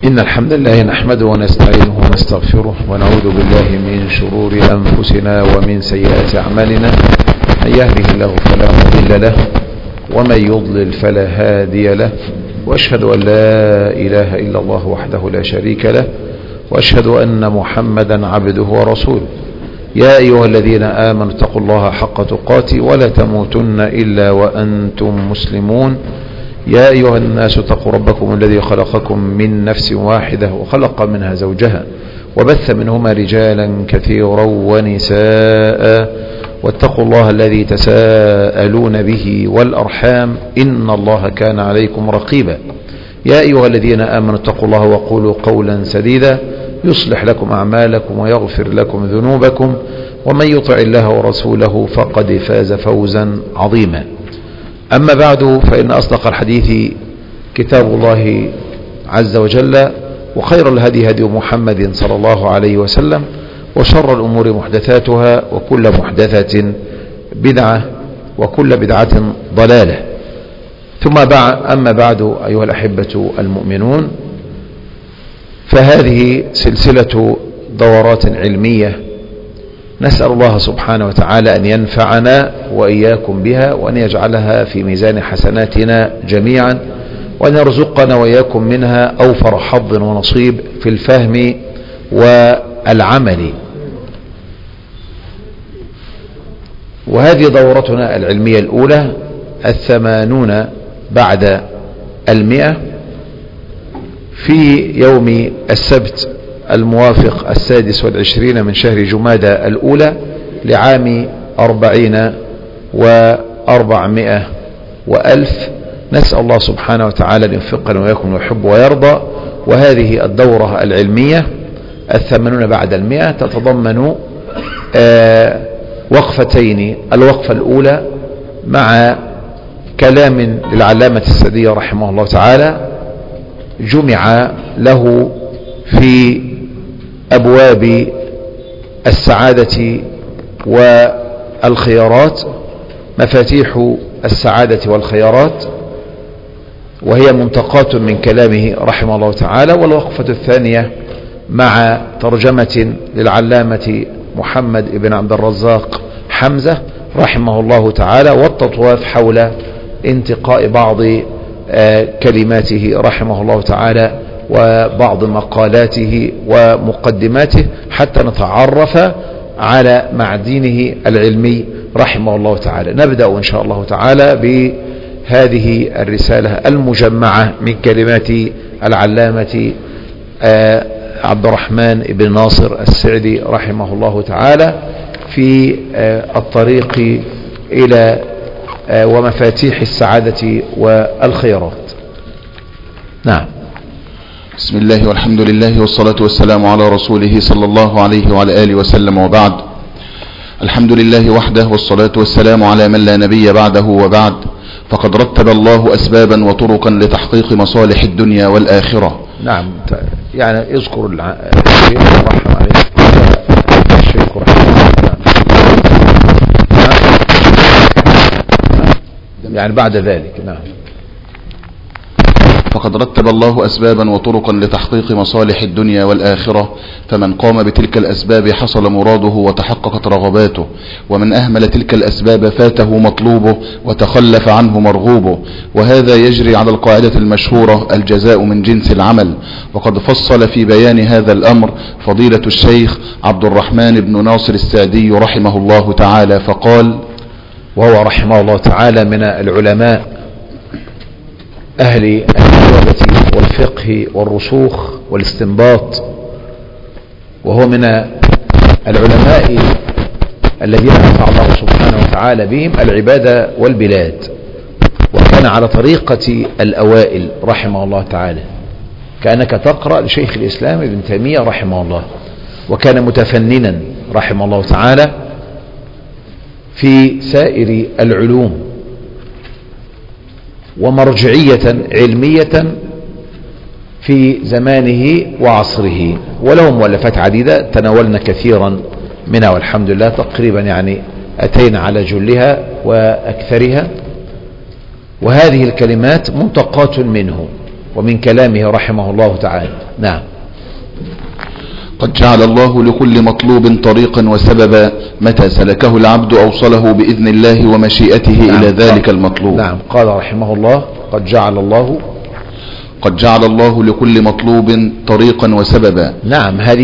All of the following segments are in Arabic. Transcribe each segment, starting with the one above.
إن الحمد لله نحمده ونستعينه ونستغفره ونعوذ بالله من شرور أنفسنا ومن سيئات أعمالنا. من يهده الله فلا مضل له ومن يضلل فلا هادي له، وأشهد أن لا إله إلا الله وحده لا شريك له، وأشهد أن محمدا عبده ورسوله. يا أيها الذين آمنوا اتقوا الله حق تقاته ولا تموتن إلا وأنتم مسلمون. يا أيها الناس اتقوا ربكم الذي خلقكم من نفس واحدة وخلق منها زوجها وبث منهما رجالا كثيرا ونساء، واتقوا الله الذي تساءلون به والأرحام إن الله كان عليكم رقيبا. يا أيها الذين آمنوا اتقوا الله وقولوا قولا سديدا يصلح لكم أعمالكم ويغفر لكم ذنوبكم، ومن يطع الله ورسوله فقد فاز فوزا عظيما. أما بعد، فإن أصدق الحديث كتاب الله عز وجل، وخير الهدي هدي محمد صلى الله عليه وسلم، وشر الأمور محدثاتها، وكل محدثة بدعة، وكل بدعة ضلالة. ثم أما بعد، أيها الأحبة المؤمنون، فهذه سلسلة دورات علمية نسأل الله سبحانه وتعالى أن ينفعنا وإياكم بها، وأن يجعلها في ميزان حسناتنا جميعا، وأن يرزقنا وإياكم منها أوفر حظ ونصيب في الفهم والعمل. وهذه دورتنا العلمية الأولى 80 بعد 100 في يوم السبت الموافق 26 من شهر جمادى الأولى لعام 40 و400 وألف. نسأل الله سبحانه وتعالى أن يوفقنا وإياكم ويحب ويرضى. وهذه الدورة العلمية 80 بعد 100 تتضمن وقفتين. الوقفة الأولى مع كلام للعلامة السعدي رحمه الله تعالى جمع له في أبواب السعادة والخيارات، مفاتيح السعادة والخيارات، وهي منتقات من كلامه رحمه الله تعالى. والوقفة الثانية مع ترجمة للعلامة محمد بن عبد الرزاق حمزة رحمه الله تعالى، والتطواف حول انتقاء بعض كلماته رحمه الله تعالى وبعض مقالاته ومقدماته، حتى نتعرف على معدنه العلمي رحمه الله تعالى. نبدأ إن شاء الله تعالى بهذه الرسالة المجمعة من كلمات العلامة عبد الرحمن بن ناصر السعدي رحمه الله تعالى في الطريق إلى ومفاتيح السعادة والخيرات. نعم. بسم الله والحمد لله والصلاة والسلام على رسوله صلى الله عليه وعلى آله وسلم، وبعد. الحمد لله وحده، والصلاة والسلام على من لا نبي بعده، وبعد. فقد رتب الله أسبابا وطرقا لتحقيق مصالح الدنيا والآخرة. نعم، يعني اذكر الشيخ رحمه عليه الشيخ رحمه الله. نعم، يعني بعد ذلك. نعم. فقد رتب الله أسبابا وطرقا لتحقيق مصالح الدنيا والآخرة، فمن قام بتلك الأسباب حصل مراده وتحققت رغباته، ومن أهمل تلك الأسباب فاته مطلوبه وتخلف عنه مرغوبه. وهذا يجري على القاعدة المشهورة: الجزاء من جنس العمل. وقد فصل في بيان هذا الأمر فضيلة الشيخ عبد الرحمن بن ناصر السعدي رحمه الله تعالى فقال: وهو رحمه الله تعالى من العلماء أهل الرياضة والفقه والرسوخ والاستنباط، وهو من العلماء الذين نفع الله سبحانه وتعالى بهم العباد والبلاد، وكان على طريقة الأوائل رحمه الله تعالى، كأنك تقرأ لشيخ الإسلام ابن تيمية رحمه الله. وكان متفننا رحمه الله تعالى في سائر العلوم، ومرجعية علمية في زمانه وعصره، وله مؤلفات عديدة تناولنا كثيرا منها والحمد لله، تقريبا يعني أتينا على جلها وأكثرها. وهذه الكلمات منتقات منه ومن كلامه رحمه الله تعالى. نعم. قد جعل الله لكل مطلوب طريقا وسببا متى سلكه العبد أوصله بإذن الله ومشيئته إلى ذلك المطلوب. نعم. قال رحمه الله قد جعل الله لكل مطلوب طريقا وسببا. نعم، هذه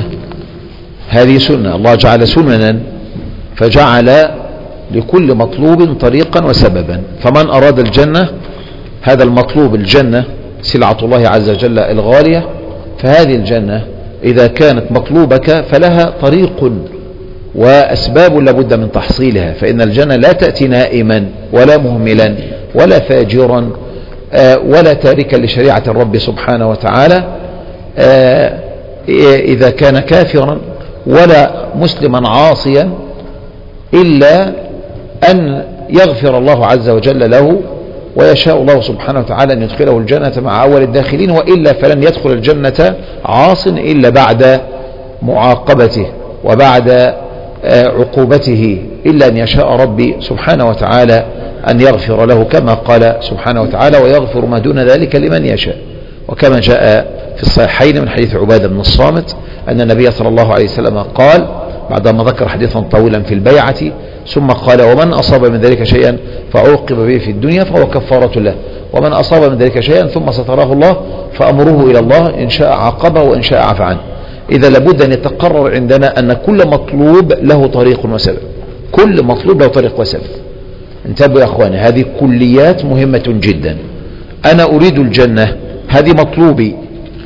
سنة الله جعل سننا، فجعل لكل مطلوب طريقا وسببا. فمن أراد الجنة، هذا المطلوب الجنة سلعة الله عز وجل الغالية، فهذه الجنة إذا كانت مطلوبك فلها طريق وأسباب لابد من تحصيلها، فإن الجنة لا تأتي نائما ولا مهملا ولا فاجرا ولا تاركا لشريعة الرب سبحانه وتعالى إذا كان كافرا، ولا مسلما عاصيا، إلا أن يغفر الله عز وجل له، ويشاء الله سبحانه وتعالى أن يدخله الجنة مع أول الداخلين، وإلا فلن يدخل الجنة عاص إلا بعد معاقبته وبعد عقوبته، إلا أن يشاء ربي سبحانه وتعالى أن يغفر له، كما قال سبحانه وتعالى ويغفر ما دون ذلك لمن يشاء. وكما جاء في الصحيحين من حديث عبادة بن الصامت أن النبي صلى الله عليه وسلم قال بعدما ذكر حديثا طويلا في البيعة، ثم قال ومن أصاب من ذلك شيئا فعوقب به في الدنيا فهو كفارة له، ومن أصاب من ذلك شيئا ثم ستراه الله فأمره إلى الله إن شاء عاقبه وإن شاء عفى عنه. إذا لابد أن يتقرر عندنا أن كل مطلوب له طريق وسبب، كل مطلوب له طريق وسبب. انتبهوا يا أخواني، هذه كليات مهمة جدا. أنا أريد الجنة، هذه مطلوبي،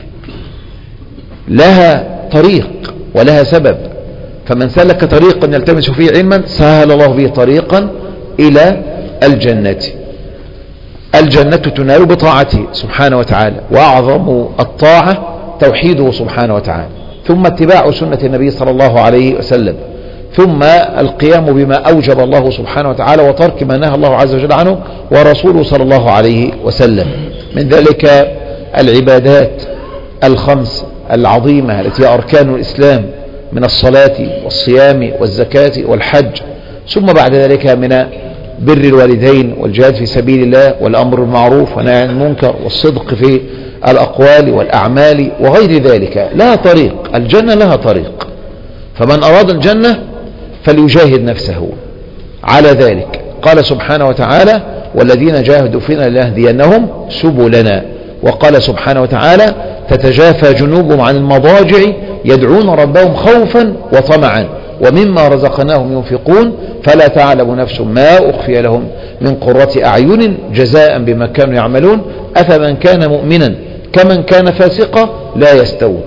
لها طريق ولها سبب، فمن سلك طريقا يلتمس فيه علما سهل الله به طريقا إلى الجنة. الجنة تنال بطاعته سبحانه وتعالى، وأعظم الطاعة توحيده سبحانه وتعالى، ثم اتباع سنة النبي صلى الله عليه وسلم، ثم القيام بما أوجب الله سبحانه وتعالى وترك ما نهى الله عز وجل عنه ورسوله صلى الله عليه وسلم. من ذلك العبادات الخمس العظيمة التي هي أركان الإسلام من الصلاة والصيام والزكاة والحج، ثم بعد ذلك من بر الوالدين والجهاد في سبيل الله والأمر بالمعروف والنهي عن المنكر والصدق في الأقوال والأعمال وغير ذلك. لها طريق، الجنة لها طريق، فمن أراد الجنة فليجاهد نفسه على ذلك. قال سبحانه وتعالى والذين جاهدوا فينا لنهدينهم سبلنا. وقال سبحانه وتعالى تتجافى جنوبهم عن المضاجع يدعون ربهم خوفا وطمعا ومما رزقناهم ينفقون فلا تعلم نفس ما أخفي لهم من قرة أعين جزاء بما كانوا يعملون أفمن كان مؤمنا كمن كان فاسقا لا يستوون.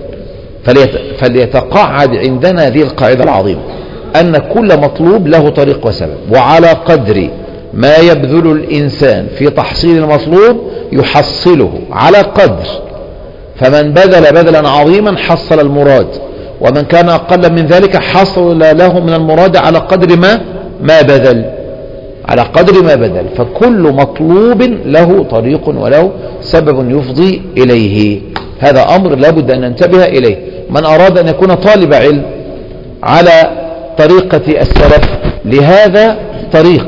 فليتقاعد عندنا هذه القاعدة العظيمة أن كل مطلوب له طريق وسبب، وعلى قدر ما يبذل الإنسان في تحصيل المطلوب يحصله على قدر، فمن بذل بذلا عظيما حصل المراد، ومن كان أقل من ذلك حصل له من المراد على قدر ما بذل، على قدر ما بذل. فكل مطلوب له طريق وله سبب يفضي إليه. هذا أمر لابد أن ننتبه إليه. من أراد أن يكون طالب علم على طريقة السلف لهذا طريق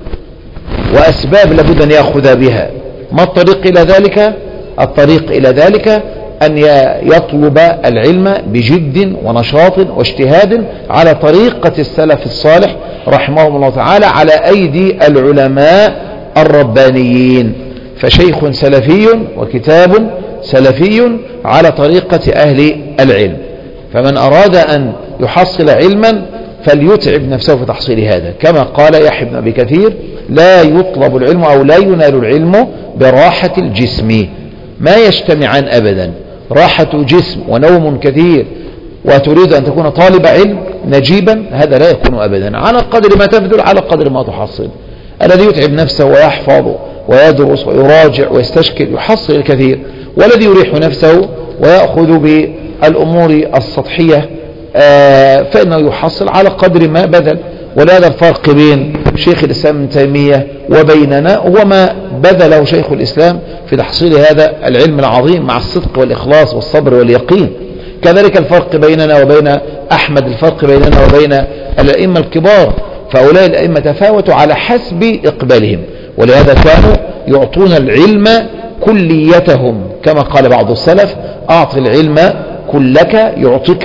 وأسباب لابد أن يأخذ بها. ما الطريق إلى ذلك؟ الطريق إلى ذلك أن يطلب العلم بجد ونشاط واجتهاد على طريقة السلف الصالح رحمهم الله تعالى على أيدي العلماء الربانيين. فشيخ سلفي وكتاب سلفي على طريقة أهل العلم. فمن أراد أن يحصل علما فليتعب نفسه في تحصيل هذا، كما قال يحيى بن أبي كثير لا يطلب العلم أو لا ينال العلم براحة الجسم، ما يجتمعان أبدا، راحة جسم ونوم كثير وتريد أن تكون طالب علم نجيبا، هذا لا يكون أبدا. على قدر ما تبذل على قدر ما تحصل. الذي يتعب نفسه ويحفظ ويدرس ويراجع ويستشكل يحصل الكثير، والذي يريح نفسه ويأخذ بالأمور السطحية فإنه يحصل على قدر ما بذل. ولهذا الفرق بين شيخ الإسلام ابن تيمية وبيننا هو ما بذله شيخ الإسلام في تحصيل هذا العلم العظيم مع الصدق والإخلاص والصبر واليقين. كذلك الفرق بيننا وبين أحمد، الفرق بيننا وبين الأئمة الكبار، فأولئك الأئمة تفاوتوا على حسب إقبالهم، ولهذا كانوا يعطون العلم كليتهم، كما قال بعض السلف: أعط العلم كلك يعطيك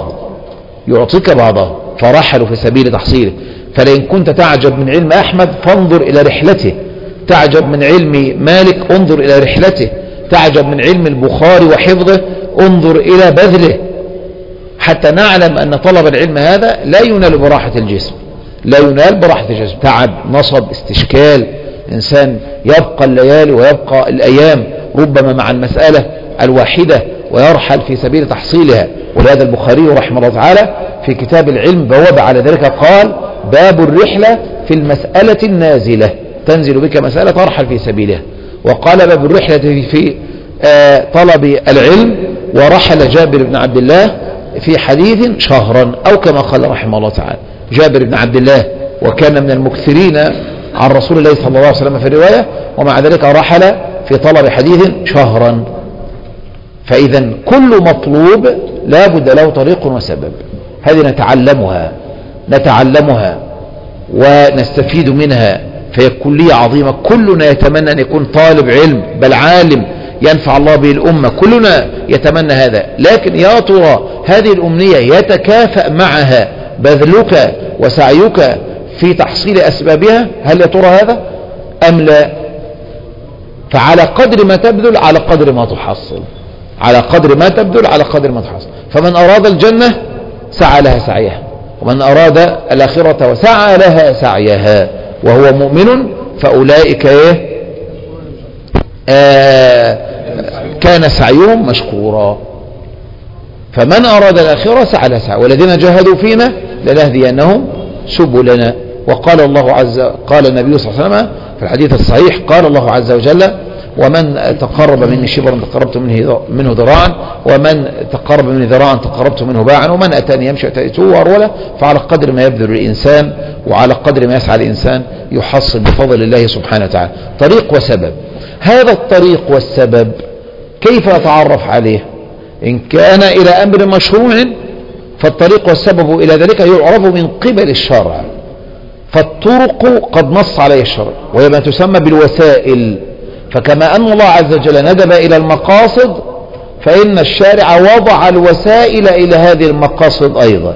بعضه، فرحلوا في سبيل تحصيله. فلئن كنت تعجب من علم أحمد فانظر إلى رحلته، تعجب من علم مالك انظر إلى رحلته، تعجب من علم البخاري وحفظه انظر إلى بذله، حتى نعلم أن طلب العلم هذا لا ينال براحة الجسم، تعب، نصب، استشكال. إنسان يبقى الليالي ويبقى الأيام ربما مع المسألة الواحدة ويرحل في سبيل تحصيلها. ولهذا البخاري رحمه الله تعالى في كتاب العلم بواب على ذلك، قال: باب الرحلة في المسألة النازلة، تنزل بك مسألة ترحل في سبيلها. وقال: باب الرحلة في طلب العلم، ورحل جابر بن عبد الله في حديث شهرا، أو كما قال رحمه الله تعالى. جابر بن عبد الله وكان من المكثرين عن رسول الله صلى الله عليه وسلم في الرواية، ومع ذلك رحل في طلب حديث شهرا. فإذا كل مطلوب لا بد له طريق وسبب، هذه نتعلمها ونستفيد منها، فهي كلية عظيمة. كلنا يتمنى أن يكون طالب علم بل عالم ينفع الله به الأمة، كلنا يتمنى هذا. لكن يا ترى هذه الأمنية يتكافأ معها بذلك وسعيك في تحصيل أسبابها؟ هل يا ترى هذا أم لا؟ فعلى قدر ما تبذل على قدر ما تحصل، فمن أراد الجنة سعى لها سعيها، ومن أراد الآخرة وسعى لها سعيها وهو مؤمن فأولئك كان سعيهم مشكورا. فمن أراد الآخرة سعى لها سعيها، والذين جاهدوا فينا لنهدينهم سبلنا. وقال قال النبي صلى الله عليه وسلم في الحديث الصحيح، قال الله عز وجل: ومن تقرب مني شبرا تقربت منه ذراعا، ومن تقرب مني ذراعا تقربت منه باعا، ومن أتاني يمشي أتيته هرولا. فعلى قدر ما يبذل الإنسان وعلى قدر ما يسعى الإنسان يحصل بفضل الله سبحانه وتعالى. طريق وسبب. هذا الطريق والسبب كيف نتعرف عليه؟ إن كان إلى أمر مشروع فالطريق والسبب إلى ذلك يعرف من قبل الشرع، فالطرق قد نص عليه الشرع، وهي ما تسمى بالوسائل. فكما أن الله عز وجل ندب إلى المقاصد، فإن الشارع وضع الوسائل إلى هذه المقاصد أيضا،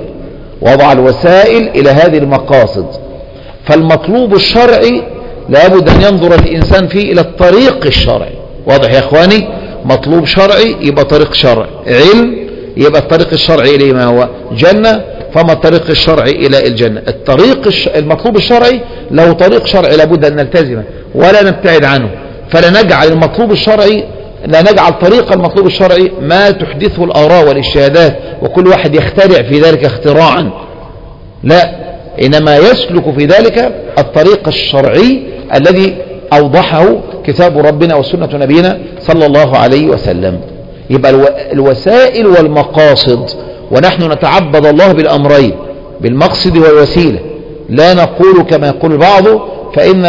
فالمطلوب الشرعي لابد أن ينظر الإنسان فيه إلى الطريق الشرعي. واضح يا إخواني؟ مطلوب شرعي يبقى طريق شرعي، علم يبقى الطريق الشرعي إليه ما هو جنة، فما الطريق الشرعي إلى الجنة؟ المطلوب الشرعي له طريق شرعي لابد أن نلتزمه ولا نبتعد عنه. فلا نجعل طريق المطلوب الشرعي ما تحدثه الآراء والاجتهادات وكل واحد يخترع في ذلك اختراعا، لا، إنما يسلك في ذلك الطريق الشرعي الذي أوضحه كتاب ربنا وسنة نبينا صلى الله عليه وسلم. يبقى الوسائل والمقاصد، ونحن نتعبد الله بالأمرين، بالمقصد والوسيلة. لا نقول كما يقول البعض فإن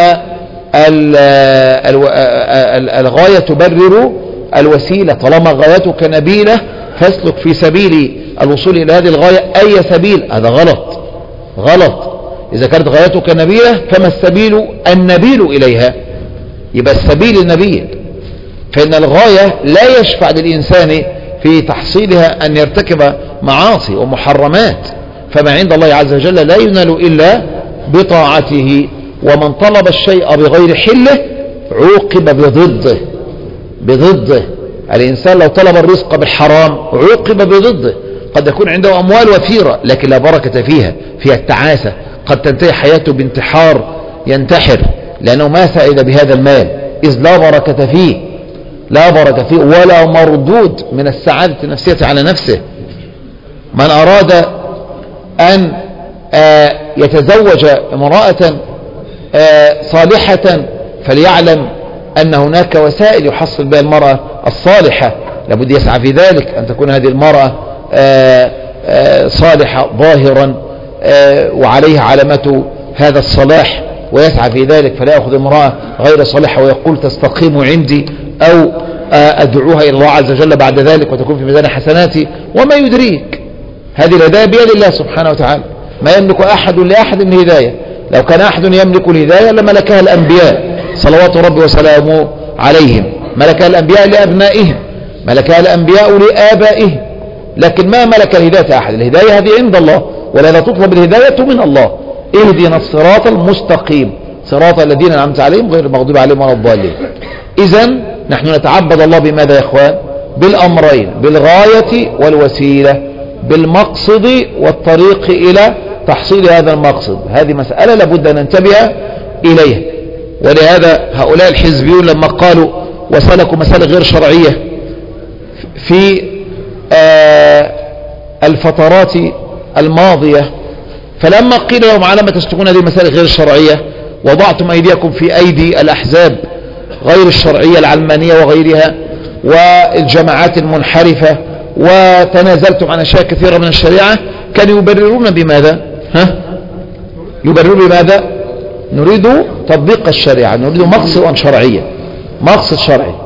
الغاية تبرر الوسيلة، طالما غايتك نبيلة فاسلك في سبيل الوصول إلى هذه الغاية أي سبيل. هذا غلط. إذا كانت غايتك نبيلة فما السبيل النبيل إليها؟ يبقى السبيل النبيل. فإن الغاية لا يشفع للإنسان في تحصيلها أن يرتكب معاصي ومحرمات، فما عند الله عز وجل لا ينال إلا بطاعته. ومن طلب الشيء بغير حله عوقب بضده. الإنسان لو طلب الرزق بالحرام عوقب بضده. قد يكون عنده أموال وفيرة لكن لا بركة فيها التعاسة، قد تنتهي حياته بانتحار، ينتحر لأنه ما سعد بهذا المال، إذ لا بركة فيه ولا مردود من السعادة النفسية على نفسه. من أراد أن يتزوج امرأة صالحة فليعلم أن هناك وسائل يحصل بها المرأة الصالحة، لابد يسعى في ذلك أن تكون هذه المرأة صالحة ظاهرا وعليها علامة هذا الصلاح، ويسعى في ذلك، فلا يأخذ امرأة غير صالحة ويقول تستقيم عندي أو أدعوها إلى الله عز وجل بعد ذلك وتكون في ميزان حسناتي. وما يدريك؟ هذه الهداية بيد الله سبحانه وتعالى، ما يملك أحد لأحد من هداية. لو كان أحد يملك الهداية لملكها الأنبياء صلوات ربي وسلامه عليهم. ملكها الأنبياء لأبنائهم، ملكها الأنبياء لآبائهم، لكن ما ملك الهداية أحد. الهداية هذه عند الله، ولا تطلب الهداية من الله. اهدنا الصراط المستقيم صراط الذين أنعمت عليهم غير المغضوب عليهم ولا الضالين. إذن نحن نتعبد الله بماذا يا إخوان؟ بالأمرين، بالغاية والوسيلة، بالمقصد والطريق إلى تحصيل هذا المقصد. هذه مسألة لابد أن ننتبه إليها. ولهذا هؤلاء الحزبيون لما قالوا وسلكوا مسألة غير شرعية في الفترات الماضية، فلما قيل لهم على ما تسلكون هذه المسائل غير الشرعية وضعتم أيديكم في أيدي الأحزاب غير الشرعية العلمانية وغيرها والجماعات المنحرفة وتنازلتم عن أشياء كثيرة من الشريعة، كانوا يبررون بماذا؟ يبررون بماذا؟ نريد تطبيق الشريعة، نريد مقصدا شرعيا، مقصد شرعي.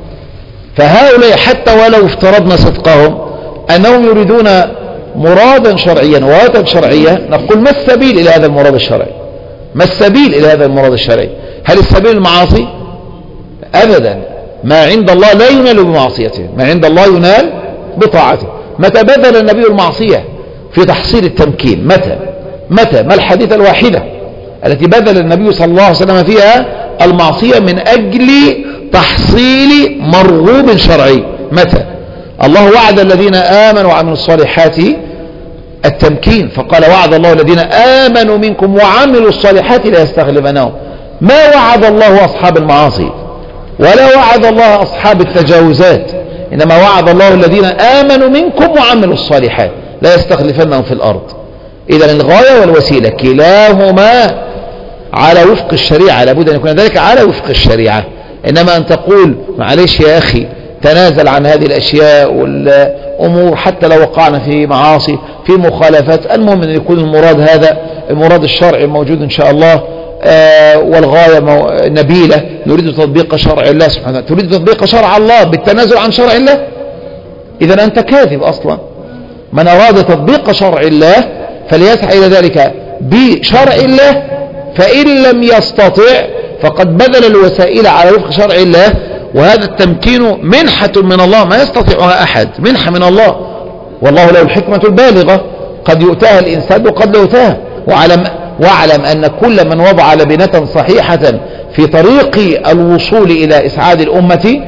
فهؤلاء حتى ولو افترضنا صدقهم أنهم يريدون مرادا شرعيا وغاية شرعية، نقول ما السبيل إلى هذا المراد الشرعي؟ ما السبيل إلى هذا المراد الشرعي؟ هل السبيل المعاصي؟ أبدا. ما عند الله لا ينال بمعصيته، ما عند الله ينال بطاعته. متى بذل النبي المعصية في تحصيل التمكين؟ متى؟ ما الحديثة الواحدة التي بذل النبي صلى الله عليه وسلم فيها المعصية من أجل تحصيل مرغوب شرعي؟ متى؟ الله وعد الذين آمنوا وعملوا الصالحات التمكين، فقال وعد الله الذين آمنوا منكم وعملوا الصالحات لا يستغلبنهم. ما وعد الله أصحاب المعاصي ولا وعد الله أصحاب التجاوزات، إنما وعد الله الذين آمنوا منكم وعملوا الصالحات لا يستخلفنهم في الأرض. إذن الغاية والوسيلة كلاهما على وفق الشريعة، لابد أن يكون ذلك على وفق الشريعة. إنما أن تقول معلش يا أخي تنازل عن هذه الأشياء والأمور حتى لو وقعنا في معاصي في مخالفات، المهم أن يكون المراد هذا المراد الشرعي موجود إن شاء الله، والغاية نبيلة، نريد تطبيق شرع الله سبحانه وتعالى. تريد تطبيق شرع الله بالتنازل عن شرع الله؟ إذن أنت كاذب أصلا. من أراد تطبيق شرع الله فليسعى إلى ذلك بشرع الله، فإن لم يستطع فقد بذل الوسائل على وفق شرع الله، وهذا التمكين منحة من الله ما يستطيعها أحد، منحة من الله، والله له الحكمة البالغة، قد يؤتاها الإنسان وقد لا يؤتاها. واعلم أن كل من وضع لبنة صحيحة في طريق الوصول إلى إسعاد الأمة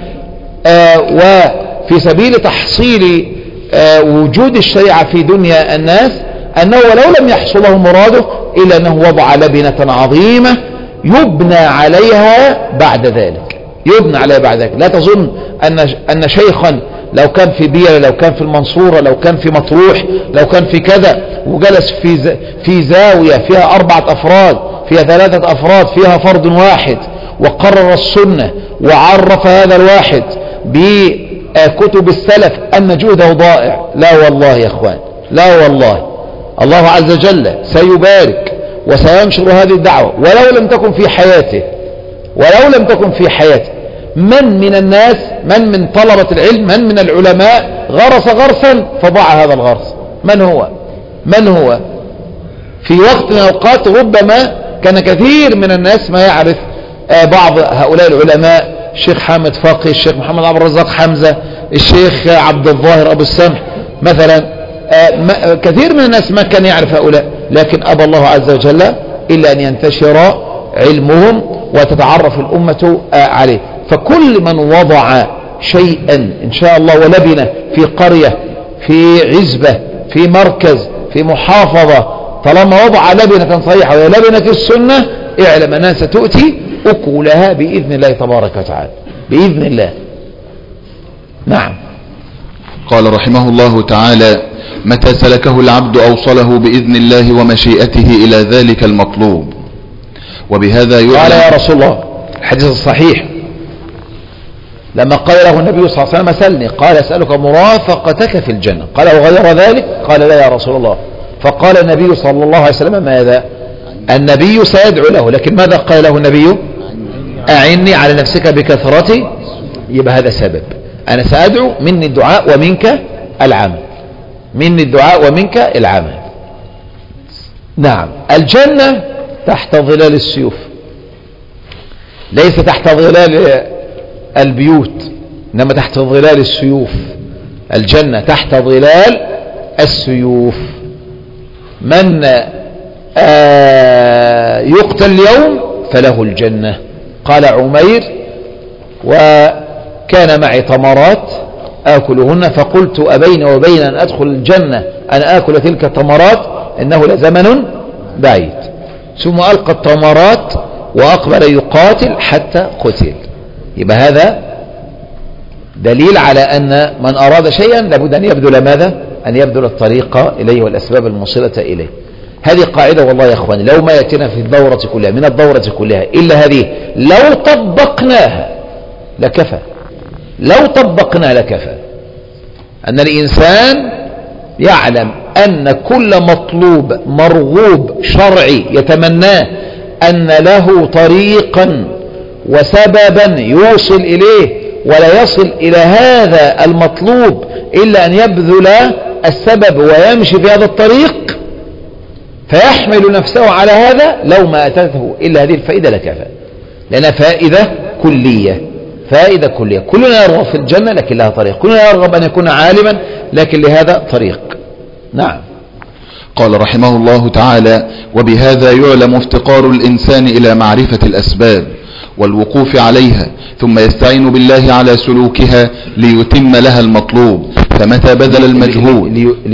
وفي سبيل تحصيل وجود الشريعة في دنيا الناس، أنه ولو لم يحصل له مراده إلا أنه وضع لبنة عظيمة يبنى عليها بعد ذلك، يبنى عليها بعد ذلك. لا تظن أن شيخا لو كان في بيرة، لو كان في المنصورة، لو كان في مطروح، لو كان في كذا وجلس في زاوية فيها 4 أفراد، فيها 3 أفراد، فيها فرد واحد، وقرر السنة وعرف هذا الواحد بكتب السلف أن جهده ضائع. لا والله يا أخوان، لا والله. الله عز وجل سيبارك وسينشر هذه الدعوة ولو لم تكن في حياته، ولو لم تكن في حياته. من الناس، من طلبة العلم، من العلماء غرس غرسا فضاع هذا الغرس؟ من هو في وقت من الأوقات ربما كان كثير من الناس ما يعرف بعض هؤلاء العلماء، الشيخ حامد فقي، الشيخ محمد عبد الرزاق حمزة، الشيخ عبد الظاهر أبو السمح مثلا، كثير من الناس ما كان يعرف هؤلاء، لكن أبى الله عز وجل إلا أن ينتشر علمهم وتتعرف الأمة عليه. فكل من وضع شيئا إن شاء الله ولبنة في قرية، في عزبة، في مركز، في محافظة، طالما وضع لبنة صحيحة وهي لبنة السنة، اعلم أنها ستؤتي أكلها بإذن الله تبارك وتعالى، بإذن الله. نعم. قال رحمه الله تعالى: متى سلكه العبد أوصله بإذن الله ومشيئته إلى ذلك المطلوب. وبهذا قال يا رسول الله، الحديث الصحيح لما قال له النبي صلى الله عليه وسلم سلني، قال أسألك مرافقتك في الجنة، قال وغير ذلك؟ قال لا يا رسول الله. فقال النبي صلى الله عليه وسلم ماذا؟ النبي سيدعو له، لكن ماذا قال له النبي؟ أعني على نفسك بكثرة. يبقى هذا سبب، أنا سأدعو، مني الدعاء ومنك العمل، مني الدعاء ومنك العمل. نعم. الجنة تحت ظلال السيوف، ليس تحت ظلال البيوت، إنما تحت ظلال السيوف. الجنة تحت ظلال السيوف. من يقتل اليوم فله الجنة. قال عمير: وكان معي تمرات آكلهن فقلت أبين وبين أن أدخل الجنة أن آكل تلك التمرات إنه لزمن بعيد. ثم ألقى التمرات وأقبل يقاتل حتى قتل. يبقى هذا دليل على أن من أراد شيئا لابد أن يبذل ماذا؟ أن يبذل الطريق إليه والأسباب الموصلة إليه. هذه قاعدة والله يا أخواني، لو ما يأتينا في الدورة كلها من الدورة كلها إلا هذه لو طبقناها لكفى. لو طبقنا لكفى. أن الإنسان يعلم أن كل مطلوب مرغوب شرعي يتمناه أن له طريقا وسببا يوصل إليه، ولا يصل إلى هذا المطلوب إلا أن يبذل السبب ويمشي في هذا الطريق فيحمل نفسه على هذا. لو ما أتته إلا هذه الفائدة لكفى، لأنها فائدة كلية. فائدة كلية. كلنا يرغب في الجنة لكن لها طريق، كلنا يرغب أن يكون عالما لكن لهذا طريق. نعم. قال رحمه الله تعالى: وبهذا يعلم افتقار الإنسان إلى معرفة الأسباب والوقوف عليها، ثم يستعين بالله على سلوكها ليتم لها المطلوب. فمتى بذل المجهود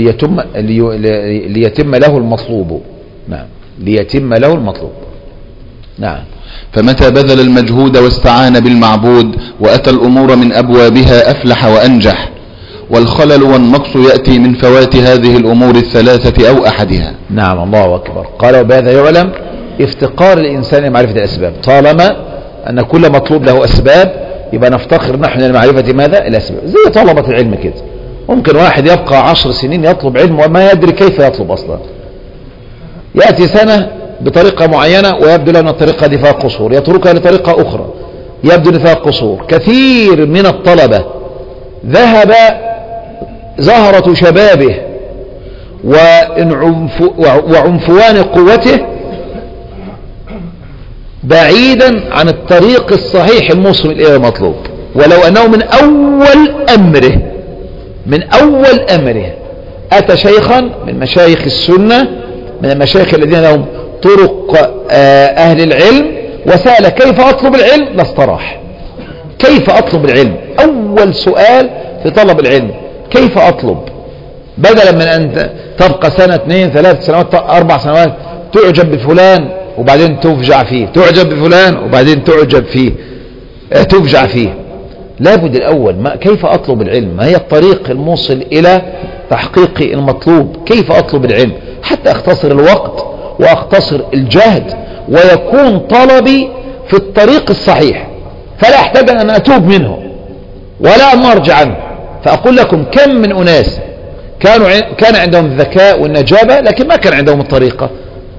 ليتم له المطلوب. نعم. ليتم له المطلوب. نعم. فمتى بذل المجهود واستعان بالمعبود وأتى الأمور من أبوابها أفلح وأنجح. والخلل والنقص يأتي من فوات هذه الأمور الثلاثة أو أحدها. نعم. الله أكبر. قال: وبهذا يعلم افتقار الإنسان لمعرفة الأسباب. طالما أن كل مطلوب له أسباب يبقى نفتقر نحن لمعرفة ماذا؟ الأسباب. زي طلبة العلم كده، ممكن واحد يبقى 10 سنين يطلب علم وما يدري كيف يطلب أصلا. يأتي سنة بطريقة معينة ويبدو لنا الطريقة دي فيها قصور، يتركها لطريقة أخرى يبدو فيها قصور. كثير من الطلبة ذهب زهرة شبابه وعنفوان قوته بعيدا عن الطريق الصحيح الموصل إلى المطلوب، ولو أنه من أول أمره أتى شيخا من مشايخ السنة، من المشايخ الذين لهم طرق أهل العلم، وسأل كيف أطلب العلم لاستراح. كيف أطلب العلم؟ أول سؤال في طلب العلم كيف أطلب، بدلا من أن تبقى سنة 2 3 سنوات 4 سنوات تعجب بفلان وبعدين تفجع فيه، تعجب بفلان وبعدين تفجع فيه. لابد الأول كيف أطلب العلم، ما هي الطريق الموصل إلى تحقيق المطلوب. كيف أطلب العلم حتى أختصر الوقت وأختصر الجهد ويكون طلبي في الطريق الصحيح، فلا أحتاج أن أتوب منه ولا أن أرجع عنه. فأقول لكم كم من أناس كان عندهم الذكاء والنجابة لكن ما كان عندهم الطريقة،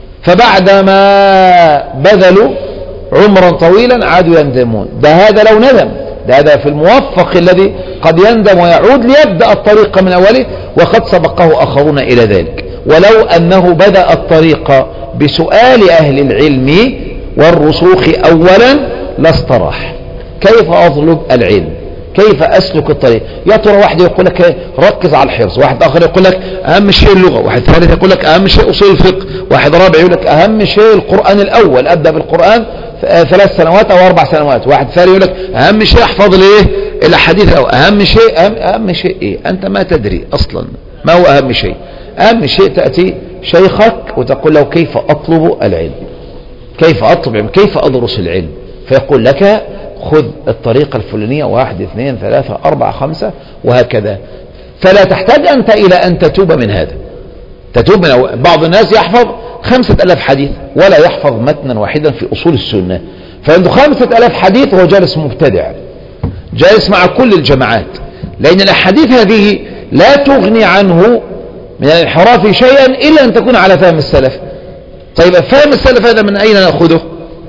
فبعدما بذلوا عمرا طويلا عادوا يندمون. هذا لو ندم، هذا في الموفق الذي قد يندم ويعود ليبدأ الطريق من أوله وقد سبقه آخرون إلى ذلك. ولو أنه بدأ الطريق بسؤال أهل العلم والرسوخ أولا لاستراح. كيف أطلب العلم؟ كيف أسلك الطريق؟ يا ترى واحد يقول لك ركز على الحفظ، واحد آخر يقول لك أهم شيء اللغة، واحد ثالث يقول لك أهم شيء أصول الفقه، واحد رابع يقول لك أهم شيء القرآن الأول، أبدأ بالقرآن 3 سنوات أو 4 سنوات، واحد ثالث يقول لك أهم شيء أحفظ الحديث الأول. أهم شيء إيه؟ أنت ما تدري أصلا ما هو أهم شيء. أهم شيء تأتي شيخك وتقول له كيف أطلب العلم، كيف أطلب العلم، كيف أدرس العلم، فيقول لك خذ الطريقة الفلانية 1 2 3 4 5 وهكذا. فلا تحتاج أنت إلى أن تتوب من هذا. تتوب من بعض الناس يحفظ 5000 حديث ولا يحفظ متنا واحدا في أصول السنة، فعنده 5000 حديث وهو جالس مبتدع جالس مع كل الجماعات، لأن الأحاديث هذه لا تغني عنه من الانحراف شيئا إلا أن تكون على فهم السلف. طيب فهم السلف هذا من أين نأخذه؟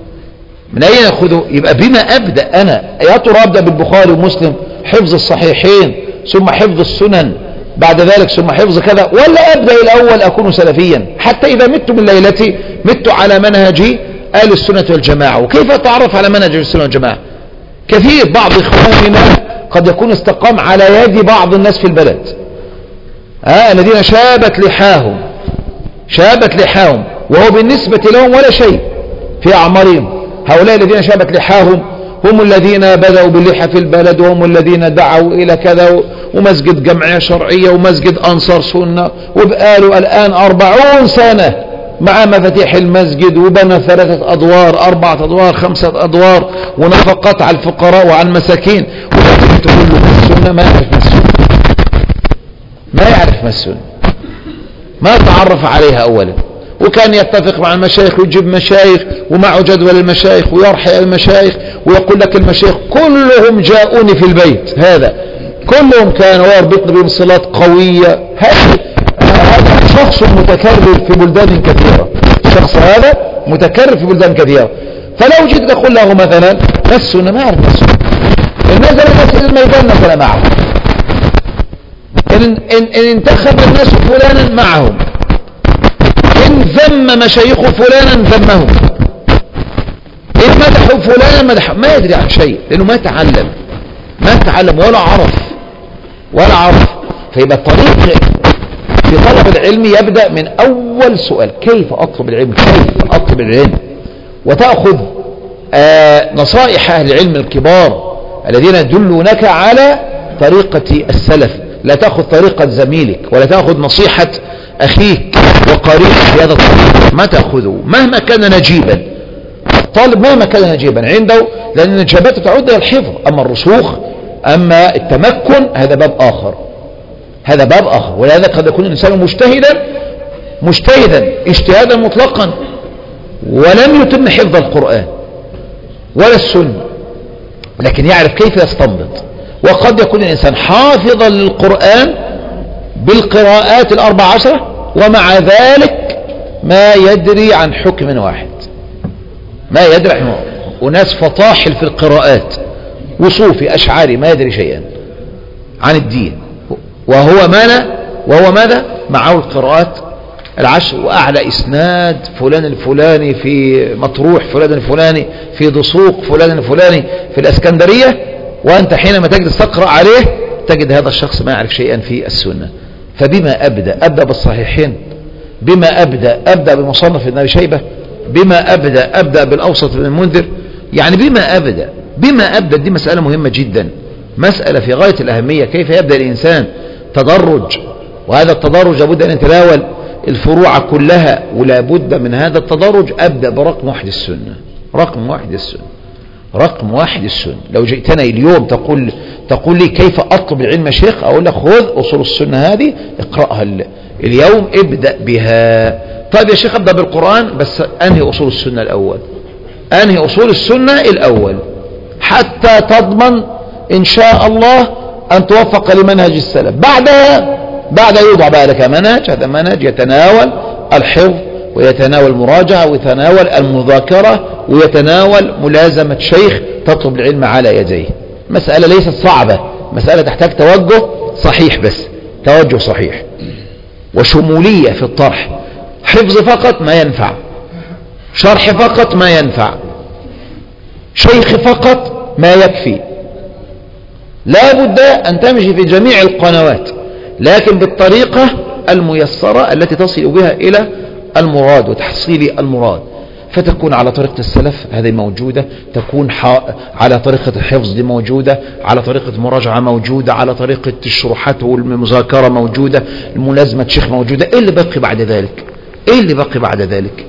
يبقى بما أبدأ أنا؟ يا ترى أبدأ بالبخاري ومسلم حفظ الصحيحين ثم حفظ السنن بعد ذلك ثم حفظ كذا، ولا أبدأ الأول أكون سلفيا حتى إذا مت من ليلتي مت على منهج أهل السنة والجماعة؟ وكيف أتعرف على منهج السنة والجماعة؟ كثير. بعض إخواننا قد يكون استقام على يد بعض الناس في البلد، الذين شابت لحاهم وهو بالنسبة لهم ولا شيء في أعمارهم. هؤلاء الذين شابت لحاهم هم الذين بدأوا باللحى في البلد، وهم الذين دعوا إلى كذا، ومسجد جمعية شرعية ومسجد أنصار سنة، وبقالوا الآن 40 سنة مع مفاتيح المسجد، وبنى 3 أدوار 4 أدوار 5 أدوار، ونفقات على الفقراء وعلى المساكين. ولكن تقول له ما السنة، ما يعرف ما السنة، ما تعرف عليها أولا. وكان يتفق مع المشايخ ويجيب مشايخ ومعه جدول المشايخ ويرحي المشايخ ويقول لك المشايخ كلهم جاءوني في البيت هذا، كلهم كانوا يربطن بهم صلات قوية. هذا شخص متكرر في بلدان كثيرة، الشخص هذا متكرر في بلدان كثيرة. فلو جيت تقول له مثلا ما السنة، ما يعرف السنة. الناس اللي الميدان مثلا معهم، إن انتخب الناس فلانا معهم، إن ذم مشايخ فلانا ذمهم، إن مدحوا فلانا مدحوا، ما يدري عن شيء لأنه ما تعلم ولا عرف. فيبقى الطريق في طلب العلم يبدأ من أول سؤال: كيف أطلب العلم؟ وتأخذ نصائح أهل العلم الكبار الذين يدلونك على طريقة السلف. لا تأخذ طريقة زميلك، ولا تأخذ نصيحة أخيك وقريب في هذا الطريق، ما تأخذه مهما كان نجيبا. الطالب مهما كان نجيبا عنده، لأن النجابات تعود إلى الحفظ. أما الرسوخ، أما التمكن، هذا باب آخر. ولهذا قد يكون الإنسان مجتهدا اجتهادا مطلقا ولم يتم حفظ القرآن ولا السنة، لكن يعرف كيف يستنبط. وقد يكون الإنسان حافظا للقرآن بالقراءات 14، ومع ذلك ما يدري عن حكم واحد، وناس فطاحل في القراءات، وصوفي أشعري ما يدري شيئا عن الدين، وهو ماذا معه القراءات 10، وأعلى إسناد فلان الفلاني في مطروح، فلان الفلاني في دسوق، فلان الفلاني في الأسكندرية. وأنت حينما تجلس تقرأ عليه تجد هذا الشخص ما يعرف شيئا في السنة. فبما أبدأ بالصحيحين، بما أبدأ بمصنف ابن أبي شيبة، بما أبدأ بالأوسط ابن المنذر. يعني بما أبدأ دي مسألة مهمة جدا، مسألة في غاية الأهمية. كيف يبدأ الإنسان؟ تدرج، وهذا التدرج لابد أن يتناول الفروع كلها، ولا بد من هذا التدرج. أبدأ برقم 1 السنة، رقم واحد السنة. لو جئتنا اليوم تقول لي كيف أطلب العلم يا شيخ، أقول لك خذ أصول السنة هذه اقرأها اليوم، ابدأ بها. طيب يا شيخ أبدأ بالقرآن، بس أنهي أصول السنة الأول حتى تضمن إن شاء الله أن توفق لمنهج السلف. بعد يوضع بقى لك منهج، هذا منهج يتناول الحفظ ويتناول المراجعة ويتناول المذاكرة ويتناول ملازمة شيخ تطلب العلم على يديه. مسألة ليست صعبة، مسألة تحتاج توجه صحيح، بس توجه صحيح وشمولية في الطرح. حفظ فقط ما ينفع، شرح فقط ما ينفع، شيخ فقط ما يكفي. لا بد أن تمشي في جميع القنوات، لكن بالطريقة الميسرة التي تصل بها إلى المراد وتحصيل المراد. فتكون على طريقة السلف، هذه موجودة. تكون على طريقة الحفظ، دي موجودة. على طريقة المراجعة موجودة. على طريقة الشروحات والمذاكرة موجودة. الملازمة شيخ موجودة. ايه اللي باقي بعد ذلك؟ ايه اللي باقي بعد ذلك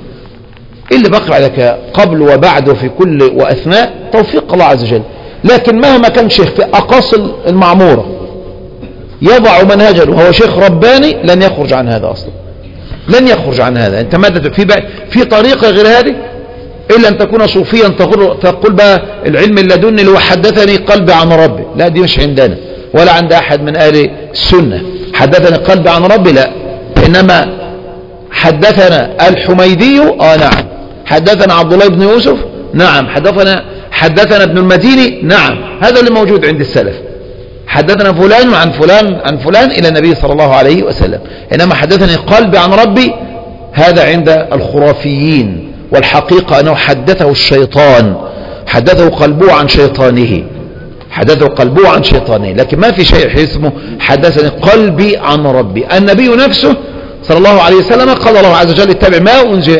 قبل وبعد وفي كل وأثناء؟ توفيق الله عز وجل. لكن مهما كان شيخ في أقاصي المعمورة يضع منهجا وهو شيخ رباني، لن يخرج عن هذا أصلا، لن يخرج عن هذا. انت ماذا في طريقة غير هذه؟ إلا أن تكون صوفيا تقول بقى العلم اللدني اللي هو حدثني قلبي عن ربي. لا، دي مش عندنا ولا عند أحد من أهل السنة. حدثني قلبي عن ربي لا، إنما حدثنا الحميدي نعم، حدثنا عبد الله بن يوسف نعم، حدثنا ابن المديني نعم. هذا اللي موجود عند السلف. حدثنا فلان عن فلان عن فلان إلى النبي صلى الله عليه وسلم. إنما حدثني قلبي عن ربي هذا عند الخرافيين، والحقيقة أنه حدثه الشيطان حدثه قلبه عن شيطانه، حدثه قلبه عن شيطانه، لكن ما في شيء اسمه حدثني قلبي عن ربي. النبي نفسه صلى الله عليه وسلم قال الله عز وجل اتبع ما أنزل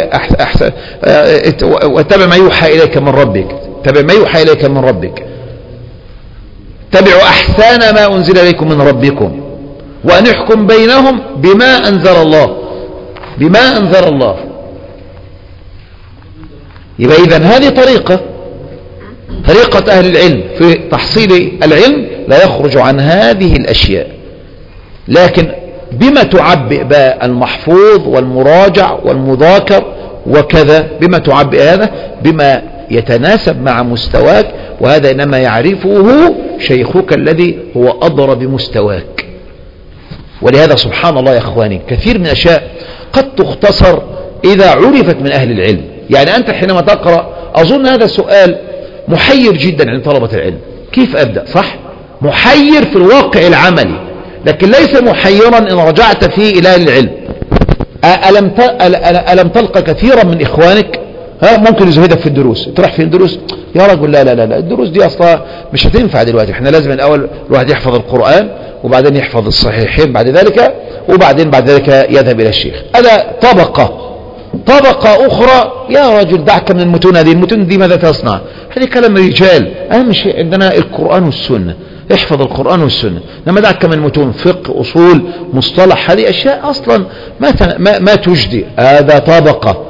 واتبع ما يوحى إليك من ربك، اتبع ما يوحى إليك من ربك، اتبعوا أحسن ما أنزل إليكم من ربكم وأن يحكم بينهم بما أنزل الله، بما أنزل الله. يبقى إذن هذه طريقة أهل العلم في تحصيل العلم، لا يخرج عن هذه الأشياء. لكن بما تعبئ بقى المحفوظ والمراجع والمذاكر وكذا، بما تعبئ هذا بما يتناسب مع مستواك، وهذا إنما يعرفه شيخك الذي هو أضر بمستواك. ولهذا سبحان الله يا أخواني كثير من الأشياء قد تختصر إذا عرفت من أهل العلم. يعني أنت حينما تقرأ، أظن هذا سؤال محير جدا عند طلبة العلم، كيف أبدأ؟ صح؟ محير في الواقع العملي، لكن ليس محيرا إن رجعت فيه إلى أهل العلم. ألم تلقى كثيرا من إخوانك ممكن يزهدك في الدروس، تروح في الدروس يا رجل لا لا لا الدروس دي أصلا مش هتنفع دلوقتي، احنا لازم الأول الواحد يحفظ القرآن وبعدين يحفظ الصحيحين بعد ذلك، وبعدين بعد ذلك يذهب إلى الشيخ. هذا طبقة أخرى. يا رجل دعك من المتون، هذه المتون دي ماذا تصنع؟ هذه كلام رجال. أهم شيء عندنا القرآن والسنة، احفظ القرآن والسنة. لما دعك من المتون فقه أصول مصطلح، هذه أشياء أصلا ما تجدي. هذا طبقة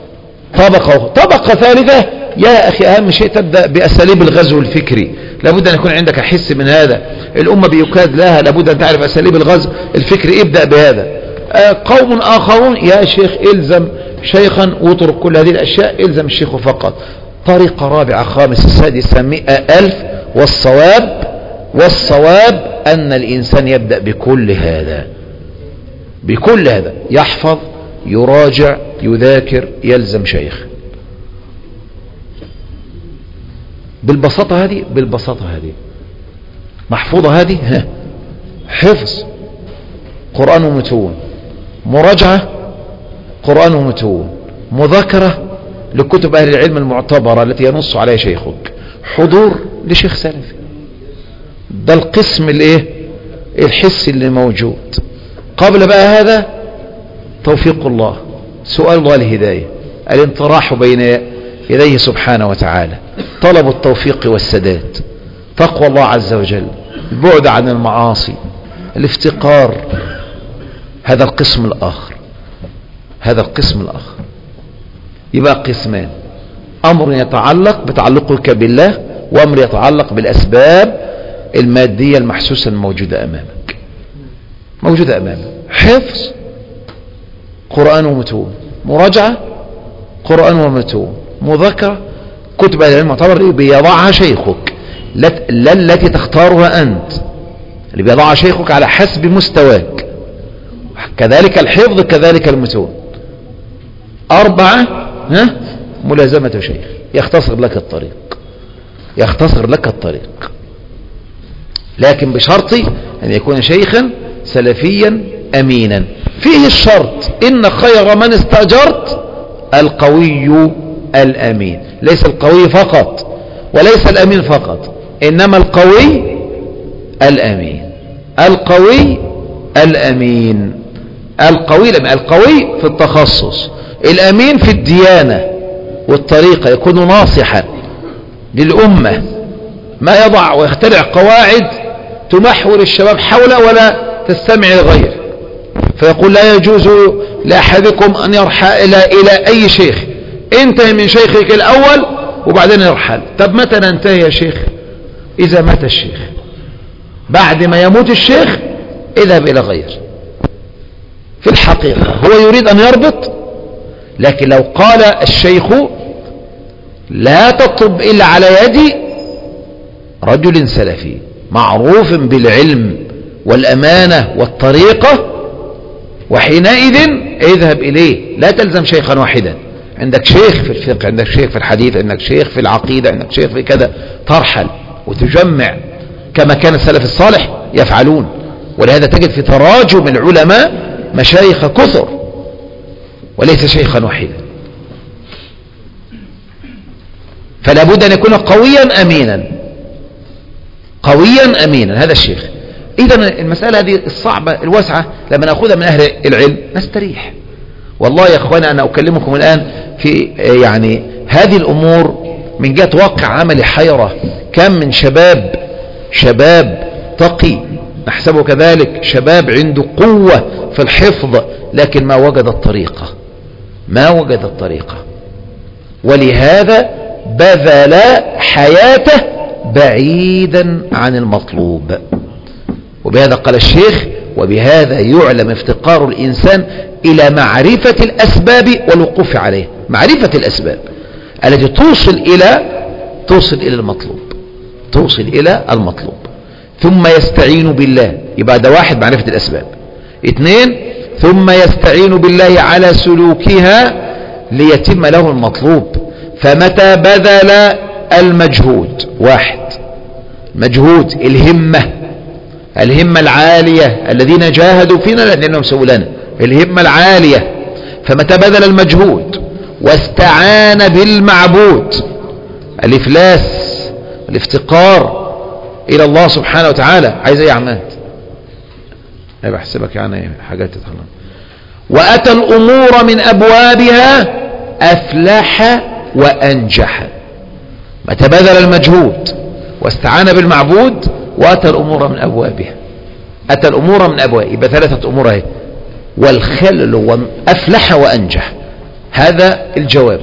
ثالثة يا أخي، أهم شيء تبدأ بأساليب الغزو الفكري. لابد أن يكون عندك حس من هذا. الأمة بيكاد لها، لابد أن تعرف أساليب الغزو الفكري. ابدأ بهذا. قوم آخرون يا شيخ الزم شيخا واترك كل هذه الأشياء، الزم الشيخ فقط. طريقة رابعة خامسة سادسة 100,000. والصواب أن الإنسان يبدأ بكل هذا، يحفظ، يراجع، يذاكر، يلزم شيخ. بالبساطة هذه محفوظة، هذه حفظ قرآن ومتون، مراجعة قرآن ومتون، مذاكرة لكتب أهل العلم المعتبرة التي ينص عليها شيخك، حضور لشيخ سلفي. ده القسم الحسي اللي موجود. قبل بقى هذا توفيق الله، سؤال الله الهداية، الانطراح بين يديه سبحانه وتعالى، طلب التوفيق والسداد، تقوى الله عز وجل، البعد عن المعاصي، الافتقار. هذا القسم الآخر. يبقى قسمان: أمر يتعلق بتعلقك بالله، وأمر يتعلق بالأسباب المادية المحسوسة الموجودة أمامك. حفظ قرآن ومتون، مراجعة قرآن ومتون، مذاكرة كتب أهل العلم المعتبرة بيضعها شيخك، لا التي تختارها أنت، اللي بيضعها شيخك على حسب مستواك. كذلك الحفظ، كذلك المتون. 4 ملازمة شيخ يختصر لك الطريق، لكن بشرط أن يكون شيخا سلفيا أمينا. فيه الشرط: إن خير من استأجرت القوي الأمين. ليس القوي فقط وليس الأمين فقط، إنما القوي الأمين. القوي في التخصص، الأمين في الديانة والطريقة، يكون ناصحا للأمة، ما يضع ويخترع قواعد تمحور الشباب حوله ولا تستمع لغيره، فيقول لا يجوز لأحدكم أن يرحل إلى أي شيخ، انتهي من شيخك الأول وبعدين يرحل. طب متى ننتهي يا شيخ؟ إذا مات الشيخ. بعد ما يموت الشيخ اذهب إلى غير. في الحقيقة هو يريد أن يربط، لكن لو قال الشيخ لا تطلب إلا على يد رجل سلفي معروف بالعلم والأمانة والطريقة، وحينئذ اذهب إليه، لا تلزم شيخا واحدا. عندك شيخ في الفقه، عندك شيخ في الحديث، عندك شيخ في العقيدة، عندك شيخ في كذا، ترحل وتجمع كما كان السلف الصالح يفعلون. ولهذا تجد في تراجم العلماء مشايخ كثر وليس شيخا واحدا. فلا بد أن يكون قويا أمينا، قويا أمينا. هذا الشيخ. إذن المسألة هذه الصعبة الواسعة لما نأخذها من أهل العلم نستريح. والله يا أخوانا أنا أكلمكم الآن في يعني هذه الأمور من جهة واقع عملي حيرة. كم من شباب تقي نحسبه كذلك، شباب عنده قوة في الحفظ، لكن ما وجد الطريقة، ولهذا بذل حياته بعيدا عن المطلوب. وبهذا قال الشيخ: وبهذا يعلم افتقار الإنسان إلى معرفة الأسباب والوقوف عليه. معرفة الأسباب التي توصل إلى المطلوب، ثم يستعين بالله. يبقى ده واحد، معرفة الأسباب. 2 ثم يستعين بالله على سلوكها ليتم له المطلوب. فمتى بذل المجهود، 1 مجهود الهمة العالية، الذين جاهدوا فينا لأنهم سووا لنا الهمة العالية. فمتى بذل المجهود واستعان بالمعبود، الإفلاس الافتقار إلى الله سبحانه وتعالى. عايز ايه يا عماد؟ انا بحسبك يعني حاجات تتخلص. وأتى الأمور من أبوابها أفلح وأنجح. متى بذل المجهود واستعان بالمعبود وأتى الأمور من أبوابها. يبقى 3 أمور اهي: والخلل وأفلح وأنجح. هذا الجواب.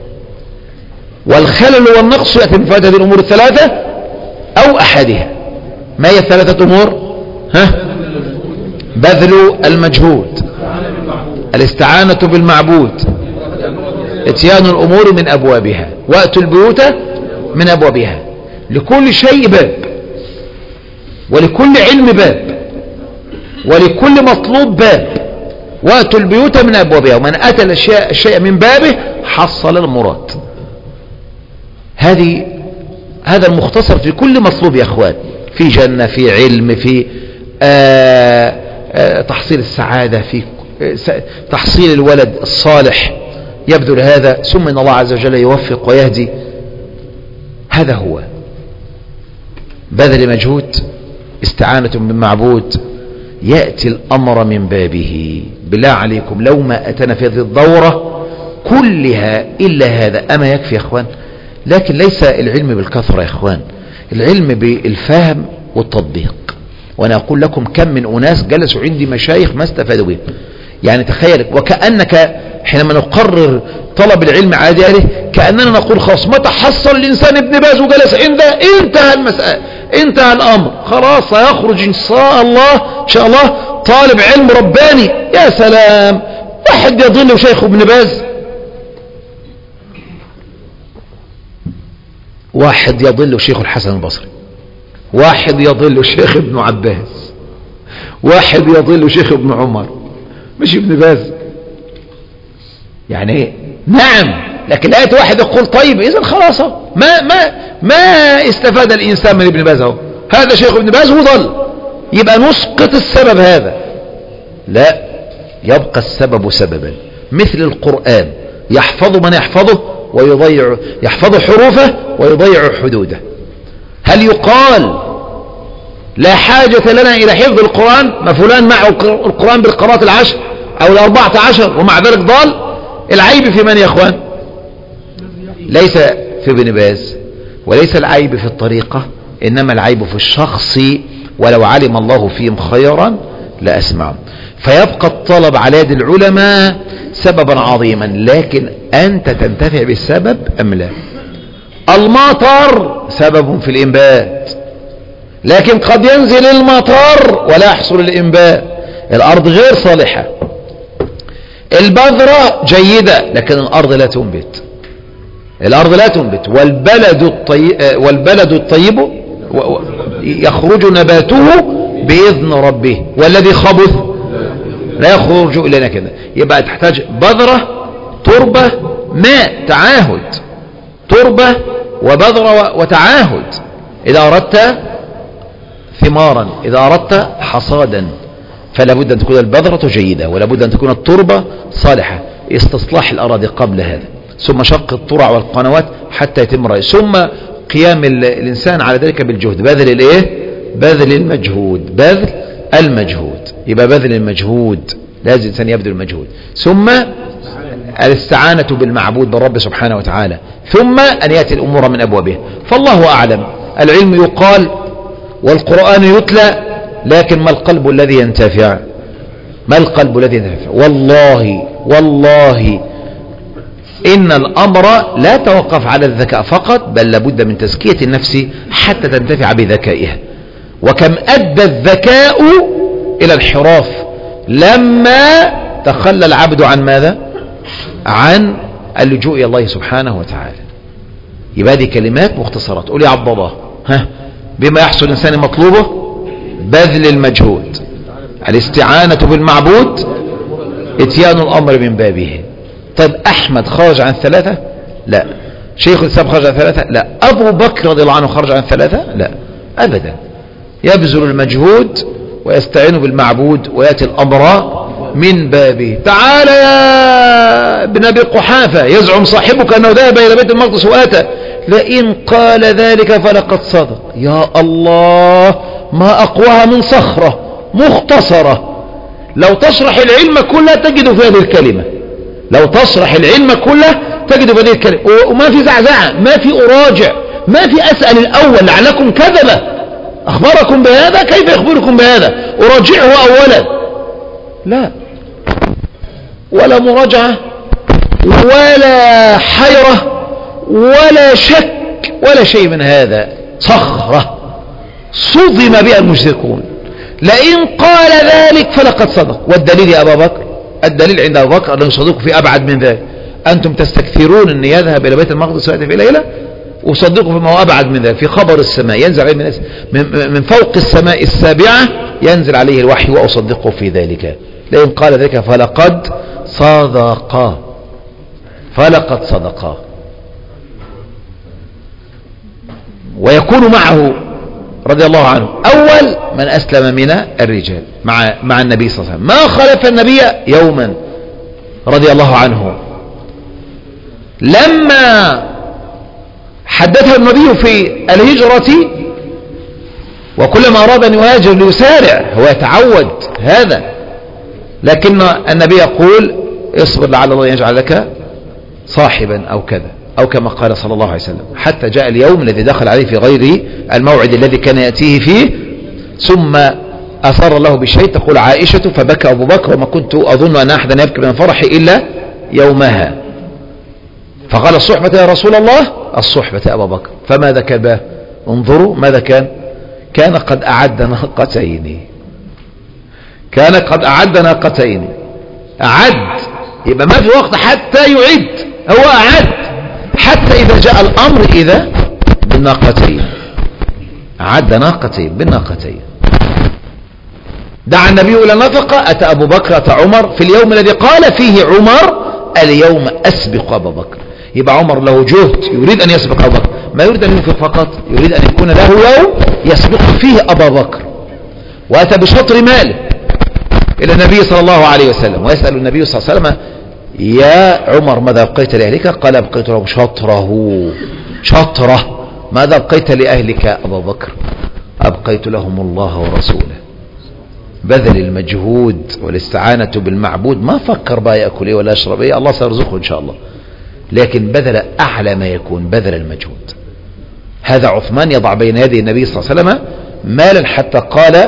والخلل والنقص يأتي من فوائد هذه الأمور 3 أو أحدها. ما هي 3 أمور؟ بذل المجهود، الاستعانة بالمعبود، اتيان الأمور من أبوابها، وأتوا البيوت من أبوابها. لكل شيء باب، ولكل علم باب، ولكل مطلوب باب. وأتوا البيوت من أبوابها، ومن أتى الشيء من بابه حصل المراد. هذا المختصر في كل مطلوب يا أخوان، في جنة، في علم، في تحصيل السعادة، في تحصيل الولد الصالح. يبذل هذا، ثم إن الله عز وجل يوفق ويهدي. هذا هو بذل مجهود، استعانة بالمعبود، يأتي الأمر من بابه. بالله عليكم لو ما أتنا في هذه الدورة كلها إلا هذا أما يكفي يا أخوان. لكن ليس العلم بالكثرة يا أخوان، العلم بالفهم والتطبيق. وأنا أقول لكم كم من أناس جلسوا عندي مشايخ ما استفادوا به. يعني تخيل، وكأنك حينما نقرر طلب العلم عادي كأننا نقول خلاص متى حصل الإنسان ابن باز وجلس عنده انتهى المسألة، انتهى الأمر، خلاص سيخرج إن شاء الله طالب علم رباني. يا سلام، واحد يضل شيخ ابن باز، واحد يضل شيخ الحسن البصري، واحد يضل شيخ ابن عباس، واحد يضل شيخ ابن عمر، مش ابن باز. يعني ايه؟ نعم، لكن لقيت واحد يقول طيب اذا خلاص ما استفاد الانسان من ابن باز. اهو هذا شيخ ابن باز وضل، يبقى نسقط السبب هذا. لا، يبقى السبب سببا. مثل القرآن، يحفظ من يحفظه يحفظ حروفه ويضيع حدوده. هل يقال لا حاجة لنا إلى حفظ القرآن؟ ما فلان معه القرآن بالقراءات 10 أو 14 ومع ذلك ضال؟ العيب في من يا أخوان؟ ليس في ابن باز، وليس العيب في الطريقة، إنما العيب في الشخص. ولو علم الله فيهم خيرا لأسمعهم. فيبقى الطلب على يد العلماء سببا عظيما، لكن أنت تنتفع بالسبب أم لا؟ المطر سبب في الإنبات، لكن قد ينزل المطر ولا يحصل الإنبات، الأرض غير صالحة. البذرة جيدة لكن الأرض لا تنبت، والبلد الطيب يخرج نباته بإذن ربه، والذي خبث لا يخرج إلا نكدا. يبقى تحتاج بذرة، تربة، ماء، تعاهد. تربة وبذرة وتعاهد إذا أردت ثمارا، إذا أردت حصادا، فلا بد أن تكون البذرة جيدة، ولا بد أن تكون التربة صالحة. استصلاح الأراضي قبل هذا. ثم شق الطرع والقنوات حتى يتم رأيه، ثم قيام الإنسان على ذلك بالجهد، بذل المجهود. يبقى بذل المجهود، لازم الإنسان يبذل المجهود، ثم الاستعانة بالمعبود بالرب سبحانه وتعالى، ثم أن يأتي الأمور من أبوابها. فالله أعلم. العلم يقال والقرآن يتلى، لكن ما القلب الذي ينتفع؟ والله إن الأمر لا توقف على الذكاء فقط، بل لابد من تزكية النفس حتى تنتفع بذكائها. وكم أدى الذكاء إلى الانحراف لما تخلى العبد عن ماذا؟ عن اللجوء إلى الله سبحانه وتعالى. يبقى دي كلمات مختصرات. قول يا عبد الله، بما يحصل الإنسان مطلوبه بذل المجهود، الاستعانة بالمعبود، اتيان الأمر من بابه. طيب أحمد خرج عن 3؟ لا. شيخ الإسلام خرج عن 3؟ لا. أبو بكر رضي الله عنه خرج عن 3؟ لا أبدا. يبذل المجهود ويستعين بالمعبود ويأتي الأمر من بابه. تعال يا ابن أبي قحافة، يزعم صاحبك أنه ذهب إلى بيت المقدس وآتى، لئن قال ذلك فلقد صدق. يا الله، ما أقواها من صخرة مختصرة، لو تشرح العلم كله تجد في هذه الكلمة، وما في زعزعة، ما في أراجع، ما في أسأل الأول لعلكم كذبة، أخبركم بهذا كيف يخبركم بهذا، أراجعه أولا. لا، ولا مراجعة ولا حيرة ولا شك ولا شيء من هذا. صخرة صدم بها المشركون، لئن قال ذلك فلقد صدق. والدليل يا أبا بكر، الدليل عند أبو بكر أنه صدق في أبعد من ذلك. أنتم تستكثرون أن يذهب إلى بيت المقدس ويأتي في ليلة، وصدقوا فيما هو أبعد من ذلك. في خبر السماء ينزل عليه من فوق السماء السابعة، ينزل عليه الوحي وأصدقه في ذلك. لئن قال ذلك فلقد صدقا. ويكون معه رضي الله عنه أول من أسلم من الرجال مع النبي صلى الله عليه وسلم، ما خلف النبي يوما رضي الله عنه. لما حدثه النبي في الهجرة، وكلما أراد أن يهاجر ليسارع، هو يتعود هذا، لكن النبي يقول اصبر لعل الله يجعل لك صاحبا أو كذا، أو كما قال صلى الله عليه وسلم، حتى جاء اليوم الذي دخل عليه في غير الموعد الذي كان يأتيه فيه. ثم أثار الله بشيء، تقول عائشة فبكى أبو بكر، وما كنت أظن أن أحدا يبكي من فرح إلا يومها. فقال الصحبة يا رسول الله، الصحبة يا أبا بكر. فماذا كان؟ انظروا ماذا كان قد أعد ناقتين. أعد، يبقى ما في وقت حتى يعد، هو أعد حتى إذا جاء الأمر إذا بالناقتين، أعد ناقتين بالناقتين. دعا النبي إلى النفقة، أتى أبو بكر، أتى عمر في اليوم الذي قال فيه عمر اليوم أسبق أبا بكر. يبقى عمر له جهد، يريد أن يسبق أبا بكر، ما يريد أن ينفق فقط، يريد أن يكون له يوم يسبق فيه أبا بكر. وأتى بشطر ماله إلى النبي صلى الله عليه وسلم، ويسأل النبي صلى الله عليه وسلم يا عمر ماذا أبقيت لأهلك؟ قال أبقيت لهم شطره. ماذا أبقيت لأهلك أبا بكر؟ أبقيت لهم الله ورسوله. بذل المجهود والاستعانة بالمعبود، ما فكر بقى يأكل إيه ولا يشرب إيه، الله سيرزقه إن شاء الله، لكن بذل أعلى ما يكون، بذل المجهود. هذا عثمان يضع بين يدي النبي صلى الله عليه وسلم مالا، حتى قال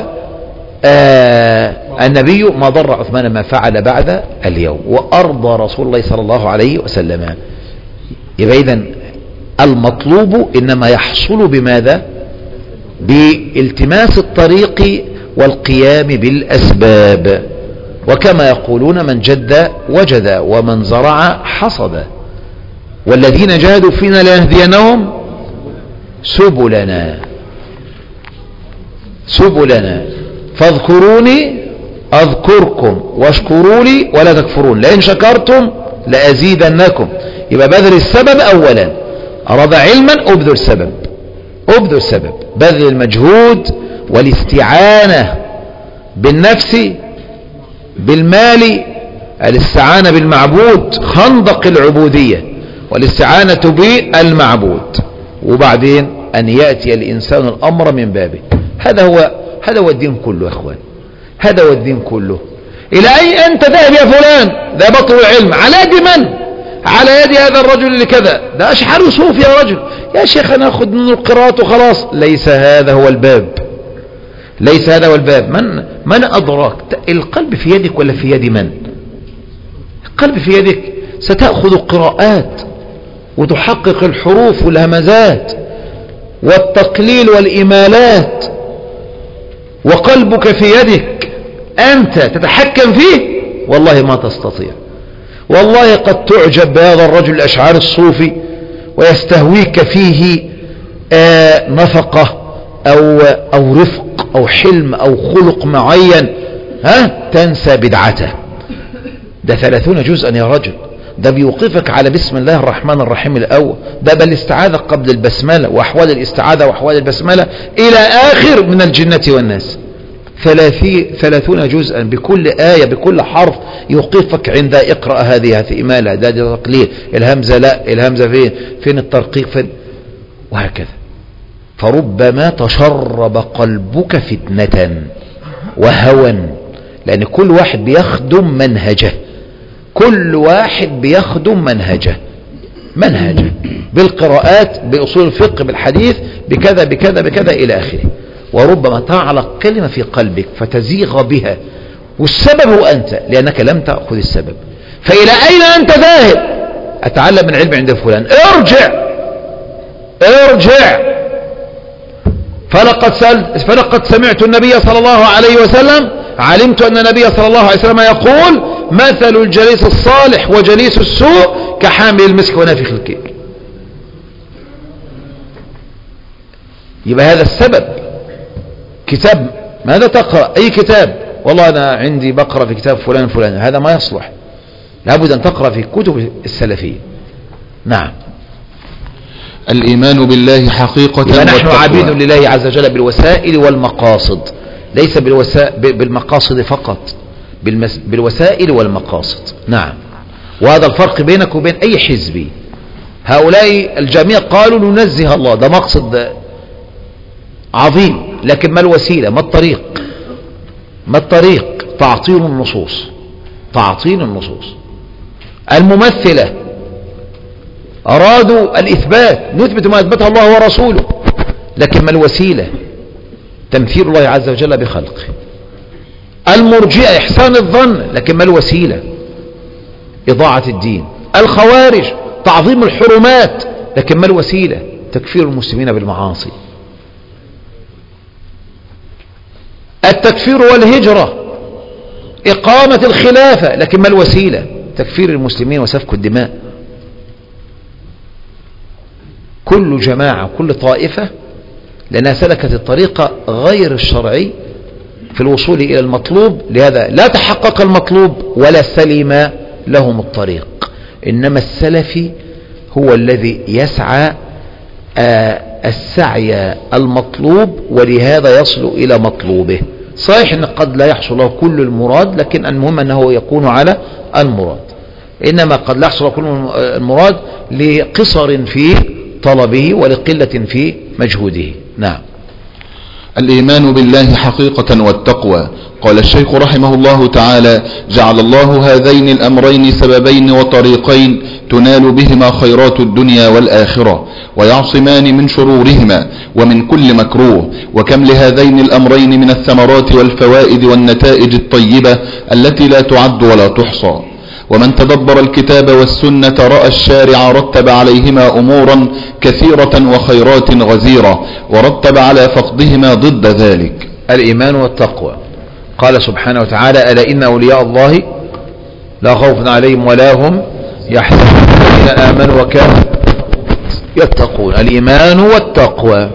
النبي ما ضر عثمان ما فعل بعد اليوم، وأرضى رسول الله صلى الله عليه وسلم. يبقى إذن المطلوب إنما يحصل بماذا؟ بالتماس الطريق والقيام بالأسباب. وكما يقولون من جد وجد، ومن زرع حصد، والذين جاهدوا فينا لنهدينهم سبلنا فاذكروني أذكركم واشكروا لي ولا تكفرون، لئن شكرتم لأزيدنكم. يبقى بذل السبب أولا، أراد علما أبذل سبب، بذل المجهود والاستعانة بالنفس بالمال، الاستعانة بالمعبود، خندق العبودية، والاستعانة بالمعبود، وبعدين أن يأتي الإنسان الأمر من بابه. هذا هو الدين كله يا أخوان، هذا هو الدين كله. إلى أي أنت ذاهب يا فلان؟ ده بطل العلم على يد من؟ على يد هذا الرجل اللي كذا، ده أشعري صوفي يا رجل، يا شيخ أنا أخذ منه القراءة وخلاص. ليس هذا هو الباب، ليس هذا هو الباب. من أدراك؟ القلب في يدك ولا في يد من؟ القلب في يدك. ستأخذ القراءات وتحقق الحروف والهمزات والتقليل والإمالات، وقلبك في يدك أنت تتحكم فيه، والله ما تستطيع. والله قد تعجب بهذا الرجل الأشعار الصوفي ويستهويك فيه نفقة أو رفق أو حلم أو خلق معين، تنسى بدعته. ده 30 جزءا يا رجل، ده بيوقفك على بسم الله الرحمن الرحيم الأول، ده بالاستعاذة قبل البسملة وأحوال الاستعاذة وأحوال البسملة إلى آخر من الجنة والناس. 30 جزءا، بكل آية بكل حرف يوقفك عند اقرأ هذه إمالة، ده تقليل، الهمزة لا، الهمزة فين الترقيق فين، وهكذا. فربما تشرب قلبك فتنة وهوى، لأن كل واحد بيخدم منهجه، كل واحد بيخدم منهجه بالقراءات، بأصول الفقه، بالحديث، بكذا بكذا بكذا إلى آخره. وربما تعلق كلمة في قلبك فتزيغ بها، والسبب هو أنت، لأنك لم تأخذ السبب. فإلى أين أنت ذاهب؟ أتعلم من علم عند فلان. ارجع. فلقد سمعت النبي صلى الله عليه وسلم، علمت أن النبي صلى الله عليه وسلم يقول: مثل الجليس الصالح وجليس السوء كحامل المسك ونافخ الكير. يبقى هذا السبب. كتاب ماذا تقرأ؟ أي كتاب؟ والله أنا عندي بقرأ في كتاب فلان فلان، هذا ما يصلح، لابد أن تقرأ في كتب السلفية. نعم. الإيمان بالله حقيقة، نحن عبيد لله عز وجل بالوسائل والمقاصد، ليس بالمقاصد فقط، بالوسائل والمقاصد. نعم. وهذا الفرق بينك وبين أي حزبي. هؤلاء الجميع قالوا ننزه الله، ده مقصد عظيم، لكن ما الوسيلة؟ ما الطريق؟ تعطيل النصوص. الممثلة أرادوا الإثبات، نثبت ما أثبته الله ورسوله، لكن ما الوسيلة؟ تمثيل الله عز وجل بخلقه. المرجئة إحسان الظن، لكن ما الوسيلة؟ إضاعة الدين. الخوارج تعظيم الحرمات، لكن ما الوسيلة؟ تكفير المسلمين بالمعاصي. التكفير والهجرة إقامة الخلافة، لكن ما الوسيلة؟ تكفير المسلمين وسفك الدماء. كل جماعة كل طائفة لأنها سلكت الطريقة غير الشرعي في الوصول إلى المطلوب، لهذا لا تحقق المطلوب ولا سلم لهم الطريق. إنما السلفي هو الذي يسعى السعي المطلوب، ولهذا يصل إلى مطلوبه. صحيح أن قد لا يحصل له كل المراد، لكن المهم أنه يكون على المراد. إنما قد لا يحصل كل المراد لقصر في طلبه ولقلة في مجهوده. نعم. الإيمان بالله حقيقة والتقوى. قال الشيخ رحمه الله تعالى: جعل الله هذين الأمرين سببين وطريقين تنال بهما خيرات الدنيا والآخرة، ويعصمان من شرورهما ومن كل مكروه. وكم لهذين الأمرين من الثمرات والفوائد والنتائج الطيبة التي لا تعد ولا تحصى. ومن تدبر الكتاب والسنة رأى الشارع رتب عليهما أمورا كثيرة وخيرات غزيرة، ورتب على فقدهما ضد ذلك. الإيمان والتقوى. قال سبحانه وتعالى: ألا إن أولياء الله لا خوف عليهم ولا هم يحزنون الذين آمنوا وكانوا يتقون. الإيمان والتقوى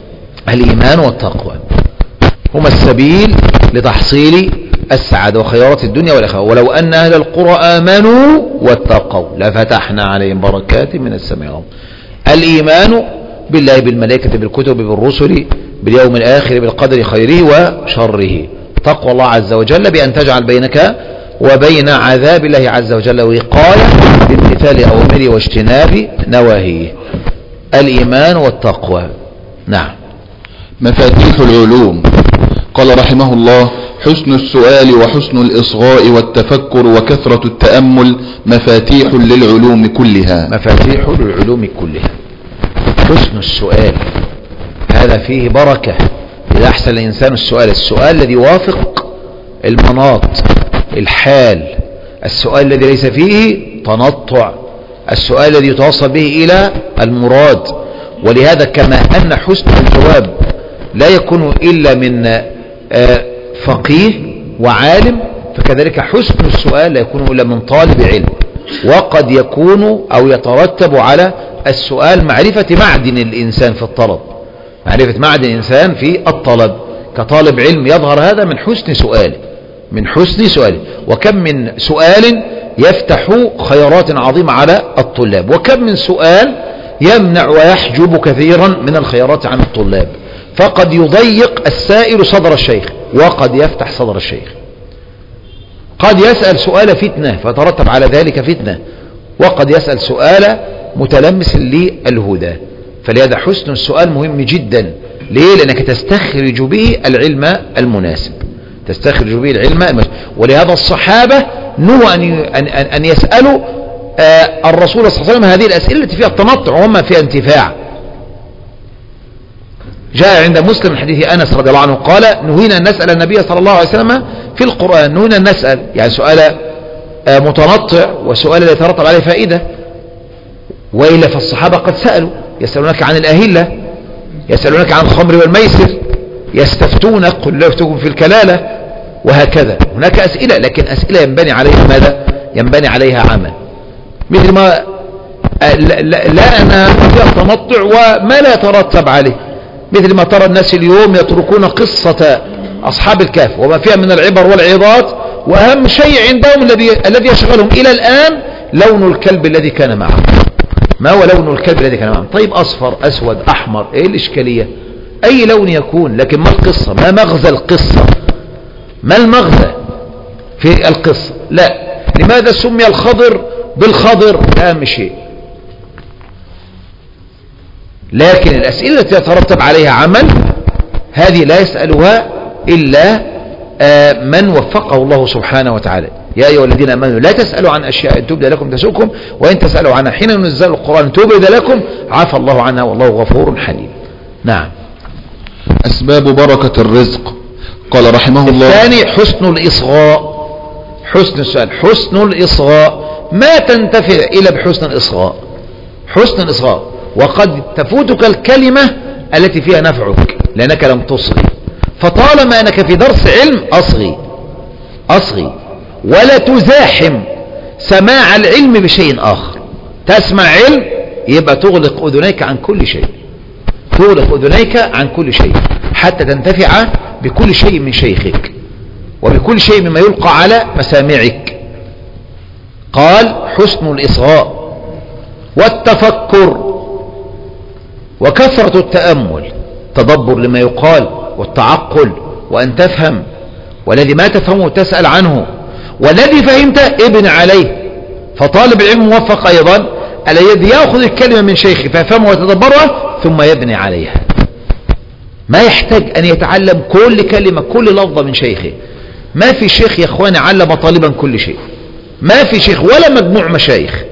هما السبيل لتحصيل السعادة وخيرات الدنيا والآخرة. ولو أن أهل القرى آمنوا واتقوا لفتحنا عليهم بركات من السماء والأرض. الإيمان بالله، بالملائكة، بالكتب، بالرسل، باليوم الآخر، بالقدر خيره وشره. تقوى الله عز وجل بأن تجعل بينك وبين عذاب الله عز وجل وقاية بامتثال أوامره واجتناب نواهيه، الإيمان والتقوى. نعم. مفاتيح العلوم. قال رحمه الله: حسن السؤال وحسن الإصغاء والتفكر وكثرة التأمل مفاتيح للعلوم كلها. مفاتيح للعلوم كلها. حسن السؤال هذا فيه بركة، إذا أحسن الإنسان السؤال الذي يوافق المناط، الحال، السؤال الذي ليس فيه تنطع، السؤال الذي يتوصل به إلى المراد. ولهذا كما أن حسن الجواب لا يكون إلا من فقيه وعالم، فكذلك حسن السؤال لا يكون إلا من طالب علم. وقد يكون أو يترتب على السؤال معرفة معدن الإنسان في الطلب، معرفة معدن الإنسان في الطلب، كطالب علم يظهر هذا من حسن سؤاله، من حسن سؤاله. وكم من سؤال يفتح خيرات عظيمة على الطلاب، وكم من سؤال يمنع ويحجب كثيرا من الخيرات عن الطلاب. فقد يضيق السائل صدر الشيخ وقد يفتح صدر الشيخ. قد يسأل سؤال فتنة فترتب على ذلك فتنة، وقد يسأل سؤال متلمس للهدى. فلهذا حسن السؤال مهم جدا. ليه؟ لأنك تستخرج به العلم المناسب، تستخرج به العلم المناسب. ولهذا الصحابة نهوا أن يسألوا الرسول صلى الله عليه وسلم هذه الأسئلة التي فيها التنطع وما فيها انتفاع. جاء عند مسلم حديث أنس رضي الله عنه قال: نهينا أن نسأل النبي صلى الله عليه وسلم في القرآن. نهينا أن نسأل يعني سؤال متنطع وسؤال لا يترتب عليه فائدة، وإلا فالصحابة قد سألوا، يسألونك عن الأهلة، يسألونك عن الخمر والميسر، يستفتونك قل لا يفتكم في الكلالة، وهكذا. هناك أسئلة، لكن أسئلة ينبني عليها ماذا؟ ينبني عليها عمل. مثل ما لا أنا فيها تنطع وما لا يترتب عليه، مثل ما ترى الناس اليوم يتركون قصة أصحاب الكهف وما فيها من العبر والعظات، وأهم شيء عندهم الذي يشغلهم إلى الآن لون الكلب الذي كان معهم. ما هو لون الكلب الذي كان معهم؟ طيب أصفر، أسود، أحمر، إيه الإشكالية؟ أي لون يكون، لكن ما القصة؟ ما مغزى القصة؟ ما المغزى في القصة؟ لا. لماذا سمي الخضر بالخضر؟ أهم شيء. لكن الأسئلة التي يترتب عليها عمل هذه لا يسألها إلا من وفقه الله سبحانه وتعالى. يا أيها الذين آمنوا لا تسألوا عن أشياء إن تبد لكم تسؤكم وإن تسألوا عنها حين ينزل القرآن تبد لكم عفى الله عنها والله غفور حليم. نعم. أسباب بركة الرزق. قال رحمه الله: الثاني حسن الإصغاء. حسن السؤال، حسن الإصغاء، ما تنتفع إلا بحسن الإصغاء. حسن الإصغاء. وقد تفوتك الكلمة التي فيها نفعك لأنك لم تصغي، فطالما أنك في درس علم أصغي ولا تزاحم سماع العلم بشيء آخر. تسمع علم يبقى تغلق أذنيك عن كل شيء، تغلق أذنيك عن كل شيء حتى تنتفع بكل شيء من شيخك وبكل شيء مما يلقى على مسامعك. قال: حسن الإصغاء والتفكر وكثرة التأمل، تدبر لما يقال والتعقل وأن تفهم، والذي ما تفهمه تسأل عنه، والذي فهمت ابن عليه. فطالب العلم موفق أيضا الذي يأخذ الكلمة من شيخه فيفهمها ويتدبرها ثم يبني عليها، ما يحتاج أن يتعلم كل كلمة كل لفظة من شيخه. ما في شيخ يا أخواني علم طالبا كل شيء، ما في شيخ ولا مجموع مشايخ،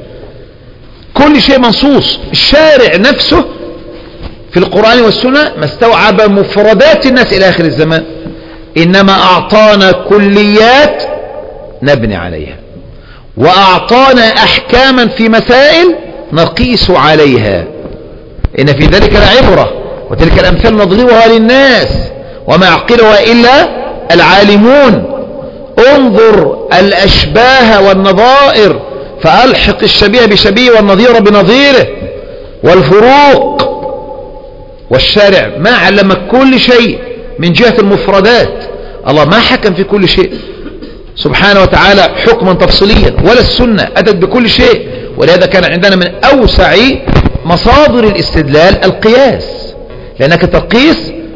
كل شيء منصوص. الشارع نفسه في القرآن والسنة ما استوعب مفردات الناس إلى آخر الزمان، إنما أعطانا كليات نبني عليها، وأعطانا أحكاما في مسائل نقيس عليها. إن في ذلك لعبرة، وتلك الأمثال نضربها للناس وما يعقلها إلا العالمون. انظر الأشباه والنظائر فألحق الشبيه بشبيه والنظير بنظيره والفروق. والشارع ما علمك كل شيء من جهة المفردات. الله ما حكم في كل شيء سبحانه وتعالى حكما تفصيليا، ولا السنة أتت بكل شيء. ولهذا كان عندنا من أوسع مصادر الاستدلال القياس، لأنك تقيس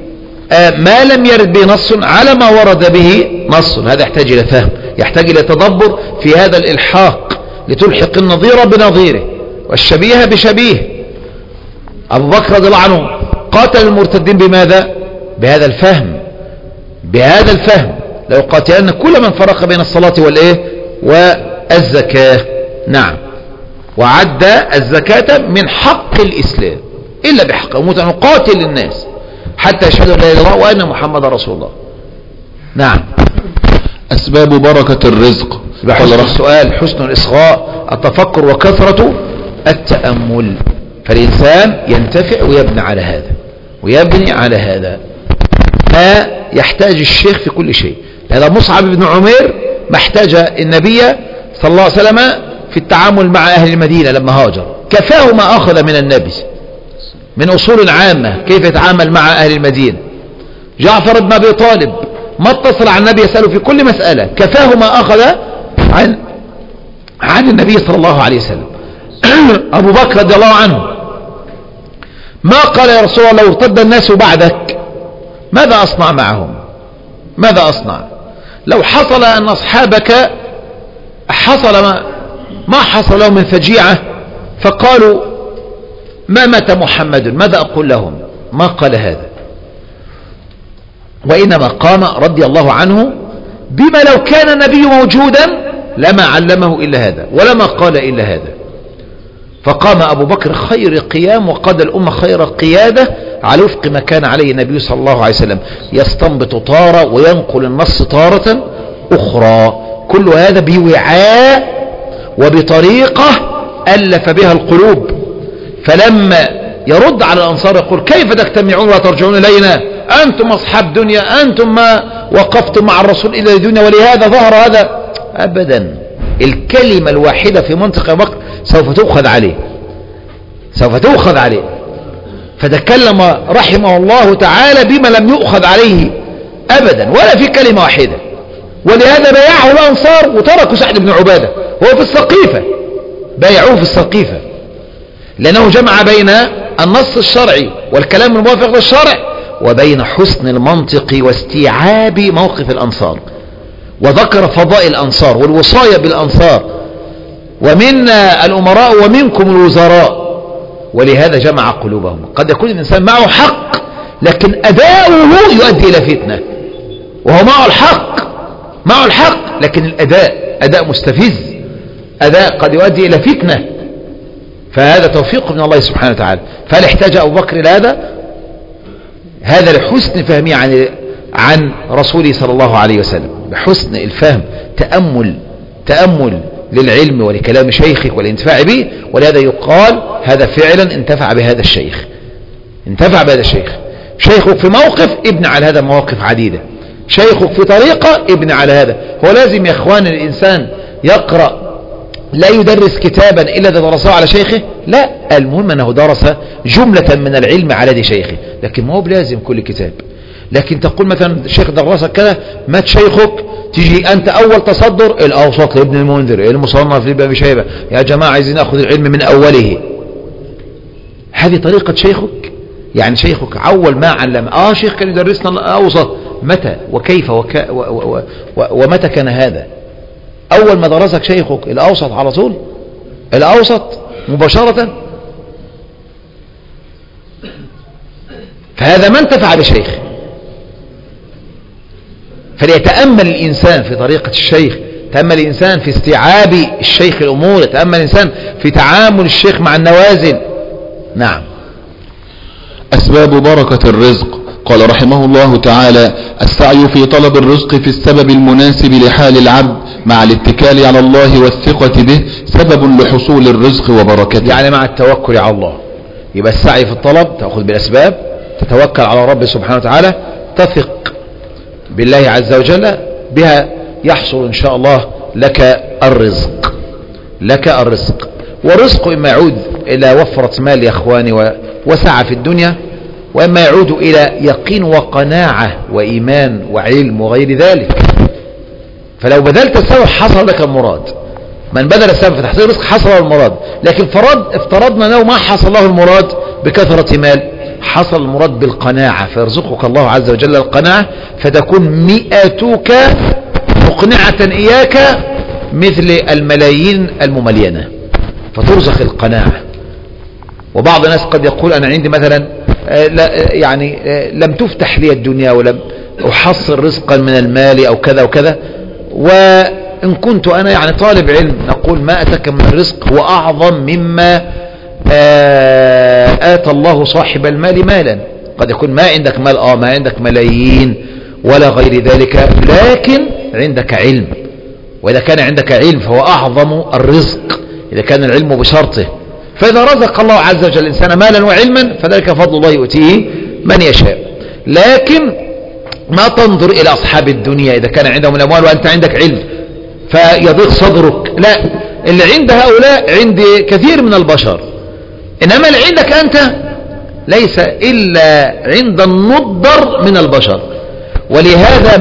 ما لم يرد به نص على ما ورد به نص. هذا يحتاج إلى فهم، يحتاج إلى تدبر في هذا الإلحاق لتلحق النظير بنظيره والشبيه بشبيه. أبو بكر رضي الله عنه قاتل المرتدين بماذا؟ بهذا الفهم، بهذا الفهم. لو قاتلن كل من فرق بين الصلاة والزكاة. نعم. وعد الزكاة من حق الإسلام إلا بحق أموت أن نقاتل الناس حتى يشهدوا لا إله إلا الله وأن محمد رسول الله. نعم. أسباب بركة الرزق. حسن السؤال، حسن الإصغاء، التفكر، وكثرة التأمل. فالإنسان ينتفع ويبني على هذا، ويبني على هذا ما يحتاج الشيخ في كل شيء. هذا مصعب بن عمير ما احتاج النبي صلى الله عليه وسلم في التعامل مع أهل المدينة لما هاجر، كفاه ما أخذ من النبي من أصول عامة كيف يتعامل مع أهل المدينة. جعفر بن أبي طالب ما اتصل عن النبي يسأله في كل مسألة، كفاه ما أخذ عن النبي صلى الله عليه وسلم. أبو بكر رضي الله عنه ما قال يا رسول الله لو ارتد الناس بعدك ماذا أصنع معهم؟ ماذا أصنع؟ لو حصل أن أصحابك حصل ما حصل لهم من فجيعة فقالوا ما مات محمد ماذا أقول لهم؟ ما قال هذا، وإنما قام رضي الله عنه بما لو كان النبي موجودا لما علمه إلا هذا ولما قال إلا هذا. فقام أبو بكر خير قيام وقاد الأمة خير قيادة على وفق ما كان عليه النبي صلى الله عليه وسلم، يستنبط طارة وينقل النص طارة أخرى، كل هذا بوعاء وبطريقة ألف بها القلوب. فلما يرد على الأنصار يقول كيف تجتمعون وترجعون إلينا أنتم أصحاب دنيا، أنتم ما وقفتم مع الرسول إلى الدنيا ولهذا ظهر هذا. أبدا، الكلمة الواحدة في منطق أبو بكر سوف تؤخذ عليه، سوف تؤخذ عليه. فتكلم رحمه الله تعالى بما لم يؤخذ عليه أبدا ولا في كلمة واحدة. ولهذا بايعه الأنصار وتركوا سعد بن عبادة وهو في السقيفة، بايعوه في السقيفة لأنه جمع بين النص الشرعي والكلام الموافق للشرع وبين حسن المنطق واستيعاب موقف الأنصار، وذكر فضائل الأنصار والوصايا بالأنصار ومنا الأمراء ومنكم الوزراء. ولهذا جمع قلوبهم. قد يكون الإنسان معه حق لكن أداؤه يؤدي إلى فتنة، وهو معه الحق لكن الأداء أداء مستفز، أداء قد يؤدي إلى فتنة. فهذا توفيق من الله سبحانه وتعالى. فهل احتاج أبو بكر إلى هذا لحسن فهمه عن رسوله صلى الله عليه وسلم، بحسن الفهم، تأمل للعلم ولكلام شيخك والانتفاع به. ولهذا يقال هذا فعلا انتفع بهذا الشيخ، انتفع بهذا الشيخ. شيخك في موقف ابن على هذا مواقف عديدة، شيخك في طريقة ابن على هذا. هو لازم يا اخوان الإنسان يقرأ، لا يدرس كتابا إلا إذا درسه على شيخه، لا، المهم أنه درس جملة من العلم على يد شيخه، لكن ما هو بلازم كل كتاب. لكن تقول مثلا الشيخ درسك كذا، مات شيخك، تيجي أنت أول تصدر الأوسط لابن المنذر، المصنف لابن أبي شيبة، يا جماعة عايزين نأخذ العلم من أوله. هذه طريقة شيخك؟ يعني شيخك أول ما علم شيخ كان يدرسنا الأوسط، متى وكيف ومتى كان هذا؟ أول ما درسك شيخك الأوسط على طول، الأوسط مباشرة. فهذا ما انتفع بشيخ. فليتأمل الإنسان في طريقة الشيخ، يتأمل الإنسان في استيعاب الشيخ الأمور، يتأمل الإنسان في تعامل الشيخ مع النوازل. نعم. أسباب بركة الرزق. قال رحمه الله تعالى: السعي في طلب الرزق في السبب المناسب لحال العبد مع الاتكال على الله والثقة به سبب لحصول الرزق وبركته. يعني مع التوكل على الله، يبقى السعي في الطلب تأخذ بالأسباب، تتوكل على رب سبحانه وتعالى، تثق بالله عز وجل، بها يحصل إن شاء الله لك الرزق. لك الرزق، والرزق إما يعود إلى وفرة مال يا أخواني وسعة في الدنيا، وإما يعود إلى يقين وقناعة وإيمان وعلم وغير ذلك. فلو بذلت السبب حصل لك المراد. من بذل السبب في تحصيل الرزق حصل له المراد. لكن افترضنا أنه ما حصل له المراد بكثرة مال، حصل المراد بالقناعة، فيرزقك الله عز وجل القناعة، فتكون مئتك مقنعة إياك مثل الملايين المملينة فترزق القناعة. وبعض الناس قد يقول أنا عندي مثلا يعني لم تفتح لي الدنيا ولم أحصل رزقا من المال أو كذا وكذا، وإن كنت أنا يعني طالب علم نقول ما أتاك من الرزق هو أعظم مما آتى الله صاحب المال مالا. قد يكون ما عندك مال ما عندك ملايين ولا غير ذلك، لكن عندك علم، وإذا كان عندك علم فهو أعظم الرزق إذا كان العلم بشرطه. فإذا رزق الله عز وجل الإنسان مالا وعلما فذلك فضل الله يؤتيه من يشاء. لكن ما تنظر إلى أصحاب الدنيا إذا كان عندهم الأموال وأنت عندك علم فيضيق صدرك، لا، اللي عند هؤلاء عند كثير من البشر، إنما اللي عندك أنت ليس إلا عند النضر من البشر. ولهذا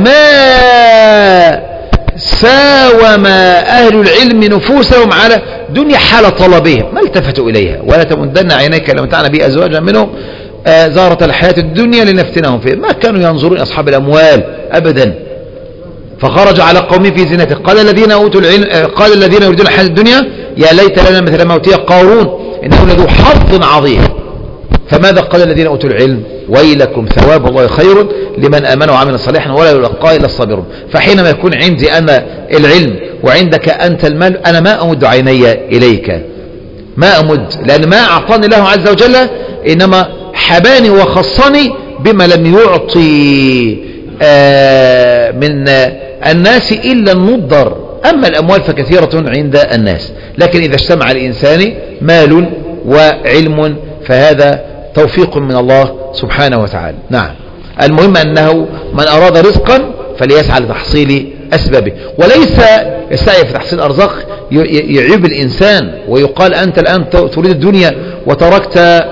ما ساوم أهل العلم نفوسهم على دنيا حال طلبهم، ما التفتوا إليها. ولا تمدن عينيك لما متعنا به أزواجا منهم زارة الحياة الدنيا لنفتنهم فيه. ما كانوا ينظرون أصحاب الأموال أبدا. فخرج على قومه في زينته قال الذين أوتوا العلم، قال الذين يريدون الحياة الدنيا يا ليت لنا مثل ما أوتي قارون إنه لذو حظ عظيم. فماذا قال الذين أوتوا العلم؟ ويلكم ثواب الله خير لمن آمن وعمل صالحا ولا يلقى إلا الصابرون. فحينما يكون عندي أنا العلم وعندك أنت المال أنا ما أمد عيني إليك، ما أمد، لأن ما أعطاني الله عز وجل إنما حباني وخصني بما لم يعطي من الناس إلا النضر. أما الأموال فكثيرة عند الناس، لكن إذا اجتمع الإنسان مال وعلم فهذا توفيق من الله سبحانه وتعالى. نعم، المهم أنه من أراد رزقا فليسعى لتحصيل أسبابه، وليس السعي في تحصيل الأرزاق يعيب الإنسان ويقال أنت الآن تريد الدنيا وتركت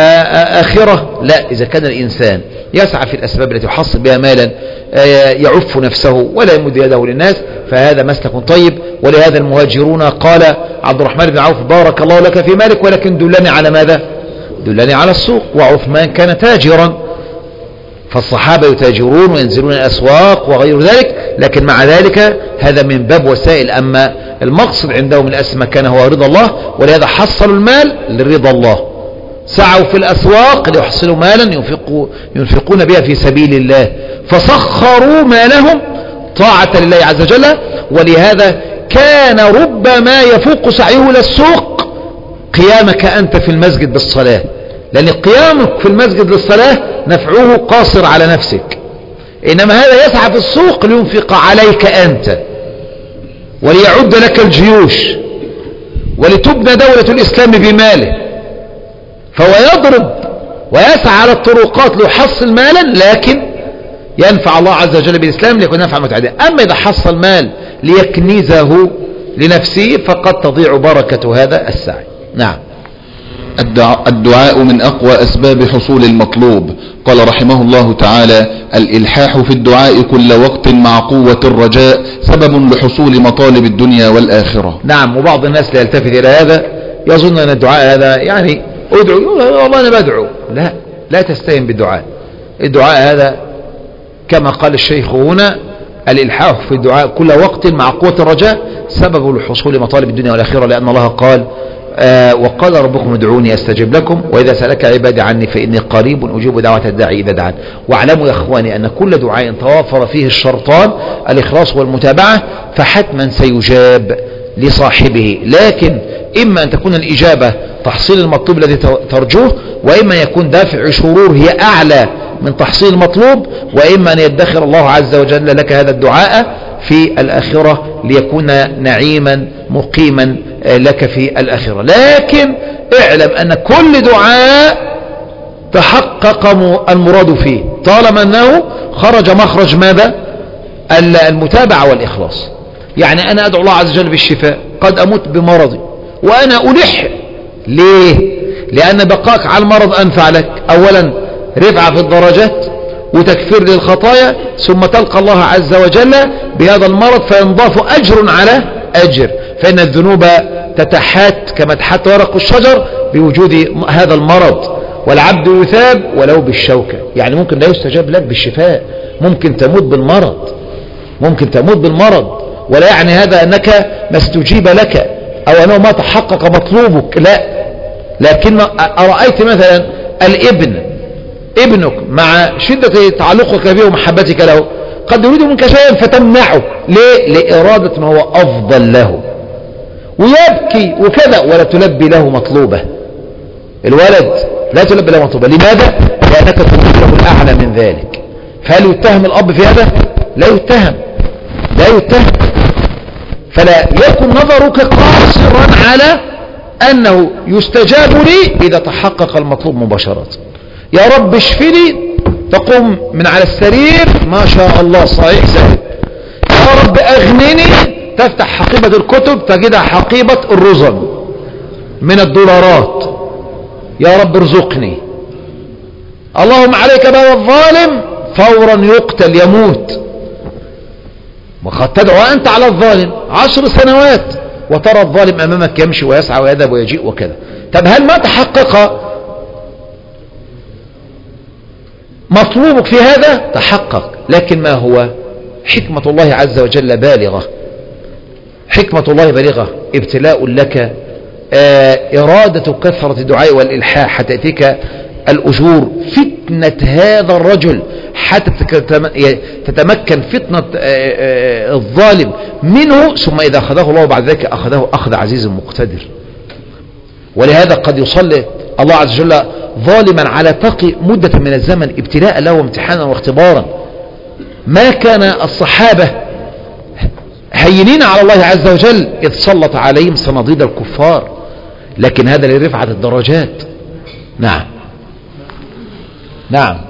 آخرة. لا، إذا كان الإنسان يسعى في الأسباب التي يحصل بها مالا يعف نفسه ولا يمد يده للناس فهذا مسلك طيب. ولهذا المهاجرون قال عبد الرحمن بن عوف بارك الله لك في مالك ولكن دلني على ماذا؟ دلني على السوق. وعثمان كان تاجرا، فالصحابة يتاجرون وينزلون الأسواق وغير ذلك، لكن مع ذلك هذا من باب وسائل. أما المقصد عندهم الأسمى كان هو رضا الله، ولهذا حصلوا المال لرضا الله، سعوا في الأسواق ليحصلوا مالا ينفقون بها في سبيل الله، فسخروا مالهم طاعة لله عز وجل. ولهذا كان ربما يفوق سعيه إلى السوق قيامك أنت في المسجد بالصلاة، لأن قيامك في المسجد للصلاة نفعه قاصر على نفسك، إنما هذا يسعى في السوق لينفق عليك أنت وليعد لك الجيوش ولتبنى دولة الإسلام بماله. فهو يضرب ويسعى على الطرقات ليحصل مالا لكن ينفع الله عز وجل بالإسلام ليكون نفع متعددا. أما إذا حصل مال ليكنزه لنفسه فقد تضيع بركة هذا السعي. نعم. الدعاء من أقوى أسباب حصول المطلوب. قال رحمه الله تعالى: الإلحاح في الدعاء كل وقت مع قوة الرجاء سبب لحصول مطالب الدنيا والآخرة. نعم. وبعض الناس لا يلتفت إلى هذا، يظن أن الدعاء هذا يعني ادعو، والله أنا بدعو. لا تستهين بالدعاء. الدعاء هذا كما قال الشيخ هنا: الإلحاح في الدعاء كل وقت مع قوة الرجاء سبب لحصول مطالب الدنيا والآخرة، لأن الله قال: وقال ربكم ادعوني أستجب لكم وإذا سألك عبادي عني فإني قريب أجيب دعوة الداعي إذا دعان. واعلموا يا إخواني أن كل دعاء توافر فيه الشرطان الإخلاص والمتابعة فحتما سيجاب لصاحبه، لكن إما أن تكون الإجابة تحصيل المطلوب الذي ترجوه، وإما يكون دافع شرور هي أعلى من تحصيل المطلوب، وإما أن يدخر الله عز وجل لك هذا الدعاء في الآخرة ليكون نعيما مقيما لك في الآخرة. لكن اعلم أن كل دعاء تحقق المراد فيه طالما أنه خرج مخرج ماذا؟ المتابعة والإخلاص. يعني أنا أدعو الله عز وجل بالشفاء، قد أموت بمرضي وأنا ألح. ليه؟ لأن بقاك على المرض أنفع لك، أولا رفعة في الدرجات وتكفير للخطايا، ثم تلقى الله عز وجل بهذا المرض فينضاف أجر على أجر، فإن الذنوب تتحات كما تحات ورق الشجر بوجود هذا المرض، والعبد يثاب ولو بالشوكة. يعني ممكن لا يستجاب لك بالشفاء، ممكن تموت بالمرض، ولا يعني هذا أنك ما استجيب لك أو أنه ما تحقق مطلوبك، لا، لكن أرأيت مثلا ابنك مع شدة تعلقك به ومحبتك له قد يريد منك شيئا فتمنعه، ليه؟ لإرادة ما هو أفضل له، ويبكي وكذا ولا تلبي له مطلوبه. الولد لا تلبي له مطلوبه، لماذا؟ لأنك تريد له الأعلى من ذلك. فهل يتهم الأب في هذا؟ لا يتهم، لا يتهم. فلا يكن نظرك قاصرا على أنه يستجاب لي إذا تحقق المطلوب مباشرة. يا رب اشفني، تقوم من على السرير ما شاء الله صحيح سهل. يا رب أغنني، تفتح حقيبة الكتب تجدها حقيبة الرزم من الدولارات. يا رب ارزقني. اللهم عليك بها الظالم، فورا يقتل يموت. وقد تدعو أنت على الظالم 10 سنوات وترى الظالم أمامك يمشي ويسعى ويذهب ويجيء وكذا. طب هل ما تحقق مطلوبك في هذا؟ تحقق، لكن ما هو؟ حكمة الله عز وجل بالغة، حكمة الله بالغة، ابتلاء لك، إرادة كثرة الدعاء والإلحاح حتى تأتيك الأجور، فتنة هذا الرجل حتى تتمكن فتنة الظالم منه، ثم إذا أخذه الله بعد ذلك أخذه أخذ عزيز مقتدر. ولهذا قد يصلي الله عز وجل ظالما على تقي مدة من الزمن ابتلاء له وامتحانا واختبارا. ما كان الصحابة هينين على الله عز وجل إذ سلط عليهم صناديد الكفار، لكن هذا لرفعة الدرجات. نعم نعم.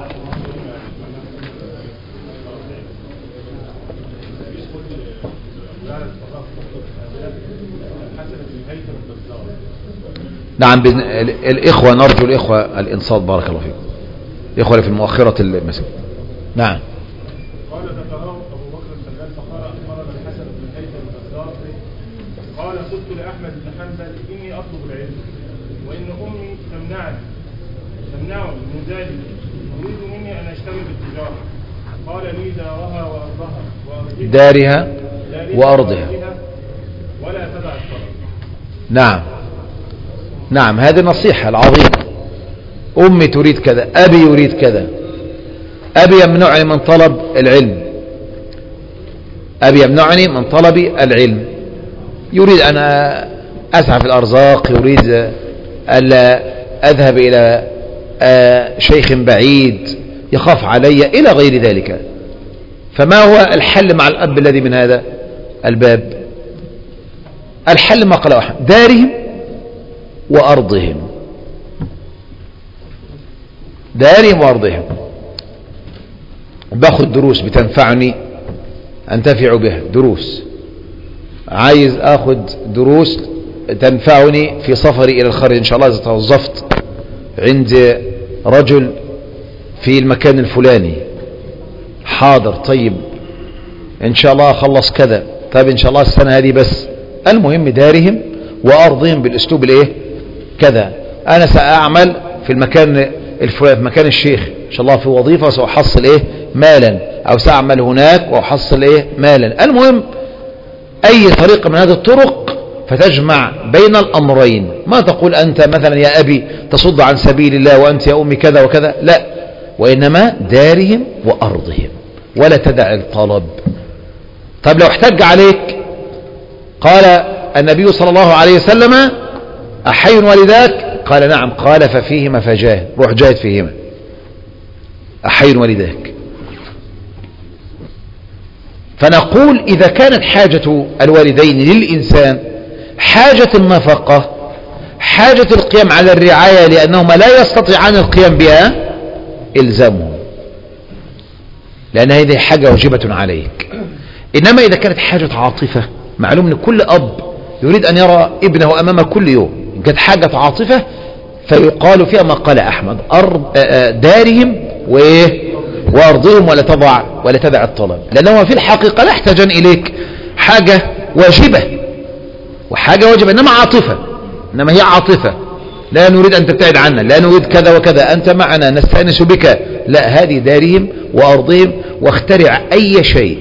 نعم الإخوة، نرجو الإخوة الإنصات، بارك الله فيكم، الإخوة في المؤخرة المسجد. نعم. قال ذكره أبو بكر السلام فقال أخبرنا الحسن بن هيثم البزار قال قلت لأحمد بن حنبل إني أطلب العلم وإن أمي تمنعني من ذلك، تريد مني أن أشتغل بالتجارة. قال لي دارها وأرضها دارها وأرضها ولا تدع الطلب. نعم نعم، هذه النصيحة العظيمة. أمي تريد كذا، أبي يريد كذا، أبي يمنعني من طلب العلم، أبي يمنعني من طلب العلم، يريد أن أسعى في الأرزاق، يريد ألا أذهب إلى شيخ بعيد يخاف علي إلى غير ذلك. فما هو الحل مع الأب الذي من هذا الباب؟ الحل ما قاله أحد: دارهم وأرضهم، دارهم وأرضهم. باخذ دروس بتنفعني أنتفع بها، دروس عايز أخذ دروس تنفعني في سفري إلى الخارج إن شاء الله. إذا توظفت عند رجل في المكان الفلاني، حاضر، طيب إن شاء الله أخلص كذا، طيب إن شاء الله السنة هذه بس. المهم دارهم وأرضهم بالأسلوب الإيه كذا. أنا سأعمل في المكان الفلاني، في مكان الشيخ إن شاء الله في وظيفة سأحصل إيه مالا، أو سأعمل هناك وأحصل إيه مالا. المهم أي طريقة من هذه الطرق فتجمع بين الأمرين. ما تقول أنت مثلا يا أبي تصد عن سبيل الله وأنت يا أمي كذا وكذا، لا، وإنما دارهم وأرضهم ولا تدع الطلب. طيب لو احتج عليك، قال النبي صلى الله عليه وسلم: أحي والداك؟ قال نعم. قال ففيهما فجاهد، روح جاهد فيهما، أحي والداك. فنقول إذا كانت حاجة الوالدين للإنسان حاجة النفقة، حاجة القيام على الرعاية لأنهما لا يستطيعان القيام بها، إلزامهم، لأن هذه حاجة واجبة عليك. إنما إذا كانت حاجة عاطفة، معلوم أن كل أب يريد أن يرى ابنه أمامه كل يوم، إن كانت حاجة عاطفة فيقال فيها ما قال أحمد: دارهم وأرضهم ولا تدع الطلب، لأنه في الحقيقة لا يحتاجان إليك، حاجة واجبة وحاجة واجبة، إنما عاطفة، إنما هي عاطفة، لا نريد أن تبتعد عنا، لا نريد كذا وكذا، أنت معنا نستأنس بك، لا، هذه دارهم وأرضهم، واخترع أي شيء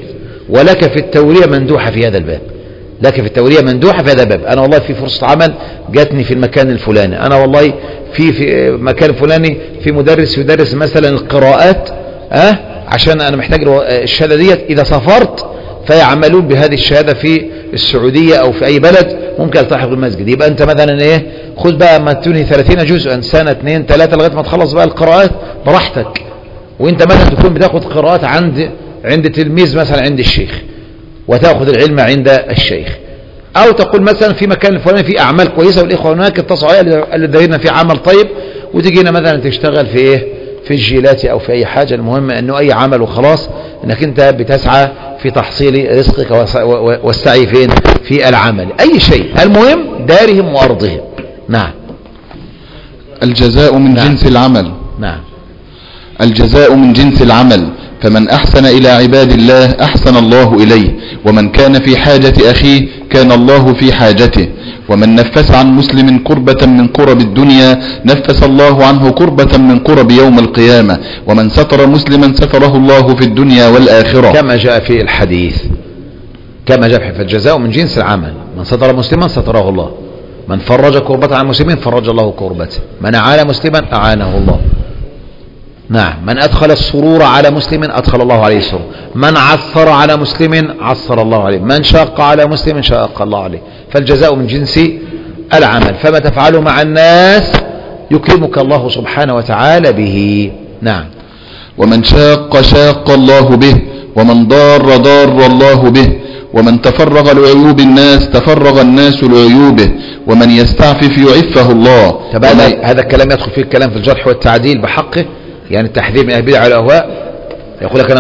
ولك في التورية مندوحة في هذا الباب، لك في التورية مندوحة في هذا الباب. أنا والله في فرصة عمل جاتني في المكان الفلاني، أنا والله في مكان فلاني في مدرس يدرس مثلا القراءات عشان أنا محتاج الشهادة ديت، إذا سافرت فيعملون بهذه الشهادة في السعودية أو في أي بلد، ممكن التحق بالمسجد. يبقى أنت مثلا إيه، خذ بقى ما تنهي 30 جزءا سنة 2 3 لغاية ما تخلص بقى القراءات براحتك. وأنت مثلا تكون بتاخذ قراءات عند تلميذ مثلا عند الشيخ، وتأخذ العلم عند الشيخ. أو تقول مثلا في مكان الفلاني في أعمال كويسة والإخوة هناك اتصلوا علينا الذين في عمل طيب، وتجينا مثلا تشتغل في إيه، في الجيلات أو في أي حاجة. المهم أنه أي عمل وخلاص، أنك أنت بتسعى في تحصيل رزقك والسعي فين، في العمل أي شيء، المهم دارهم وأرضهم. نعم. الجزاء من جنس العمل. نعم. الجزاء من جنس العمل، فمن أحسن إلى عباد الله أحسن الله إليه، ومن كان في حاجة أخيه كان الله في حاجته، ومن نفس عن مسلم كربة من كرب الدنيا نفس الله عنه كربة من كرب يوم القيامة، ومن ستر مسلما ستره الله في الدنيا والآخرة، كما جاء في الحديث، كما جاء في الجزاء من جنس العمل، من ستر مسلما ستره الله، من فرج كربة عن مسلم فرج الله كربته، من أعان مسلما أعانه الله. نعم. من أدخل السرور على مسلم أدخل الله عليه السرور، من عثر على مسلم عثر الله عليه، من شاق على مسلم شاق الله عليه. فالجزاء من جنس العمل، فما تفعله مع الناس يكرمك الله سبحانه وتعالى به. نعم. ومن شاق شاق الله به، ومن ضار ضار الله به، ومن تفرغ لعيوب الناس تفرغ الناس لعيوبه، ومن يستعفف يعفه الله. طب هذا الكلام يدخل فيه الكلام في الجرح والتعديل بحقه، يعني التحذير من البدع والأهواء. يقول لك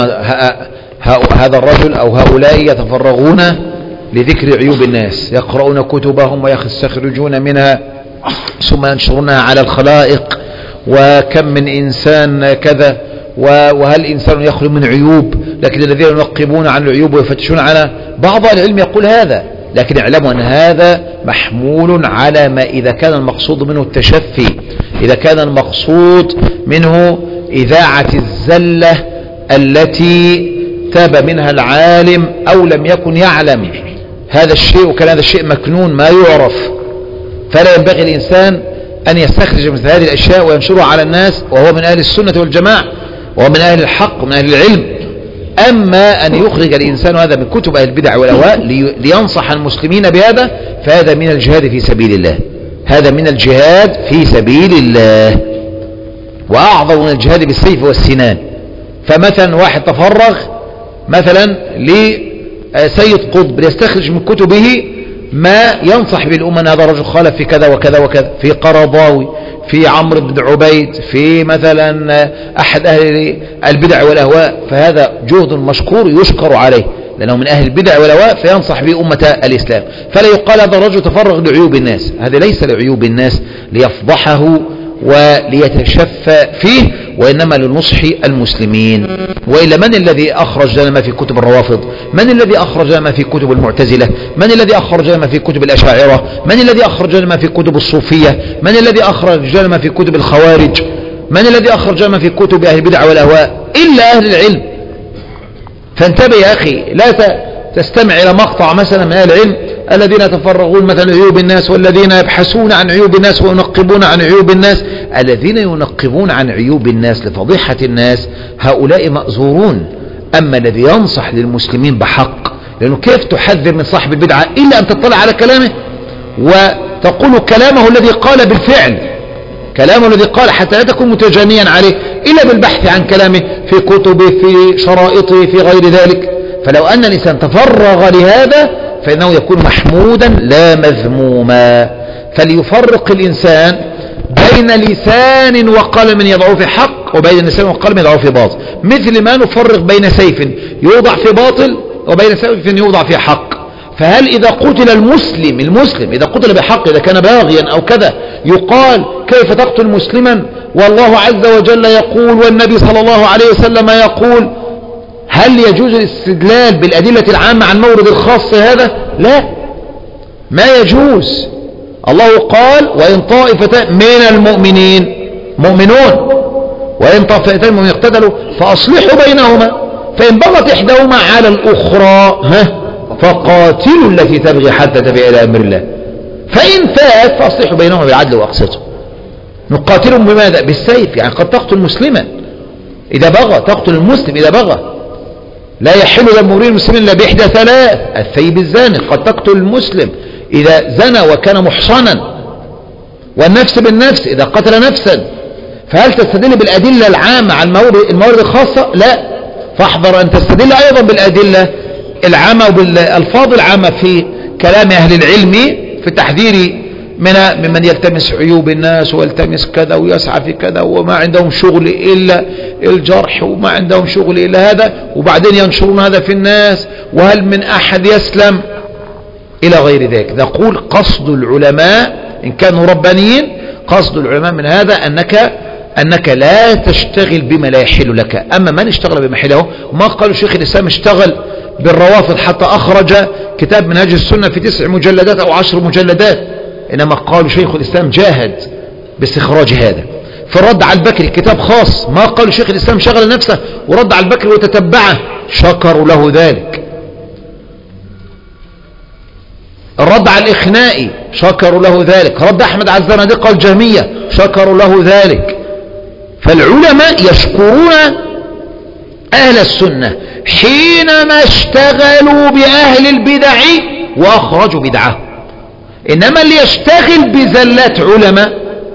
هذا الرجل أو هؤلاء يتفرغون لذكر عيوب الناس، يقرؤون كتبهم ويستخرجون منها ثم ينشرونها على الخلائق، وكم من إنسان كذا، وهل إنسان يخلو من عيوب، لكن الذين ينقبون عن العيوب ويفتشون عنها. بعض العلم يقول هذا، لكن اعلموا أن هذا محمول على ما إذا كان المقصود منه التشفي، إذا كان المقصود منه إذاعة الزلة التي تاب منها العالم أو لم يكن يعلم هذا الشيء، وكان هذا الشيء مكنون ما يعرف، فلا ينبغي الإنسان أن يستخرج مثل هذه الأشياء وينشرها على الناس وهو من أهل السنة والجماعة ومن أهل الحق ومن أهل العلم. أما أن يخرج الإنسان هذا من كتب أهل البدع والأهواء لينصح المسلمين بهذا، فهذا من الجهاد في سبيل الله، هذا من الجهاد في سبيل الله، وأعظم من الجهاد بالسيف والسنان. فمثلا واحد تفرغ مثلا لسيد قطب ليستخرج من كتبه ما ينصح بالأمة أن هذا الرجل خالف في كذا وكذا وكذا، في قرضاوي، في عمرو بن عبيد، في مثلا أحد أهل البدع والأهواء، فهذا جهد مشكور يشكر عليه لأنه من أهل البدع والأهواء، فينصح به أمة الإسلام. فلا يقال هذا الرجل تفرغ لعيوب الناس، هذا ليس لعيوب الناس ليفضحه وليتشفى فيه، وإنما لنصح المسلمين. وإلا من الذي أخرج لنا ما في كتب الروافض؟ من الذي أخرج لنا ما في كتب المعتزلة؟ من الذي أخرج لنا ما في كتب الأشاعرة؟ من الذي أخرج لنا ما في كتب الصوفية؟ من الذي أخرج لنا ما في كتب الخوارج؟ من الذي أخرج لنا ما في كتب أهل البدع والأهواء؟ إلا أهل العلم. فانتبه يا أخي، لا تستمع إلى مقطع مثلا من أهل العلم الذين يتفرغون مثلا عيوب الناس، والذين يبحثون عن عيوب الناس وينقبون عن عيوب الناس. الذين ينقبون عن عيوب الناس لفضيحة الناس هؤلاء مأزورون. أما الذي ينصح للمسلمين بحق، لأنه كيف تحذر من صاحب البدعة إلا أن تطلع على كلامه وتقول كلامه الذي قال بالفعل، كلامه الذي قال، حتى لا تكون متجانيا عليه إلا بالبحث عن كلامه في كتبه في شرائطه في غير ذلك. فلو أن الإنسان تفرغ لهذا فإنه يكون محمودا لا مذموما. فليفرق الإنسان بين لسان وقلم يضعه في حق وبين لسان وقلم يضعه في باطل، مثل ما نفرق بين سيف يوضع في باطل وبين سيف يوضع في حق. فهل إذا قتل المسلم إذا قتل بحق، إذا كان باغيا أو كذا، يقال كيف تقتل مسلما والله عز وجل يقول والنبي صلى الله عليه وسلم يقول؟ هل يجوز الاستدلال بالأدلة العامة عن مورد الخاص هذا؟ لا، ما يجوز. الله قال وإن طائفتان من المؤمنين مؤمنون وإن طائفتان من اقتتلوا فأصلحوا بينهما فإن بغت إحداهما على الأخرى فقاتلوا التي تبغي حتى تفيء إلى أمر الله فإن فات فأصلحوا بينهما بالعدل وأقسطوا. نقاتلهم بماذا؟ بالسيف. يعني قد تقتل مسلما إذا بغى، تقتل المسلم إذا بغى. لا يحل دم امرئ مسلم إلا بإحدى ثلاث: الثيب الزاني. قد تقتل المسلم إذا زنى وكان محصنا، والنفس بالنفس إذا قتل نفسا. فهل تستدل بالأدلة العامة على الموارد الخاصة؟ لا. فاحذر أن تستدل أيضا بالأدلة العامة وبالألفاظ العامة في كلام أهل العلم في التحذير ممن يلتمس عيوب الناس ويلتمس كذا ويسعى في كذا وما عندهم شغل إلا الجرح وما عندهم شغل إلا هذا، وبعدين ينشرون هذا في الناس، وهل من أحد يسلم إلى غير ذلك. نقول قصد العلماء إن كانوا ربانيين، قصد العلماء من هذا أنك لا تشتغل بما لا يحل لك. أما من اشتغل بما يحله، ما قالوا شيخ الإسلام اشتغل بالروافض حتى أخرج كتاب منهج السنة في 9 مجلدات أو 10 مجلدات، إنما قالوا شيخ الإسلام جاهد باستخراج هذا. في الرد على البكري كتاب خاص، ما قالوا شيخ الإسلام شغل نفسه ورد على البكري وتتبعه، شكروا له ذلك. الرد على الإخنائي شكروا له ذلك. رد أحمد على الزنادقة الجهمية شكروا له ذلك. فالعلماء يشكرون أهل السنة حينما اشتغلوا بأهل البدع وأخرجوا بدعة. إنما اللي يشتغل بزلات علماء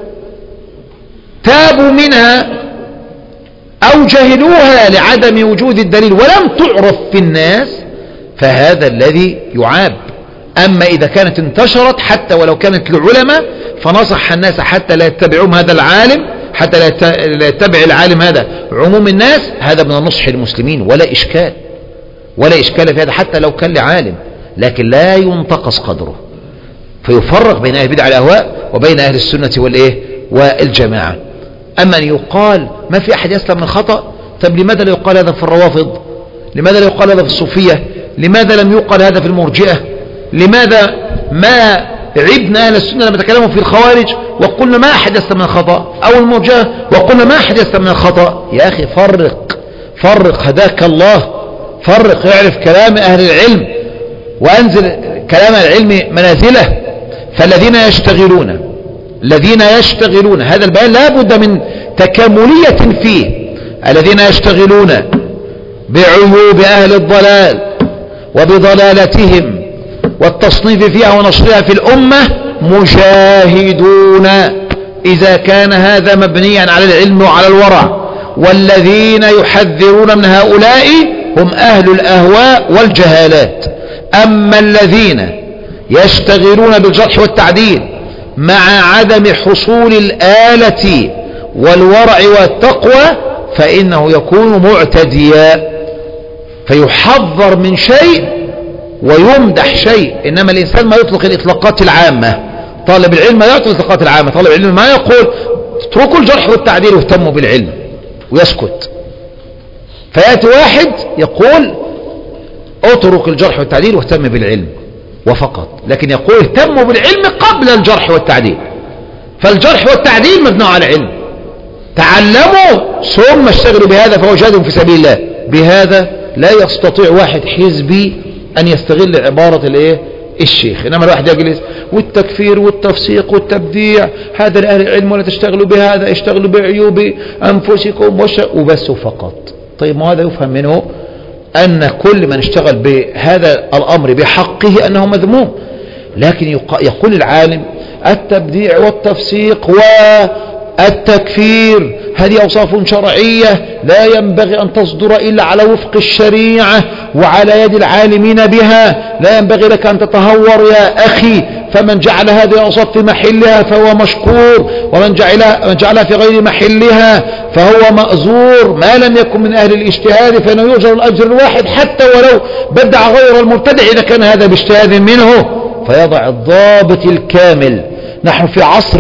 تابوا منها أو جهلوها لعدم وجود الدليل ولم تعرف في الناس، فهذا الذي يعاب. أما إذا كانت انتشرت حتى ولو كانت لعلماء فنصح الناس حتى لا يتبعون هذا العالم، حتى لا يتبع العالم هذا عموم الناس، هذا من النصح للمسلمين ولا إشكال، ولا إشكال في هذا حتى لو كان لعالم، لكن لا ينتقص قدره. فيفرق بين أهل البدع والأهواء وبين أهل السنة والجماعة. أما أن يقال ما في أحد يسلم من خطأ، طب لماذا لا يقال هذا في الروافض؟ لماذا لا يقال هذا في الصوفية؟ لماذا لم يقال هذا في المرجئة؟ لماذا ما عبنا أهل السنة لما تكلموا في الخوارج وقلنا ما أحد يسلم من الخطأ، أو المرجئة وقلنا ما أحد يسلم من الخطأ؟ يا أخي فرق هداك الله، فرق، اعرف كلام أهل العلم وأنزل كلام العلم منازله. فالذين يشتغلون هذا البيان لا بد من تكاملية فيه. الذين يشتغلون بعيوب أهل الضلال وبضلالتهم والتصنيف فيها ونشرها في الأمة مجاهدون إذا كان هذا مبنيا على العلم وعلى الورع. والذين يحذرون من هؤلاء هم أهل الأهواء والجهالات. أما الذين يشتغلون بالجرح والتعديل مع عدم حصول الآلة والورع والتقوى فإنه يكون معتديا، فيحذر من شيء ويمدح شيء. إنما الإنسان ما يطلق الإطلاقات العامة، طالب العلم ما يطلق الإطلاقات العامة، طالب العلم ما يقول اتركوا الجرح والتعديل واهتموا بالعلم ويسكت. فيأتي واحد يقول اترك الجرح والتعديل واهتم بالعلم وفقط، لكن يقول اهتموا بالعلم قبل الجرح والتعديل. فالجرح والتعديل مبني على علم، تعلموا ثم اشتغلوا بهذا فهو جهاد في سبيل الله. بهذا لا يستطيع واحد حزبي أن يستغل عبارة الشيخ. إنما الواحد يجلس والتكفير والتفسيق والتبديع هذا لأهل العلم ولا تشتغلوا بهذا، اشتغلوا بعيوب أنفسكم وبس فقط. طيب ما هذا يفهم منه أن كل من اشتغل بهذا الأمر بحقه أنه مذموم. لكن يقول العالم التبديع والتفسيق والتكفير هذه أوصاف شرعية لا ينبغي أن تصدر إلا على وفق الشريعة وعلى يد العالمين بها، لا ينبغي لك أن تتهور يا أخي. فمن جعل هذه الأوصاف في محلها فهو مشكور، ومن جعلها في غير محلها فهو مأزور. ما لم يكن من أهل الاجتهاد فإنه يؤجر الأجر الواحد حتى ولو بدع غير المبتدع إذا كان هذا باجتهاد منه. فيضع الضابط الكامل. نحن في عصر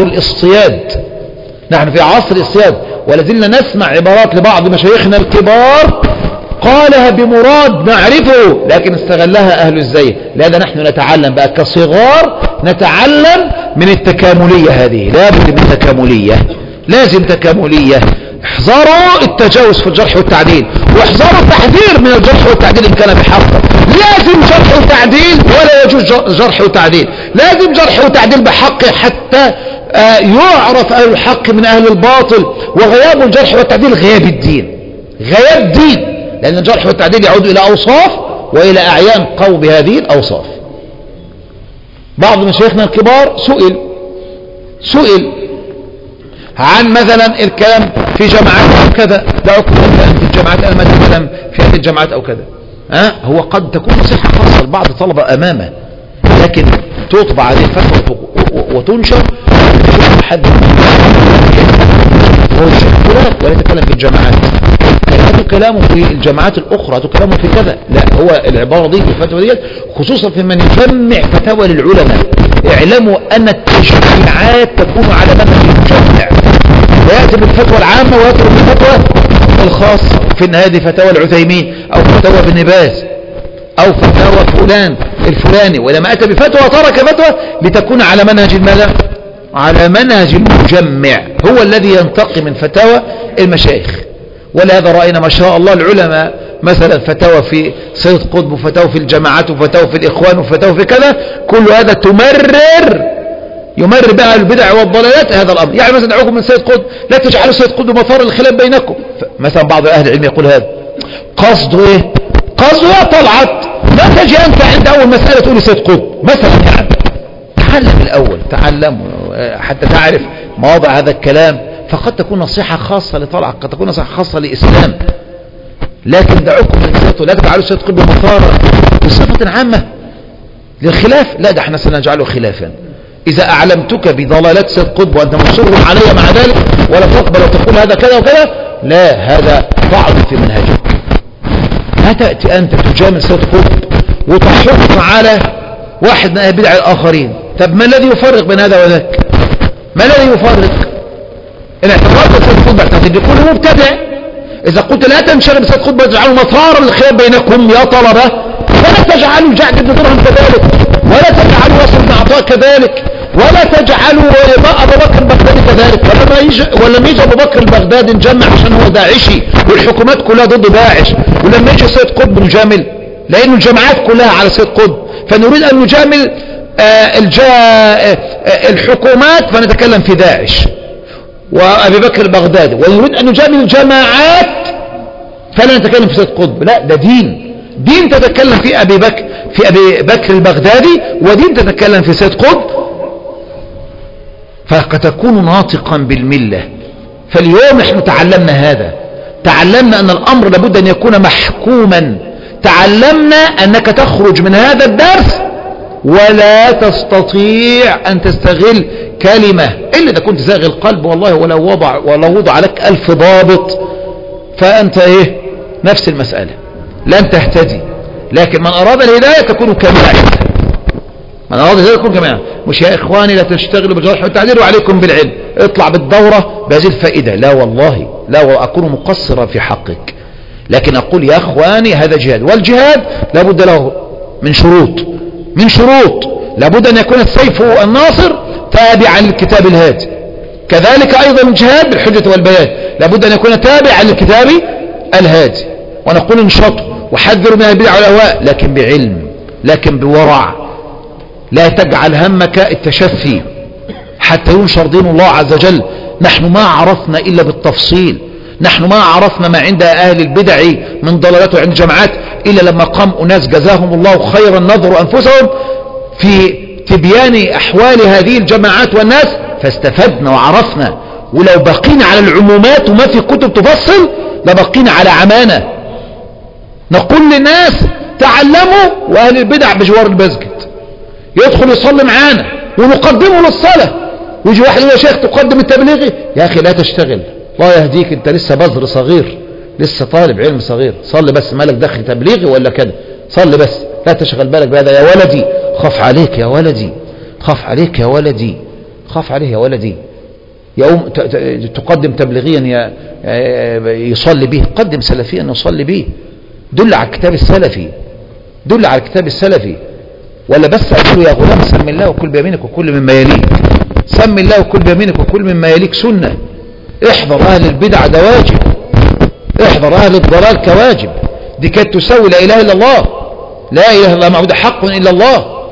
الاصطياد، ولازلنا نسمع عبارات لبعض مشايخنا الكبار قالها بمراد نعرفه لكن استغلها أهل الزي. لهذا نحن نتعلم بقى كصغار، نتعلم من التكاملية هذه. لابد من تكاملية، لازم تكاملية. احذروا التجاوز في الجرح والتعديل، واحذروا التحذير من الجرح والتعديل إن كان بحق. لازم جرح وتعديل ولا يجوز جرح وتعديل، لازم جرح وتعديل بحق حتى يعرف أهل الحق من أهل الباطل. وغياب الجرح والتعديل غياب الدين، غياب دين، لأن الجرح والتعديل يعود إلى أوصاف وإلى أعيان قوم بهذه الأوصاف. بعض مشايخنا الكبار سئل عن مثلا الكلام في جماعات أو كذا، دعوكم مثلا في الجماعات، أنا ما أتكلم في هذه الجماعات أو كذا. هو قد تكون نصيحة خاصة لبعض الطلبة أمامه، لكن تطبع هذه الفتوى وتنشر حد ولا يتكلم في الجماعات، هذا كلامه في الجماعات الأخرى، هذا كلامه في كذا. لا، هو العبارة دي في الفتوى دي خصوصا في من يجمع فتاوى للعلماء. اعلموا أن التشريعات تكون على منهج المجمع، ويأتي بالفتوى العامة ويترك الفتوى الخاصة. في النهاية دي فتاوى العثيمين أو فتاوى ابن باز أو فتاوى فلان الفلاني، ولما أتى بفتوى ترك فتوى لتكون على منهج الماذا؟ على منهج المجمع، هو الذي ينتقي من فتاوى المشايخ. ولهذا رأينا ما شاء الله العلماء مثلا فتاوى في سيد قطب وفتاوى في الجماعات وفتاوى في الإخوان وفتاوى في كذا، كل هذا يمرر بها البدع والضلالات هذا الأمر. يعني مثلا دعوكم من سيد قطب، لا تجعلوا سيد قطب مطار الخلاف بينكم. مثلا بعض أهل العلم يقول هذا قصده إيه؟ قصده يا طلعت لا تجي أنت عند أول مسألة تقولي سيد قطب مثلا. يعني تعلم الأول، تعلم حتى تعرف مواضع هذا الكلام. فقد تكون نصيحة خاصة لطلعت، قد تكون نصيحة خاصة لإسلام، لكن دعوكم من سيد، لا تجعلوا سيد قطب مطار بصفة عامة للخلاف. لا، ده احنا سنجعله خلافا. إذا أعلمتك بضلالات سيد قطب وأنت مصر علي مع ذلك ولا تقبل وتقول هذا كذا وكذا، لا، هذا ضعف في منهجك. لا تأتي أنت تجامل سيد قطب وتحط على واحد من أهل بدع الآخرين. طب ما الذي يفرق بين هذا وذاك؟ ما الذي يفرق؟ الاعتراض بسيد قطب اعتقد يكون مبتدع. إذا قلت لا تنشغل بسيد قطب وتجعلوا مطار الخلاف بينكم يا طلبة، ولا تجعلوا الجعد بن درهم كذلك، ولا تجعلوا وصل بن عطاء كذلك، ولا تجعلوا أبو بكر البغدادي كذلك. ولما يجي أبو بكر البغدادي نجمع عشان هو داعشي والحكومات كلها ضد داعش، ولما يجي سيد قطب نجامل لأن الجماعات كلها على سيد قطب، فنريد أن نجامل الحكومات فنتكلم في داعش وأبي بكر البغدادي، ونريد أن نجامل الجماعات فلا نتكلم في سيد قطب. لا، ده دين تتكلم في أبي بكر البغدادي، ودين تتكلم في سيد قطب، فقد تكون ناطقا بالملة. فاليوم نحن تعلمنا هذا، تعلمنا أن الأمر لابد أن يكون محكوما، تعلمنا أنك تخرج من هذا الدرس ولا تستطيع أن تستغل كلمة إلا إذا كنت زاغي القلب والله، ولو وضع لك 1000 ضابط فأنت نفس المسألة لن تهتدي. لكن من أراد الهداية تكون كماعي، من أراد الهداية تكون كماعي. مش يا إخواني لا تشتغلوا بالجرح والتعديل وعليكم بالعلم، اطلع بالدورة بهذه الفائدة. لا والله، لا، وأكون مقصرا في حقك، لكن أقول يا إخواني هذا جهاد، والجهاد لابد له من شروط لابد أن يكون السيف الناصر تابعا للكتاب الهادي. كذلك أيضا الجهاد بالحجة والبيان لابد أن يكون تابعا للكتاب الهادي. ونقول انشطوا وحذروا من البدع والأهواء، لكن بعلم، لكن بورع. لا تجعل همك التشفي حتى ينشر دين الله عز وجل. نحن ما عرفنا إلا بالتفصيل، نحن ما عرفنا ما عند أهل البدع من ضلالات وعند جماعات إلا لما قام أناس جزاهم الله خيرا نظروا أنفسهم في تبيان أحوال هذه الجماعات والناس فاستفدنا وعرفنا. ولو بقينا على العمومات وما في كتب تفصل لبقينا على عمانة. نقول للناس تعلموا، وأهل البدع بجوار المسجد يدخل يصلي معانا ونقدمه للصلاة، ويجي واحد يقول يا شيخ تقدم التبليغي. يا أخي لا تشتغل، الله يهديك، انت لسه بذر صغير، لسه طالب علم صغير، صلي بس، مالك دخل تبليغي ولا كده، صلي بس، لا تشغل بالك بهذا. يا ولدي خاف عليك، يا ولدي خاف عليك، يا ولدي خاف عليه، يا ولدي. تقدم تبليغيا يصلي به، قدم سلفيا يصلي به، دل على الكتاب السلفي، دل على الكتاب السلفي. ولا بس أقول يا غلام سم الله وكل بيمينك وكل مما يليك، سم الله وكل بيمينك وكل مما يليك سنة. احذر أهل البدع، ده واجب. احذر أهل الضلال كواجب. دي كانت تساوي لا إله إلا الله. لا إله إلا الله معبود حق إلا الله،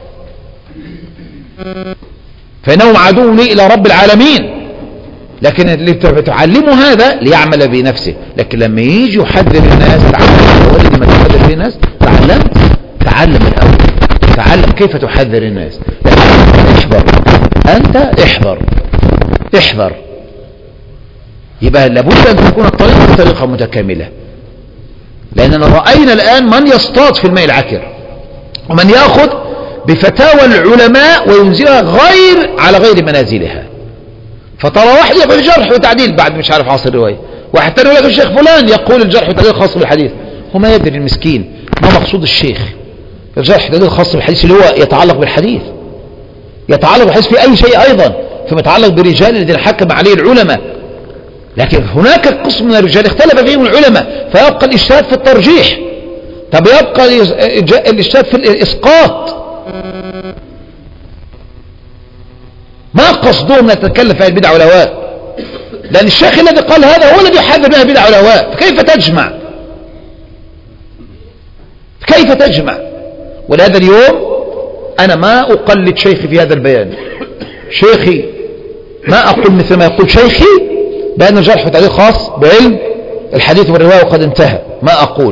فإنهم عدو لي إلى رب العالمين. لكن اللي تعلمه هذا ليعمل بنفسه، لكن لما يجي يحذر الناس تعلم. ولد ما تحذر الناس تعلمت، تعلم الأول، تعلم كيف تحذر الناس. لكن احذر، أنت احذر. يبقى لابد أن تكون الطريقة طريقة متكاملة، لأننا رأينا الآن من يصطاد في الماء العكر، ومن يأخذ بفتاوى العلماء وينزلها على غير منازلها. فترى واحد يقول الجرح وتعديل بعد مش عارف عصر الرواية، واحد تاني يقول لك الشيخ فلان يقول الجرح وتعديل خاص بالحديث. هو ما يدري المسكين ما مقصود الشيخ. الجرح والتعديل خاص بالحديث اللي هو يتعلق بالحديث، يتعلق بالحديث في أي شيء أيضا، فيما يتعلق بالرجال الذين حكم عليه العلماء. لكن هناك قسم من الرجال اختلف فيهم العلماء، فيبقى الاجتهاد في الترجيح. طب يبقى الاجتهاد في الإسقاط. ما قصدهم نتكلم في البدع والهواء، لأن الشيخ الذي قال هذا هو الذي يحذر بها البدع والهواء. فكيف تجمع؟ كيف تجمع؟ ولهذا اليوم أنا ما أقلد شيخي في هذا البيان. شيخي ما أقول مثل ما يقول شيخي بأن الجرح والتعديل خاص بعلم الحديث والرواية وقد انتهى. ما أقول،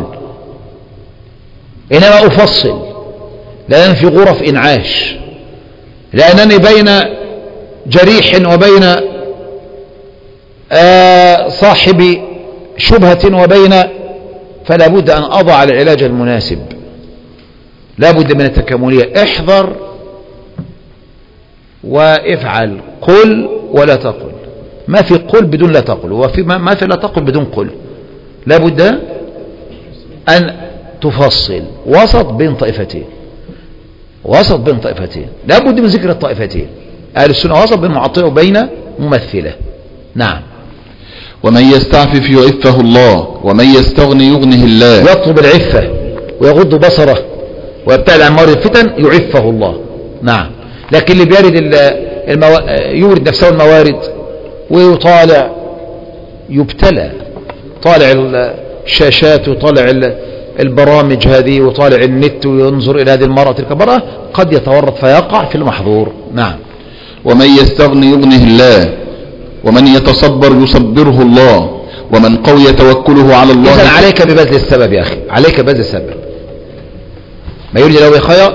إنما أفصل، لأن في غرف إنعاش، لأنني بين جريح وبين صاحب شبهة وبين، فلا بد أن أضع العلاج المناسب، لا بد من التكاملية. احذر وافعل، قل ولا تقل. ما في قل بدون لا تقل، وفي ما في لا تقل بدون قل. لا بد أن تفصل وسط بين طائفتين، وسط بين طائفتين، لا بد من ذكر الطائفتين. أهل السنة وسط بين معطئة وبين ممثلة. نعم. ومن يستعفف يعفه الله، ومن يستغني يغنه الله. يطلب العفة ويغض بصره ويبتعد عن موارد الفتن يعفه الله. نعم. لكن اللي بيرد يورد نفسه الموارد ويطالع، يبتلى، طالع الشاشات وطالع البرامج هذه وطالع النت وينظر إلى هذه المرأة تلك المرأة، قد يتورط فيقع في المحظور. نعم. ومن يستغني يغنه الله، ومن يتصبر يصبره الله، ومن قوي توكله على الله. إذن عليك ببذل السبب يا أخي، عليك ببذل السبب. ما يريد له خير،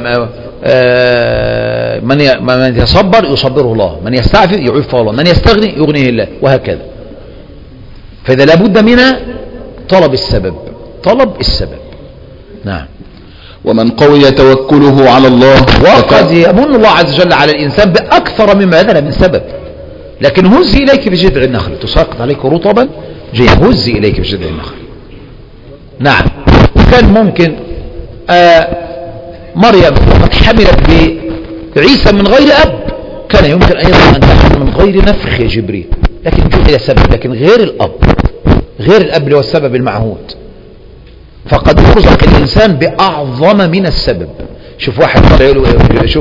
من يتصبر يصبره الله، من يستعفف يعفه الله، من يستغني يغنيه الله، وهكذا. فإذا لابد من طلب السبب، طلب السبب. نعم. ومن قوي توكله على الله. وقد يمن الله عز وجل على الإنسان بأكثر مما بذل من سبب. لكن هزي إليك بجذع النخل تساقط عليك رطبا جيدا، هزي إليك بجذع النخل. نعم. وكان ممكن مريم وقد حملت بعيسى من غير أب، كان يمكن أيضا أن تحمل من غير نفخ يا جبريل، لكن جعل سبب، لكن غير الأب، غير الأب اللي هو السبب المعهود. فقد يرزق الإنسان بأعظم من السبب. شوف واحد طلع، شوف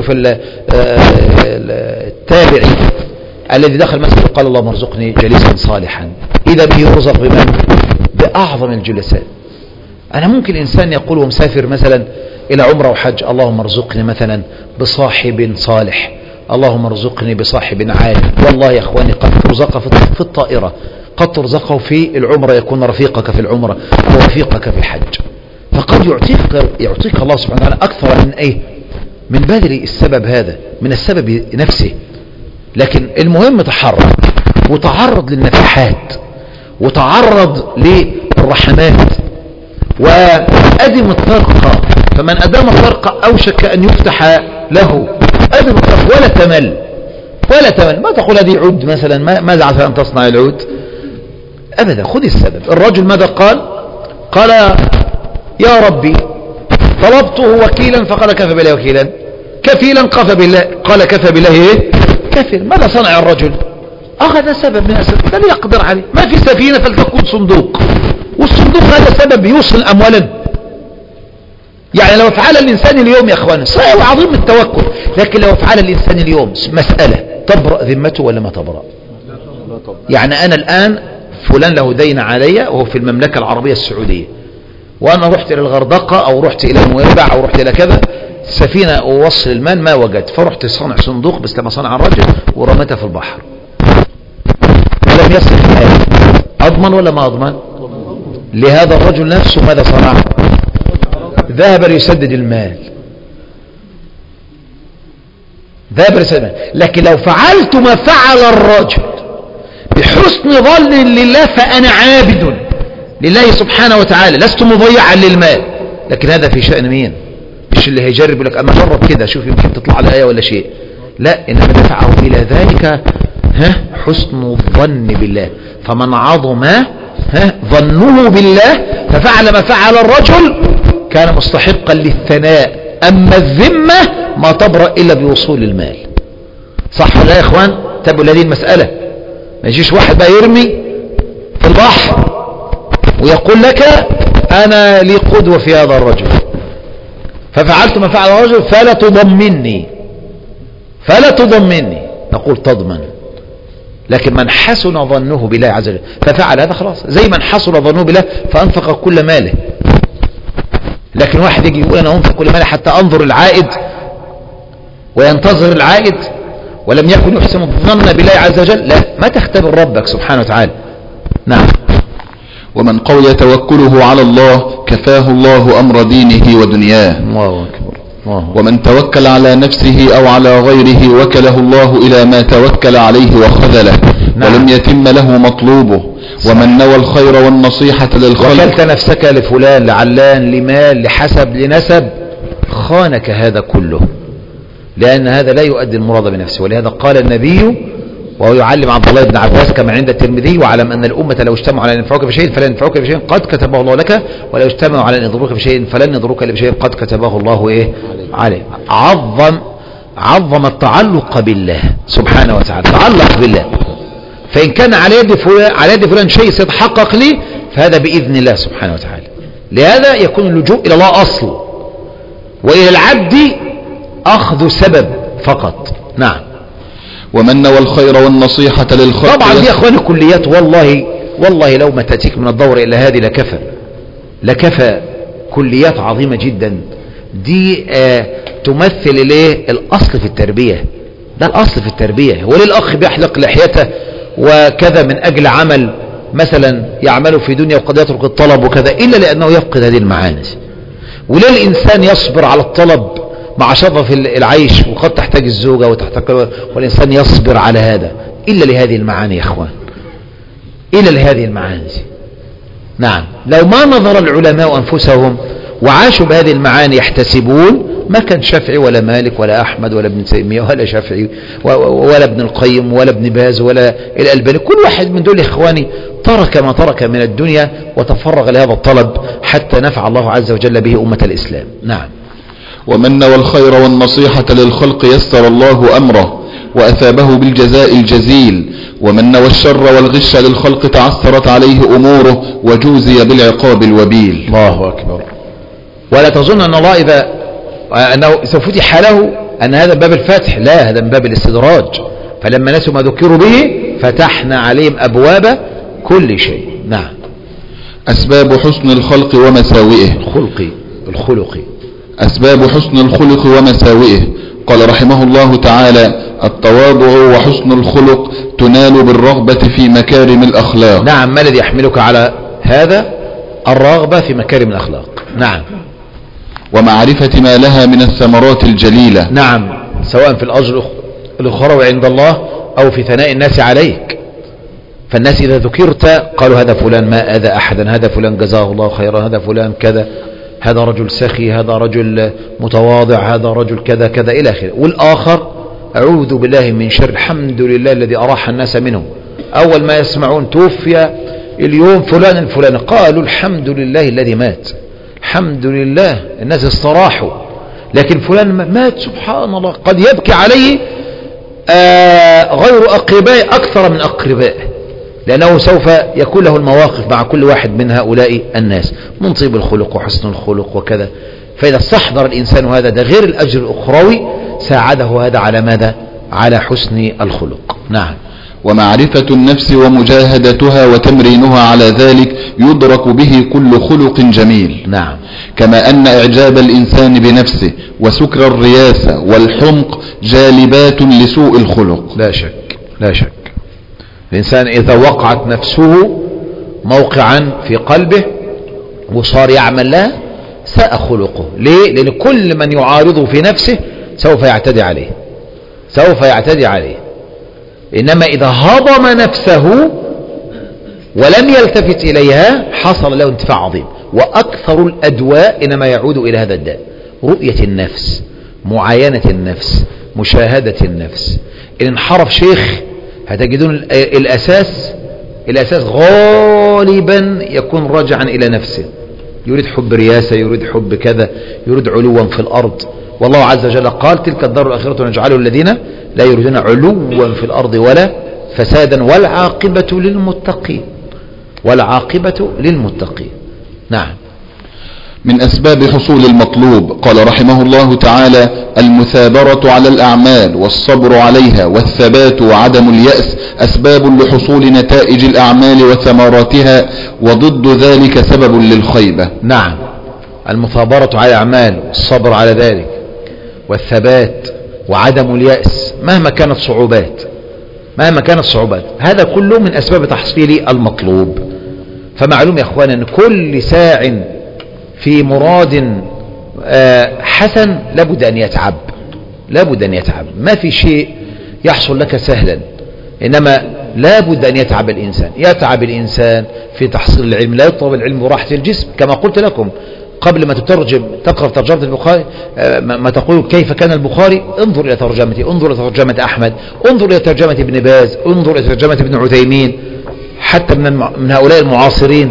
التابعي الذي دخل مسجد قال اللهم ارزقني جليسا صالحا، إذا به يرزق بمن؟ بأعظم الجلسات. أنا ممكن الإنسان يقول ومسافر مثلا إلى عمره وحج، اللهم ارزقني مثلا بصاحب صالح، اللهم ارزقني بصاحب عالم. والله يا أخواني قد ترزق في الطائرة، قد ترزقه في العمرة، يكون رفيقك في العمرة ورفيقك في الحج. فقد يعطيك الله سبحانه وتعالى أكثر من إيه؟ من بذل السبب هذا، من السبب نفسه. لكن المهم تحرك وتعرض للنفحات وتعرض للرحمات وأدم الطرق، فمن أدام الطرق أوشك أن يفتح له. أدم الطرق ولا تمل، ولا تمل. ما تقول هذه عود مثلا، ماذا عسى أن تصنع العود؟ أبدا، خذ السبب. الرجل ماذا قال؟ قال يا ربي طلبته وكيلا فقال كفى بالله وكيلا، كفيلا كفى بالله، قال كفى بالله ايه؟ كفيل. ماذا صنع الرجل؟ أخذ سبب من الأسباب لم يقدر عليه. ما في سفينة فلتكون صندوق، والصندوق هذا سبب يوصل أموالا. يعني لو فعل الإنسان اليوم يا أخوان صحيح عظيم التوكل، لكن لو فعل الإنسان اليوم مسألة تبرأ ذمته ولا ما تبرأ؟ يعني أنا الآن فلان له دين علي وهو في المملكة العربية السعودية، وأنا رحت إلى الغردقة أو رحت إلى المويبع أو رحت إلى كذا، سفينة أوصل المال ما وجدت، فرحت صنع صندوق بس لما صنع الرجل ورمتها في البحر ولم يصل المال، أضمن ولا ما أضمن؟ لهذا الرجل نفسه ماذا صنع؟ ذهب ليسدد المال، لكن لو فعلت ما فعل الرجل بحسن ظن لله فأنا عابد لله سبحانه وتعالى، لست مضيعا للمال. لكن هذا في شأن مين؟ مش اللي هيجرب يقول لك أما جرب كده شوف يمكن تطلع الآية ولا شيء، لا، إنما دفعه إلى ذلك حسن الظن بالله. فمن عظم ظنه بالله ففعل ما فعل الرجل كان مستحقا للثناء. أما الذمة ما تبرأ إلا بوصول المال. صح ولا يا إخوان؟ تبقوا هذه المسألة، ما يجيش واحد بقى يرمي في البحر ويقول لك أنا لي قدوة في هذا الرجل ففعلت ما فعل الرجل فلا تضمني. نقول تضمن. لكن من حسن ظنه بالله عز وجل ففعل هذا خلاص، زي من حسن ظنه بالله فأنفق كل ماله. لكن واحد يجي يقول أنا أنفق كل ماله حتى أنظر العائد وينتظر العائد ولم يكن يحسن الظن بالله عز وجل، لا، ما تختبر ربك سبحانه وتعالى. نعم. ومن قوي توكله على الله كفاه الله أمر دينه ودنياه. الله أكبر. ومن توكل على نفسه أو على غيره وكله الله إلى ما توكل عليه وخذله. نعم. ولم يتم له مطلوبه. ومن نوى الخير والنصيحة للخلق. وكلت نفسك لفلان لعلان لمال لحسب لنسب، خانك هذا كله، لأن هذا لا يؤدي المراد بنفسه. ولهذا قال النبي وهو يعلم عبد الله بن عباس كما عند الترمذي: واعلم أن الأمة لو اجتمعوا على أن ينفعوك بشيء فلن ينفعوك بشيء قد كتبه الله لك، ولو اجتمعوا على أن يضروك بشيء فلن يضروك بشيء قد كتبه الله عليه. عظم التعلق بالله سبحانه وتعالى، تعلق بالله. فإن كان على يد فلان شيء سيتحقق لي فهذا بإذن الله سبحانه وتعالى. لهذا يكون اللجوء إلى الله أصل، وإلى العبد أخذ سبب فقط. نعم. ومن نوى الخير والنصيحة للخلق. طبعا دي أخواني كليات، والله لو ما تأتيك من الدورة إلى هذه لكفى كليات عظيمة جدا. دي تمثل الأصل في التربية. ده الأصل في التربية. وليه الأخ بيحلق لحيته وكذا من أجل عمل مثلا يعمل في دنيا وقد يترك الطلب وكذا إلا لأنه يفقد هذه المعاني؟ وليه الإنسان يصبر على الطلب مع شظف العيش وقد تحتاج الزوجة وتحتاج، والإنسان يصبر على هذا إلا لهذه المعاني يا أخوان، إلا لهذه المعاني. نعم. لو ما نظر العلماء أنفسهم وعاشوا بهذه المعاني يحتسبون ما كان شافعي ولا مالك ولا أحمد ولا ابن تيمية ولا شافعي ولا ابن القيم ولا ابن باز ولا الألباني. كل واحد من دول إخواني ترك ما ترك من الدنيا وتفرغ لهذا الطلب حتى نفع الله عز وجل به أمة الإسلام. نعم. ومن نوى الخير والنصيحة للخلق يسر الله أمره وأثابه بالجزاء الجزيل. ومن نوى الشر والغش للخلق تعثرت عليه أموره وجوزي بالعقاب الوبيل. الله أكبر. ولا تظن أن الله أنه سفتح له أن هذا باب الفتح، لا، هذا من باب الاستدراج. فلما نسوا ما ذكروا به فتحنا عليهم أبواب كل شيء. نعم. أسباب حسن الخلق ومساوئه. الخلق. أسباب حسن الخلق ومساوئه. قال رحمه الله تعالى: التواضع وحسن الخلق تنال بالرغبة في مكارم الأخلاق. نعم. ما الذي يحملك على هذا؟ الرغبة في مكارم الأخلاق. نعم. ومعرفة ما لها من الثمرات الجليلة. نعم، سواء في الأجر الأخروي عند الله أو في ثناء الناس عليك. فالناس إذا ذكرت قالوا هذا فلان ما أذى أحدا، هذا فلان جزاه الله خيرا، هذا فلان كذا، هذا رجل سخي، هذا رجل متواضع، هذا رجل كذا كذا إلى آخره. والآخر أعوذ بالله من شر، الحمد لله الذي أراح الناس منه. أول ما يسمعون توفي اليوم فلان الفلان قالوا الحمد لله الذي مات، الحمد لله الناس استراحوا. لكن فلان مات سبحان الله قد يبكي عليه غير أقربائه أكثر من أقربائه، لأنه سوف يكون له المواقف مع كل واحد من هؤلاء الناس من طيب الخلق وحسن الخلق وكذا. فإذا استحضر الإنسان هذا، ده غير الأجر الأخروي، ساعده هذا على ماذا؟ على حسن الخلق. نعم. ومعرفة النفس ومجاهدتها وتمرينها على ذلك يدرك به كل خلق جميل. نعم. كما أن إعجاب الإنسان بنفسه وسكر الرياسة والحمق جالبات لسوء الخلق. لا شك لا شك. الإنسان إذا وقعت نفسه موقعا في قلبه وصار يعمل له ساء خلقه. ليه؟ لأن كل من يعارضه في نفسه سوف يعتدي عليه، سوف يعتدي عليه. إنما إذا هضم نفسه ولم يلتفت إليها حصل له انتفاع عظيم. وأكثر الأدواء إنما يعود إلى هذا الداء: رؤية النفس، معاينة النفس، مشاهدة النفس. إن انحرف شيخ هتجدون الأساس غالبا يكون راجعا إلى نفسه، يريد حب رياسة، يريد حب كذا، يريد علوا في الأرض. والله عز وجل قال: تلك الدار الآخرة نجعله الذين لا يريدون علوا في الأرض ولا فسادا والعاقبة للمتقين، والعاقبة للمتقين. نعم. من أسباب حصول المطلوب قال رحمه الله تعالى: المثابرة على الأعمال والصبر عليها والثبات وعدم اليأس أسباب لحصول نتائج الأعمال وثمراتها، وضد ذلك سبب للخيبة. نعم. المثابرة على الأعمال والصبر على ذلك والثبات وعدم اليأس مهما كانت صعوبات، هذا كله من أسباب تحصيل المطلوب. فمعلوم يا أخوانا أن كل ساع في مراد حسن لابد أن يتعب. ما في شيء يحصل لك سهلا، إنما لابد أن يتعب الإنسان في تحصيل العلم. لا يطلب العلم براحة الجسم، كما قلت لكم قبل ما تقرأ ترجمة البخاري، ما تقول كيف كان البخاري، انظر إلى ترجمته، انظر إلى ترجمة أحمد، انظر إلى ترجمة ابن باز، انظر إلى ترجمة ابن عثيمين، حتى من هؤلاء المعاصرين.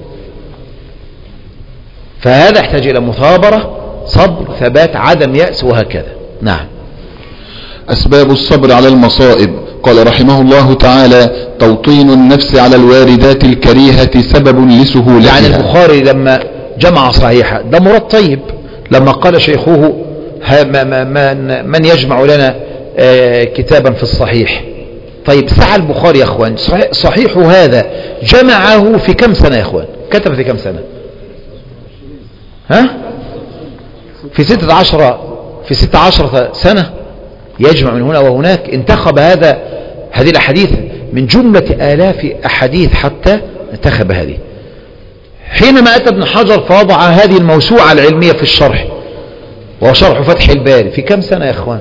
فهذا يحتاج إلى مثابرة، صبر، ثبات، عدم يأس، وهكذا. نعم. أسباب الصبر على المصائب قال رحمه الله تعالى: توطين النفس على الواردات الكريهة سبب لسهولتها. يعني البخاري لما جمع صحيحة ده مراد طيب، لما قال شيخه: من يجمع لنا كتابا في الصحيح. طيب سعى البخاري يا أخوان، صحيح هذا جمعه في كم سنة يا أخوان؟ كتب في كم سنة؟ في 16 سنة يجمع من هنا وهناك. انتخب هذه الأحاديث من جملة آلاف أحاديث حتى انتخب هذه. حينما أتى ابن حجر فوضع هذه الموسوعة العلمية في الشرح، وشرح فتح الباري في كم سنة يا أخوان؟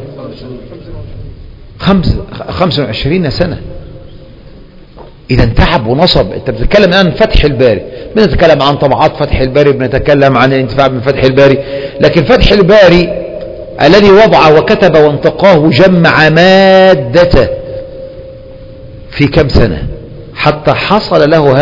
25 سنة. إذا تعب ونصب. أنت بتتكلم الآن فتح الباري، بنتكلم عن طبعات فتح الباري، بنتكلم عن الانتفاع من فتح الباري، لكن فتح الباري الذي وضع وكتب وانتقاه جمع مادته في كم سنة حتى حصل له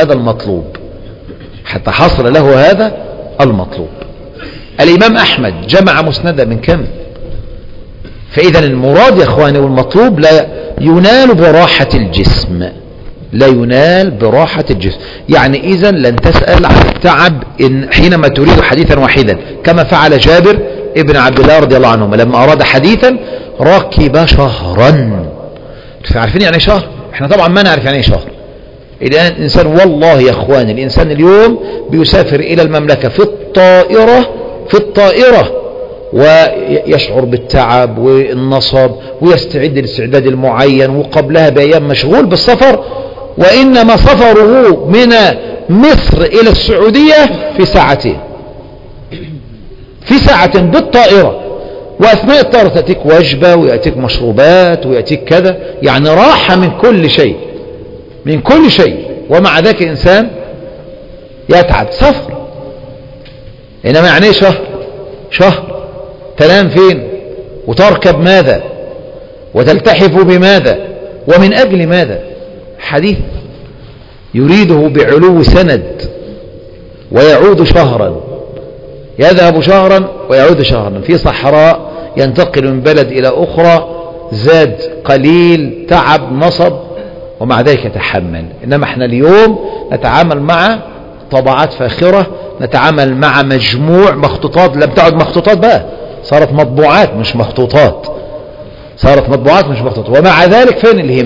هذا المطلوب. الإمام أحمد جمع مسندا من كم؟ فإذا المراد يا أخواني والمطلوب لا ينال براحة الجسم، يعني إذا لن تسأل عن التعب حينما تريد حديثا واحدا، كما فعل جابر ابن عبد الله رضي الله عنهما لما أراد حديثا ركب شهرا. عارفين يعني شهر؟ احنا طبعا ما نعرف يعني شهر. الآن الإنسان والله يا أخواني الإنسان اليوم بيسافر إلى المملكة في الطائرة ويشعر بالتعب والنصب ويستعد الاستعداد المعين، وقبلها بأيام مشغول بالسفر، وإنما سفره من مصر إلى السعودية في ساعة بالطائرة، وأثناء الطائرة تأتيك وجبة ويأتيك مشروبات ويأتيك كذا، يعني راحة من كل شيء، ومع ذلك الإنسان يتعب سفر. إنما يعني شهر تنام فين وتركب ماذا وتلتحف بماذا ومن أجل ماذا؟ حديث يريده بعلو سند ويعود شهرا، يذهب شهرا ويعود شهرا في صحراء، ينتقل من بلد إلى أخرى، زاد قليل، تعب، نصب، ومع ذلك يتحمل. إنما احنا اليوم نتعامل مع طبعات فاخرة، نتعامل مع مجموع مخطوطات، لم تعد مخطوطات بقى، صارت مطبوعات مش مخطوطات، ومع ذلك فين الهمة؟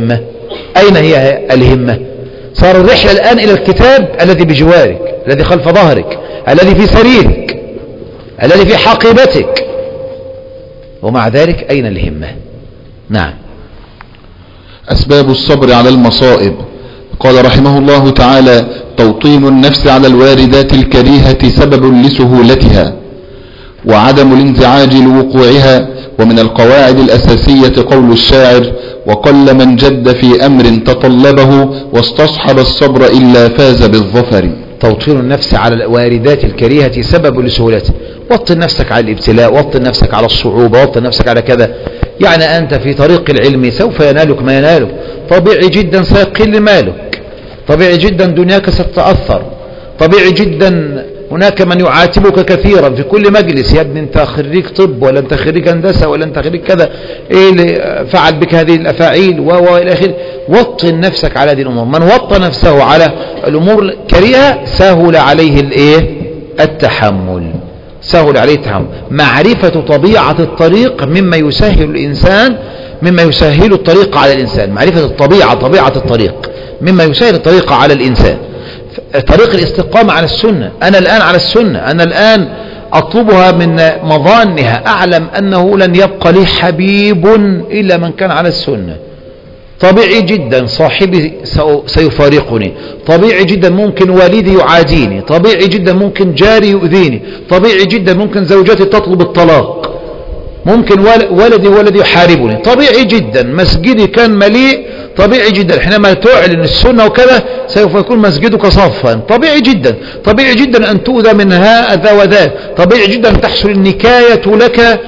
أين هي الهمة؟ صار الرحلة الآن إلى الكتاب الذي بجوارك، الذي خلف ظهرك، الذي في سريرك، الذي في حقيبتك، ومع ذلك أين الهمة؟ نعم. أسباب الصبر على المصائب. قال رحمه الله تعالى: توطين النفس على الواردات الكريهة سبب لسهولتها وعدم الانزعاج لوقوعها. ومن القواعد الأساسية قول الشاعر: وقل من جد في أمر تطلبه واستصحب الصبر إلا فاز بالظفر. توطين النفس على الواردات الكريهة سبب لسهولته. وطن نفسك على الابتلاء، وطن نفسك على الصعوبة، وطن نفسك على كذا. يعني أنت في طريق العلم سوف ينالك ما ينالك، طبيعي جدا سيقل مالك، طبيعي جدا دنياك ستتأثر، طبيعي جدا هناك من يعاتبك كثيرا في كل مجلس: يا ابني انت خريج طب، ولا انت خريج هندسة، ولا انت خريج كذا، ايه اللي فعل بك هذه الافاعيل والى اخره. وطن نفسك على هذه الامور. من وطن نفسه على الامور الكريهة سهل عليه الايه؟ التحمل. سهل عليه التحمل. معرفة طبيعة الطريق مما يسهل الانسان، مما يسهل الطريق على الانسان. معرفة الطبيعة، طبيعة الطريق مما يسهل الطريق على الانسان. طريق الاستقامة على السنة. أنا الآن على السنة، أنا الآن أطلبها من مظانها، أعلم أنه لن يبقى لي حبيب إلا من كان على السنة. طبيعي جدا صاحبي سيفارقني، طبيعي جدا ممكن والدي يعاديني، طبيعي جدا ممكن جاري يؤذيني، طبيعي جدا ممكن زوجتي تطلب الطلاق، ممكن ولدي يحاربني، طبيعي جدا مسجدي كان مليء، طبيعي جدا حينما تعلن السنة وكذا سوف يكون مسجدك صفا، طبيعي جدا. طبيعي جدا أن تؤذى من هذا وذاك، طبيعي جدا أن تحصل النكاية لك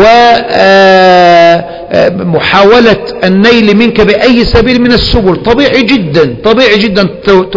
ومحاولة النيل منك بأي سبيل من السبل، طبيعي جدا. طبيعي جدا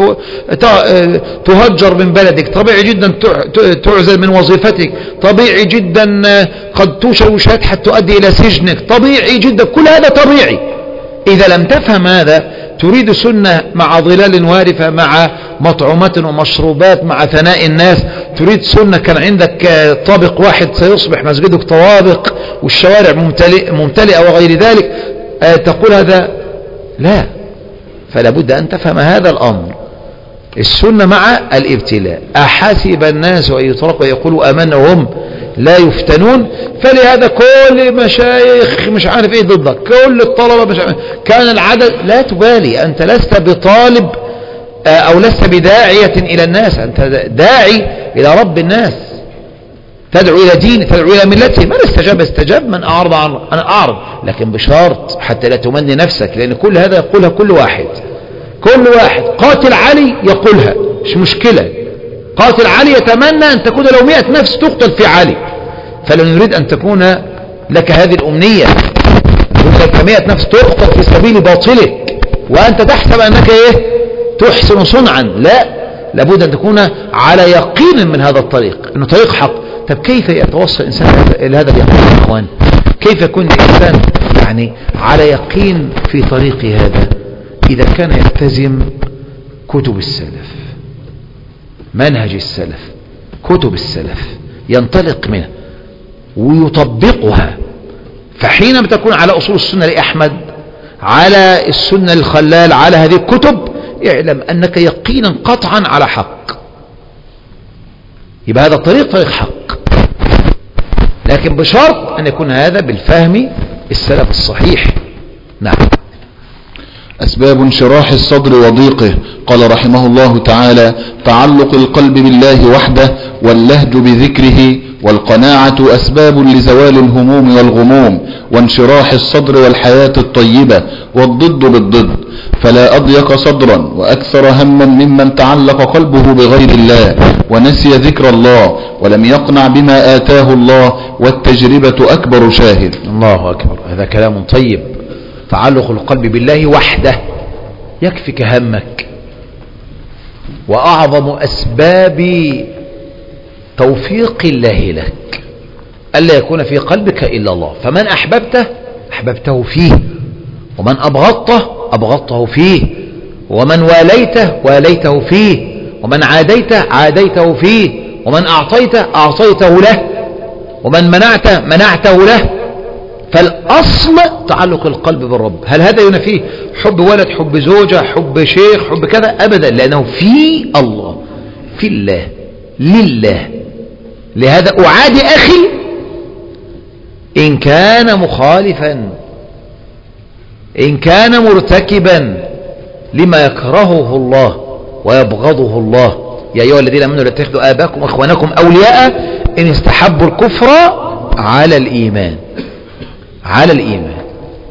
تهجر من بلدك، طبيعي جدا تعزل من وظيفتك، طبيعي جدا قد توشك حتى تؤدي إلى سجنك، طبيعي جدا. كل هذا طبيعي. إذا لم تفهم هذا تريد سنة مع ظلال وارفة، مع مطعومات ومشروبات، مع ثناء الناس، تريد سنة كان عندك طابق واحد سيصبح مسجدك طوابق والشوارع ممتلئة وغير ذلك، تقول هذا لا. فلا بد أن تفهم هذا الأمر. السنة مع الابتلاء. أحسب الناس أن يتركوا يقولوا آمنا وهم لا يفتنون. فلهذا كل مشايخ مش عارف ايه ضدك، كل الطلبة مش عارف كان العدد، لا تبالي. أنت لست بطالب أو لست بداعية إلى الناس، أنت داعي إلى رب الناس، تدعو إلى دين، تدعو إلى ملته. من استجاب من أعرض أنا أعرض، لكن بشرط حتى لا تمني نفسك، لأن كل هذا يقولها كل واحد. قاتل علي يقولها مش مشكلة. قاتل علي يتمنى أن تكون لو 100 نفس تقتل في علي، فلو نريد أن تكون لك هذه الأمنية، لك 100 نفس تقتل في سبيل باطلك وأنت تحسب أنك إيه تحسن صنعا، لا، لابد أن تكون على يقين من هذا الطريق أنه طريق حق. طب كيف يتوصل الإنسان إلى هذا اليقين يا إخوان؟ كيف يكون الإنسان يعني على يقين في طريق هذا؟ إذا كان يلتزم كتب السلف، منهج السلف، كتب السلف، ينطلق منها ويطبقها. فحينما تكون على أصول السنة لأحمد، على السنة للخلال، على هذه الكتب، اعلم أنك يقينا قطعا على حق. يبقى هذا طريق حق، لكن بشرط أن يكون هذا بالفهم السلف الصحيح. نعم. أسباب انشراح الصدر وضيقه. قال رحمه الله تعالى: تعلق القلب بالله وحده واللهج بذكره والقناعة أسباب لزوال الهموم والغموم وانشراح الصدر والحياة الطيبة، والضد بالضد. فلا أضيق صدرا وأكثر هما ممن تعلق قلبه بغير الله ونسي ذكر الله ولم يقنع بما آتاه الله، والتجربة أكبر شاهد. الله أكبر. هذا كلام طيب. تعلق القلب بالله وحده يكفيك همك. وأعظم أسباب توفيق الله لك ألا يكون في قلبك إلا الله. فمن أحببته أحببته فيه، ومن أبغضته أبغضته فيه، ومن واليته واليته فيه، ومن عاديته عاديته فيه، ومن أعطيته أعطيته له، ومن منعته منعته له. فالأصل تعلق القلب بالرب. هل هذا ينافيه حب ولد، حب زوجة، حب شيخ، حب كذا؟ أبدا، لأنه في الله، في الله، لله. لهذا أعادي أخي إن كان مخالفا، إن كان مرتكبا لما يكرهه الله ويبغضه الله. يا أيها الذين آمنوا لا تتخذوا آباءكم وإخوانكم أولياء إن استحبوا الكفر على الإيمان، على الإيمان.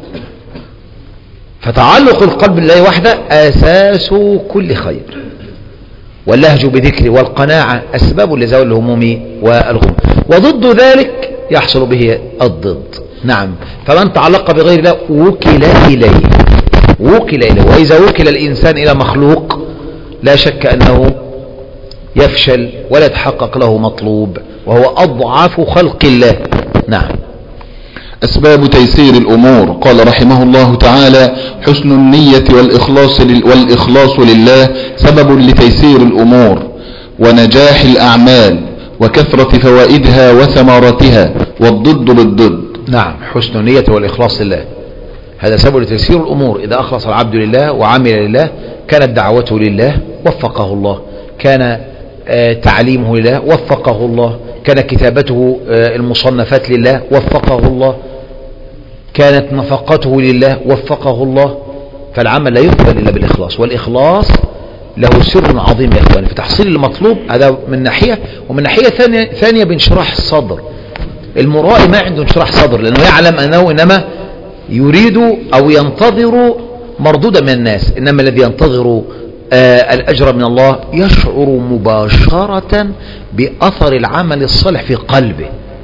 فتعلق القلب بالله وحده أساس كل خير، واللهج بذكر والقناعة أسباب لزوال الهموم والغم، وضد ذلك يحصل به الضد. نعم. فمن تعلق بغير الله وكل إليه، وكل إليه. وإذا وكل الإنسان إلى مخلوق لا شك أنه يفشل ولا يتحقق له مطلوب، وهو أضعف خلق الله. نعم. أسباب تيسير الأمور. قال رحمه الله تعالى: حسن النية والإخلاص لله سبب لتيسير الأمور ونجاح الأعمال وكثرة فوائدها وثمراتها، والضد بالضد. نعم. حسن النية والإخلاص لله هذا سبب لتيسير الأمور. إذا أخلص العبد لله وعمل لله كانت دعوته لله وفقه الله، كان تعليمه لله وفقه الله، كان كتابته المصنفات لله وفقه الله، كانت نفقته لله وفقه الله. فالعمل لا يقبل إلا بالإخلاص، والإخلاص له سر عظيم يا إخواني في تحصيل المطلوب. هذا من ناحية، ومن ناحية ثانية بانشراح الصدر. المرائي ما عنده انشراح صدر، لأنه يعلم أنه إنما يريد أو ينتظر مردودا من الناس، إنما الذي ينتظر الأجر من الله يشعر مباشرة بأثر العمل الصالح في قلبه،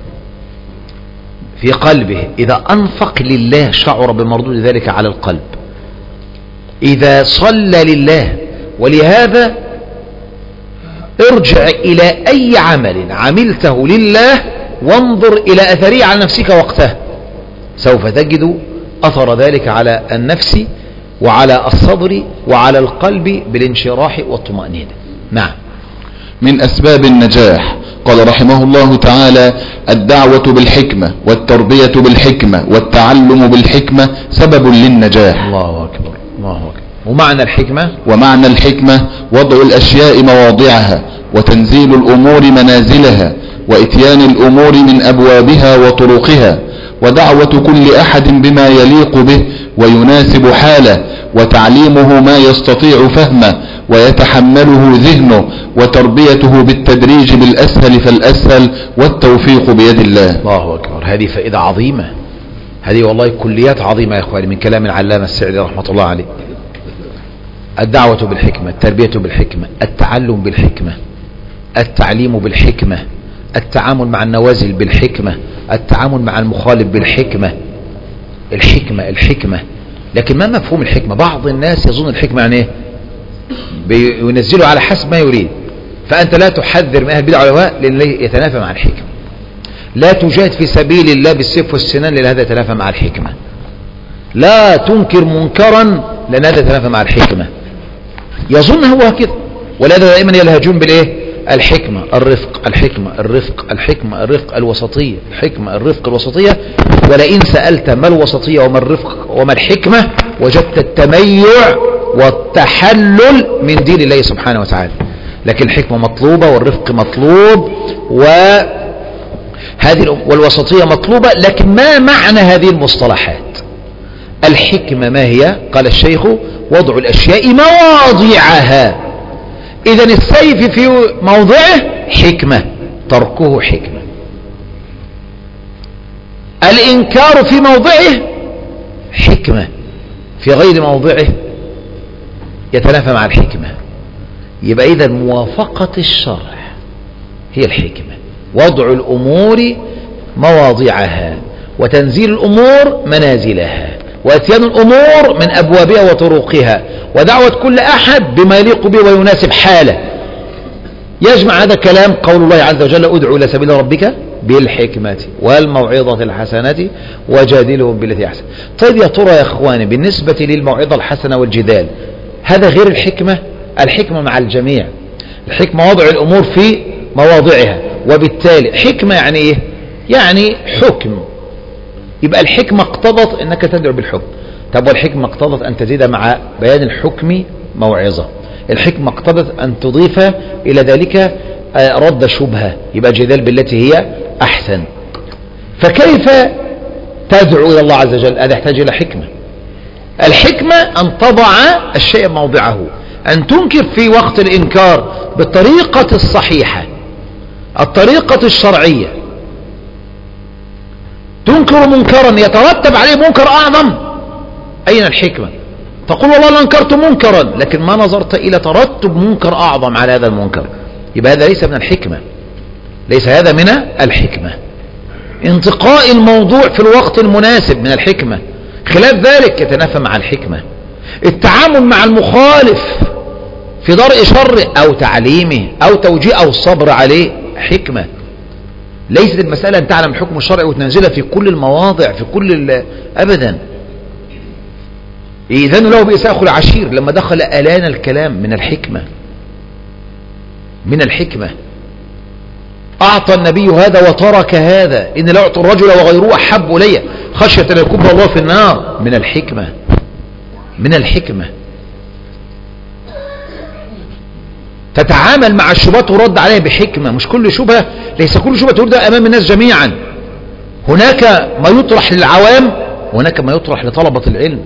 في قلبه. إذا أنفق لله شعر بمردود ذلك على القلب، إذا صلى لله. ولهذا ارجع إلى أي عمل عملته لله وانظر إلى أثره على نفسك وقته، سوف تجد أثر ذلك على النفس وعلى الصدر وعلى القلب بالانشراح والطمأنينة. نعم. من أسباب النجاح. قال رحمه الله تعالى: الدعوة بالحكمة والتربية بالحكمة والتعلم بالحكمة سبب للنجاح. الله أكبر، الله أكبر. ومعنى الحكمة؟ ومعنى الحكمة وضع الأشياء مواضعها وتنزيل الأمور منازلها وإتيان الأمور من أبوابها وطرقها، ودعوة كل أحد بما يليق به ويناسب حاله، وتعليمه ما يستطيع فهمه ويتحمله ذهنه، وتربيته بالتدريج بالأسهل فالأسهل، والتوفيق بيد الله. الله أكبر. هذه فائدة عظيمة، هذه والله كليات عظيمة يا إخواني من كلام العلامة السعدي رحمة الله عليه. الدعوة بالحكمة، التربية بالحكمة، التعلم بالحكمة، التعليم بالحكمة، التعامل مع النوازل بالحكمة، التعامل مع المخالف بالحكمة. الحكمة، الحكمة. لكن ما مفهوم الحكمة؟ بعض الناس يظن الحكمة يعني ايه؟ بينزله على حسب ما يريد. فأنت لا تحذر من أهل البدع والأهواء لأن يتنافى مع الحكمة، لا تجاهد في سبيل الله بالسيف والسنان لأن هذا يتنافى مع الحكمة، لا تنكر منكرا لأن هذا يتنافى مع الحكمة. يظن هو كده، ولهذا دائما يلهجون بالايه؟ الحكمة، الرفق، الحكمة، الرفق، الحكمة، الرفق، الوسطية، الحكمة، الرفق، الوسطية. ولئن سألت ما الوسطية وما الرفق وما الحكمة وجدت التميع والتحلل من دين الله سبحانه وتعالى. لكن الحكمة مطلوبة والرفق مطلوب والوسطية مطلوبة. لكن ما معنى هذه المصطلحات؟ الحكمة ما هي؟ قال الشيخ: وضع الأشياء مواضعها. إذن السيف في موضعه حكمة، تركه حكمة. الإنكار في موضعه حكمة، في غير موضعه يتنافى مع الحكمة. يبقى إذن موافقة الشرع هي الحكمة، وضع الأمور مواضعها وتنزيل الأمور منازلها واتيان الأمور من أبوابها وطرقها، ودعوة كل أحد بما يليق به ويناسب حاله. يجمع هذا كلام قول الله عز وجل: ادعو إلى سبيل ربك بالحكمة والموعظة الحسنة وجادلهم بالتي أحسن. طيب يا ترى يا إخواني بالنسبة للموعظة الحسنة والجدال هذا غير الحكمة؟ الحكمة مع الجميع. الحكمة وضع الأمور في مواضعها، وبالتالي حكمة يعني إيه؟ يعني حكم يبقى الحكمة اقتضت انك تدعو بالحكم. طب والحكمة اقتضت ان تزيد مع بيان الحكم موعظة. الحكمة اقتضت ان تضيف الى ذلك رد شبهة، يبقى جدال بالتي هي احسن. فكيف تدعو الى الله عز وجل؟ هذا يحتاج الى حكمة. الحكمة ان تضع الشيء موضعه، ان تنكر في وقت الانكار بالطريقة الصحيحة، الطريقة الشرعية. تنكر منكرا يترتب عليه منكر اعظم، اين الحكمة؟ تقول والله انا انكرت منكرا، لكن ما نظرت الى ترتب منكر اعظم على هذا المنكر، يبقى هذا ليس من الحكمة، ليس هذا من الحكمة. انتقاء الموضوع في الوقت المناسب من الحكمة، خلاف ذلك يتنافى مع الحكمة. التعامل مع المخالف في درء شره او تعليمه او توجيه او الصبر عليه حكمة. ليست المسألة ان تعلم الحكم الشرعي وتنزله في كل المواضع في كل ابدا. إذن له بإساءة العشير لما دخل ألان الكلام من الحكمة، من الحكمة. أعطى النبي هذا وترك هذا، إن لا أعطي الرجل وغيره أحب إلي خشية أن يكب الله في النار، من الحكمة، من الحكمة. تتعامل مع الشبهات ورد عليها بحكمة، مش كل شبهة، ليس كل شبهة ترد أمام الناس جميعا. هناك ما يطرح للعوام وهناك ما يطرح لطلبة العلم.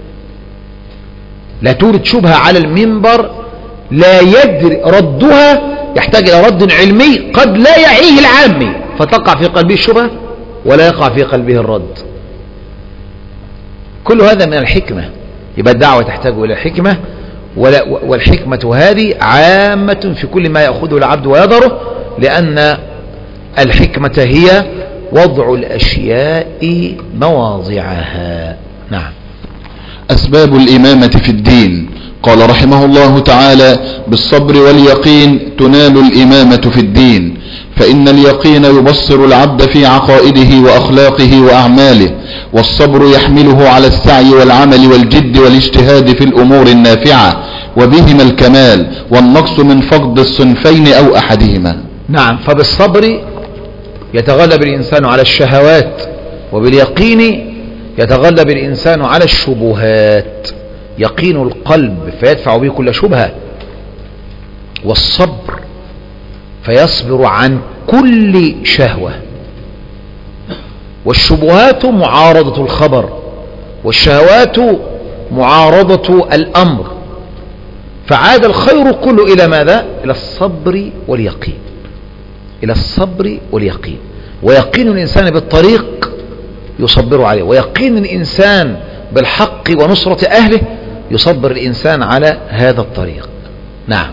لا تورد شبهة على المنبر لا يدري ردها، يحتاج إلى رد علمي قد لا يعيه العامي، فتقع في قلبه الشبهة ولا يقع في قلبه الرد. كل هذا من الحكمة. يبقى الدعوة تحتاج إلى حكمة، والحكمة هذه عامة في كل ما يأخذه العبد ويضره، لأن الحكمة هي وضع الأشياء مواضعها. نعم. أسباب الإمامة في الدين. قال رحمه الله تعالى: بالصبر واليقين تنال الإمامة في الدين، فإن اليقين يبصر العبد في عقائده وأخلاقه وأعماله، والصبر يحمله على السعي والعمل والجد والاجتهاد في الأمور النافعة، وبهما الكمال والنقص من فقد الصنفين أو أحدهما. نعم. فبالصبر يتغلب الإنسان على الشهوات، وباليقين يتغلب الإنسان على الشبهات، يقين القلب فيدفع به كل شبهة، والصبر فيصبر عن كل شهوة. والشبهات معارضة الخبر، والشهوات معارضة الأمر، فعاد الخير كله إلى ماذا؟ إلى الصبر واليقين، إلى الصبر واليقين. ويقين الإنسان بالطريق يصبر عليه، ويقين الإنسان بالحق ونصرة أهله يصبر الإنسان على هذا الطريق. نعم.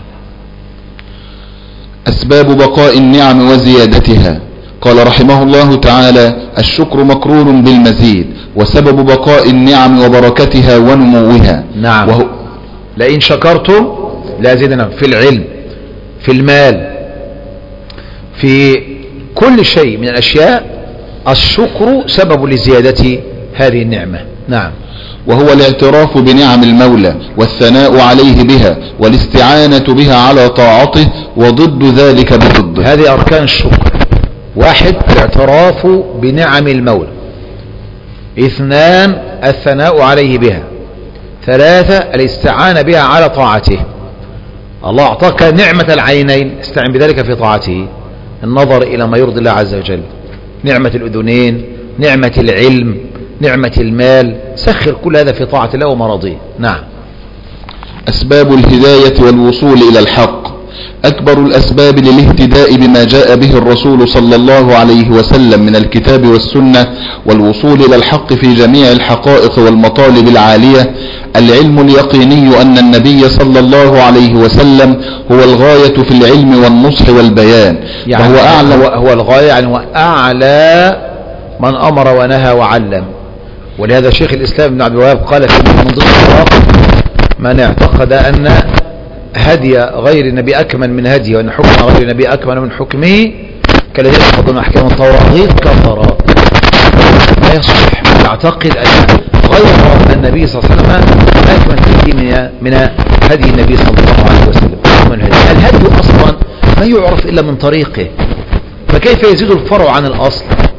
أسباب بقاء النعم وزيادتها. قال رحمه الله تعالى: الشكر مقرون بالمزيد، وسبب بقاء النعم وبركتها ونموها. نعم. لئن شكرتم لازيدنكم، في العلم، في المال، في كل شيء من الأشياء الشكر سبب لزيادة هذه النعمة. نعم. وهو الاعتراف بنعم المولى والثناء عليه بها والاستعانة بها على طاعته، وضد ذلك بضد. هذه أركان الشكر: واحد الاعتراف بنعم المولى، اثنان الثناء عليه بها، ثلاثة الاستعانة بها على طاعته. الله أعطاك نعمة العينين، استعن بذلك في طاعته، النظر إلى ما يرضي الله عز وجل، نعمة الأذنين، نعمة العلم، نعمة المال، سخر كل هذا في طاعة الله ومراضيه. نعم. أسباب الهداية والوصول إلى الحق. أكبر الأسباب للاهتداء بما جاء به الرسول صلى الله عليه وسلم من الكتاب والسنة والوصول إلى الحق في جميع الحقائق والمطالب العالية العلم اليقيني أن النبي صلى الله عليه وسلم هو الغاية في العلم والنصح والبيان، يعني وهو أعلى هو الغاية، يعني هو أعلى من أمر ونهى وعلم. ولهذا شيخ الإسلام ابن عبد الوهاب قال في من ضمن المواقف: من اعتقد أن هدي غير النبي أكمل من هديه، وأن حكم غير النبي أكمل من حكمه كالذين يحفظون أحكام الطواغيت كفر. لا يصح يعتقد أن غير النبي صلى الله عليه وسلم أكمل هدي من هدي النبي صلى الله عليه وسلم. الهدي أصلا ما يعرف إلا من طريقه، فكيف يزيد الفرع عن الأصل؟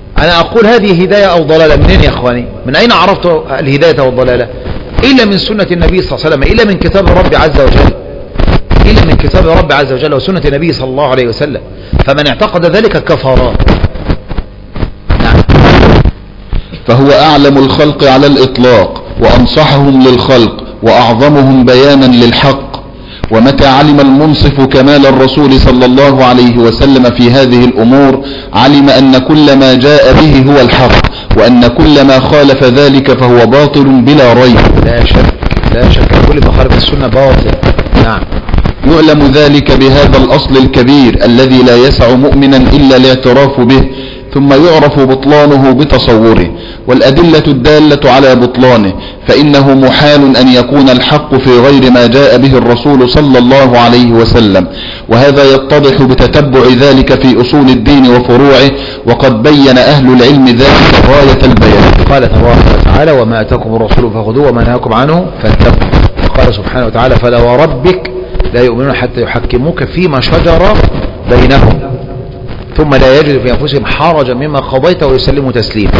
أنا أقول هذه هداية أو ضلالة منين يا أخواني؟ من أين عرفت الهداية والضلالة؟ إلا من سنة النبي صلى الله عليه وسلم، إلا من كتاب رب عز وجل، إلا من كتاب رب عز وجل وسنة النبي صلى الله عليه وسلم. فمن اعتقد ذلك كفر. نعم. فهو أعلم الخلق على الإطلاق وأنصحهم للخلق وأعظمهم بيانا للحق. ومتى علم المنصف كمال الرسول صلى الله عليه وسلم في هذه الأمور علم أن كل ما جاء به هو الحق، وأن كل ما خالف ذلك فهو باطل بلا ريب. لا شك، لا شك، كل ما خالف السنة باطل. نعم. يعلم ذلك بهذا الأصل الكبير الذي لا يسع مؤمنا إلا الاعتراف به، ثم يعرف بطلانه بتصوره والأدلة الدالة على بطلانه، فإنه محال أن يكون الحق في غير ما جاء به الرسول صلى الله عليه وسلم، وهذا يتضح بتتبع ذلك في أصول الدين وفروعه، وقد بين أهل العلم ذلك غاية البيان. قال تبارك وتعالى: وما أتاكم الرسول فخذوه وما نهاكم عنه فاتقوا. وقال سبحانه وتعالى: فلا وربك لا يؤمنون حتى يحكموك فيما شجر بينهم ثم لا يجد في أنفسهم حرجا مما قضيت ويسلموا تسليما.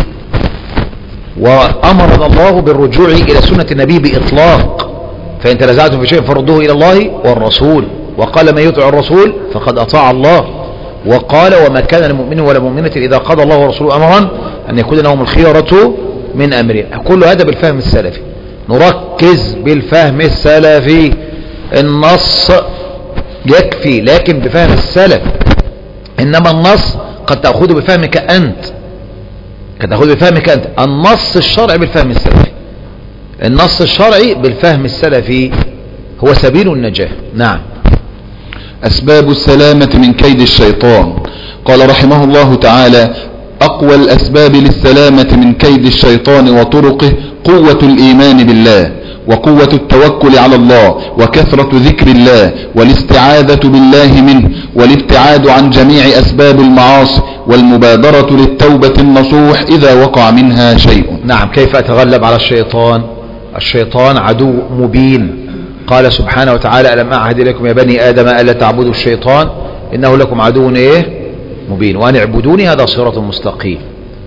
وأمرنا الله بالرجوع إلى سنة النبي بإطلاق، فإن تنازعتم في شيء فردوه إلى الله والرسول. وقال: من يطع الرسول فقد أطاع الله. وقال: وما كان لمؤمن ولا مؤمنة إذا قضى الله ورسوله أمرا أن يكون لهم الخيرة من أمرهم. كل هذا بالفهم السلفي، نركز بالفهم السلفي. النص يكفي لكن بفهم السلف، إنما النص قد تأخذه بفهمك أنت، قد تأخذه بفهمك أنت. النص الشرعي بالفهم السلفي، النص الشرعي بالفهم السلفي هو سبيل النجاة. نعم. أسباب السلامة من كيد الشيطان. قال رحمه الله تعالى: أقوى الأسباب للسلامة من كيد الشيطان وطرقه قوة الإيمان بالله، وقوة التوكل على الله، وكثرة ذكر الله، والاستعاذة بالله منه، والابتعاد عن جميع أسباب المعاصي، والمبادرة للتوبة النصوح إذا وقع منها شيء. نعم. كيف أتغلب على الشيطان؟ الشيطان عدو مبين. قال سبحانه وتعالى: ألم أعهد إليكم يا بني آدم ألا تعبدوا الشيطان إنه لكم عدو مبين وأن اعبدوني هذا صراط مستقيم.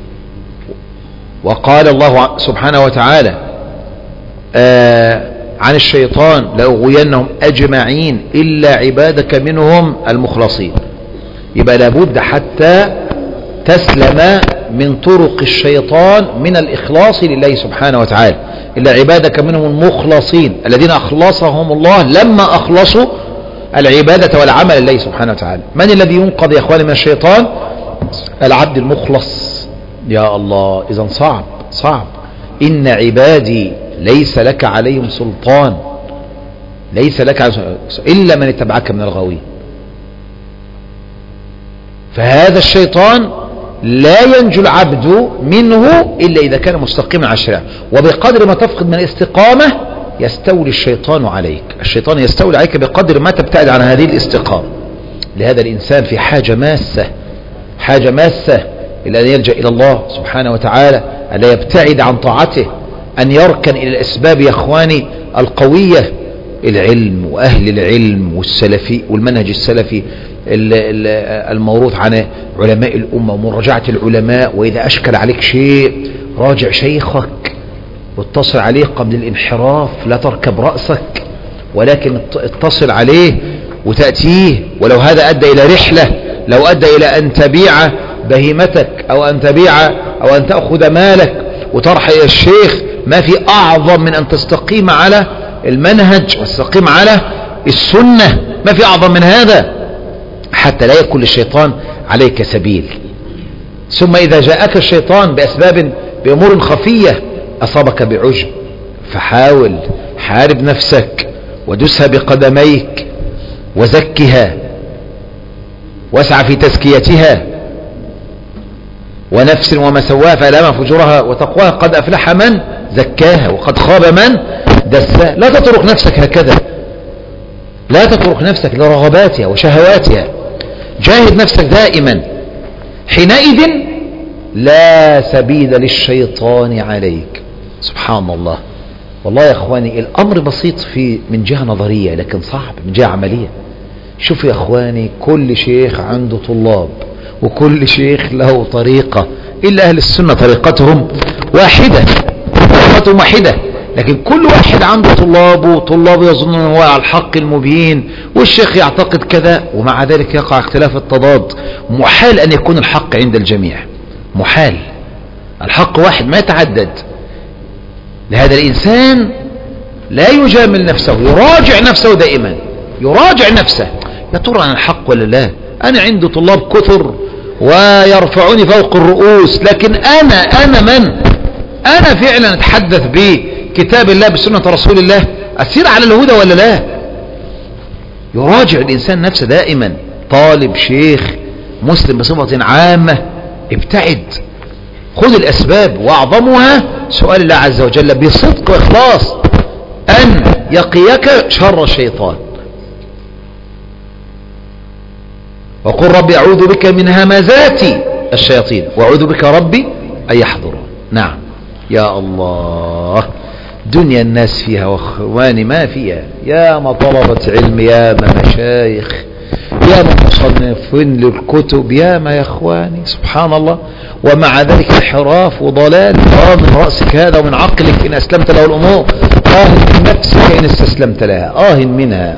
وقال الله سبحانه وتعالى عن الشيطان: لأغوينهم أجمعين إلا عبادك منهم المخلصين. يبقى لابد حتى تسلم من طرق الشيطان من الإخلاص لله سبحانه وتعالى، إلا عبادك منهم المخلصين الذين أخلصهم الله لما أخلصوا العبادة والعمل لله سبحانه وتعالى. من الذي ينقذ يا أخواني من الشيطان؟ العبد المخلص. يا الله، إذن صعب. إن عبادي ليس لك عليهم سلطان، ليس لك عليهم سلطان إلا من اتبعك من الغاوين. فهذا الشيطان لا ينجو العبد منه إلا إذا كان مستقيما على الشريعة. وبقدر ما تفقد من الاستقامة يستولي الشيطان عليك، الشيطان يستولي عليك بقدر ما تبتعد عن هذه الاستقامة. لهذا الإنسان في حاجة ماسة إلى أن يلجأ إلى الله سبحانه وتعالى، أن يبتعد عن طاعته، أن يركن إلى الأسباب يا أخواني القوية، العلم وأهل العلم والسلفي والمنهج السلفي الموروث عن علماء الأمة ومراجعة العلماء. وإذا أشكل عليك شيء راجع شيخك واتصل عليه قبل الانحراف، لا تركب رأسك ولكن اتصل عليه وتأتيه، ولو هذا أدى إلى رحلة، لو أدى إلى أن تبيع بهيمتك أو أن تبيع أو أن تأخذ مالك وترحل إلى الشيخ، ما في أعظم من أن تستقيم على المنهج وتستقيم على السنة، ما في أعظم من هذا حتى لا يكون الشيطان عليك سبيل. ثم إذا جاءك الشيطان بأسباب بأمور خفية أصابك بعجب، فحاول حارب نفسك ودسها بقدميك وزكها واسعى في تزكيتها. ونفس وما سواها فألهمها فجورها وتقواها قد أفلح من زكاها وقد خاب من دساها. لا تترك نفسك هكذا، لا تترك نفسك لرغباتها وشهواتها، جاهد نفسك دائما، حينئذ لا سبيل للشيطان عليك. سبحان الله. والله يا اخواني الامر بسيط من جهة نظرية لكن صعب من جهة عملية. شوفوا يا اخواني، كل شيخ عنده طلاب وكل شيخ له طريقة إلا أهل السنة طريقتهم واحدة، لكن كل واحد عنده طلابه يظن أنه هو على الحق المبين، والشيخ يعتقد كذا، ومع ذلك يقع اختلاف التضاد. محال أن يكون الحق عند الجميع، محال. الحق واحد ما يتعدد. لهذا الإنسان لا يجامل نفسه، يراجع نفسه دائما، يراجع نفسه، يا ترى أنا الحق ولا لا؟ أنا عندي طلاب كثر ويرفعوني فوق الرؤوس، لكن أنا من؟ أنا فعلا أتحدث بكتاب الله بسنة رسول الله، أسير على الهدى ولا لا؟ يراجع الإنسان نفسه دائما. طالب، شيخ، مسلم بصفة عامة، ابتعد، خذ الأسباب، وأعظمها سؤال الله عز وجل بصدق وإخلاص أن يقيك شر الشيطان. وقل ربي أعوذ بك من همزات الشياطين وأعوذ بك ربي أن يحضرون. نعم يا الله، دنيا الناس فيها واخواني ما فيها، يا ما طلبة علم، يا ما مشايخ، يا ما مصنفين للكتب، يا ما يا اخواني، سبحان الله. ومع ذلك انحراف وضلال. من رأسك هذا ومن عقلك إن أسلمت له الأمور، من نفسك إن استسلمت لها، منها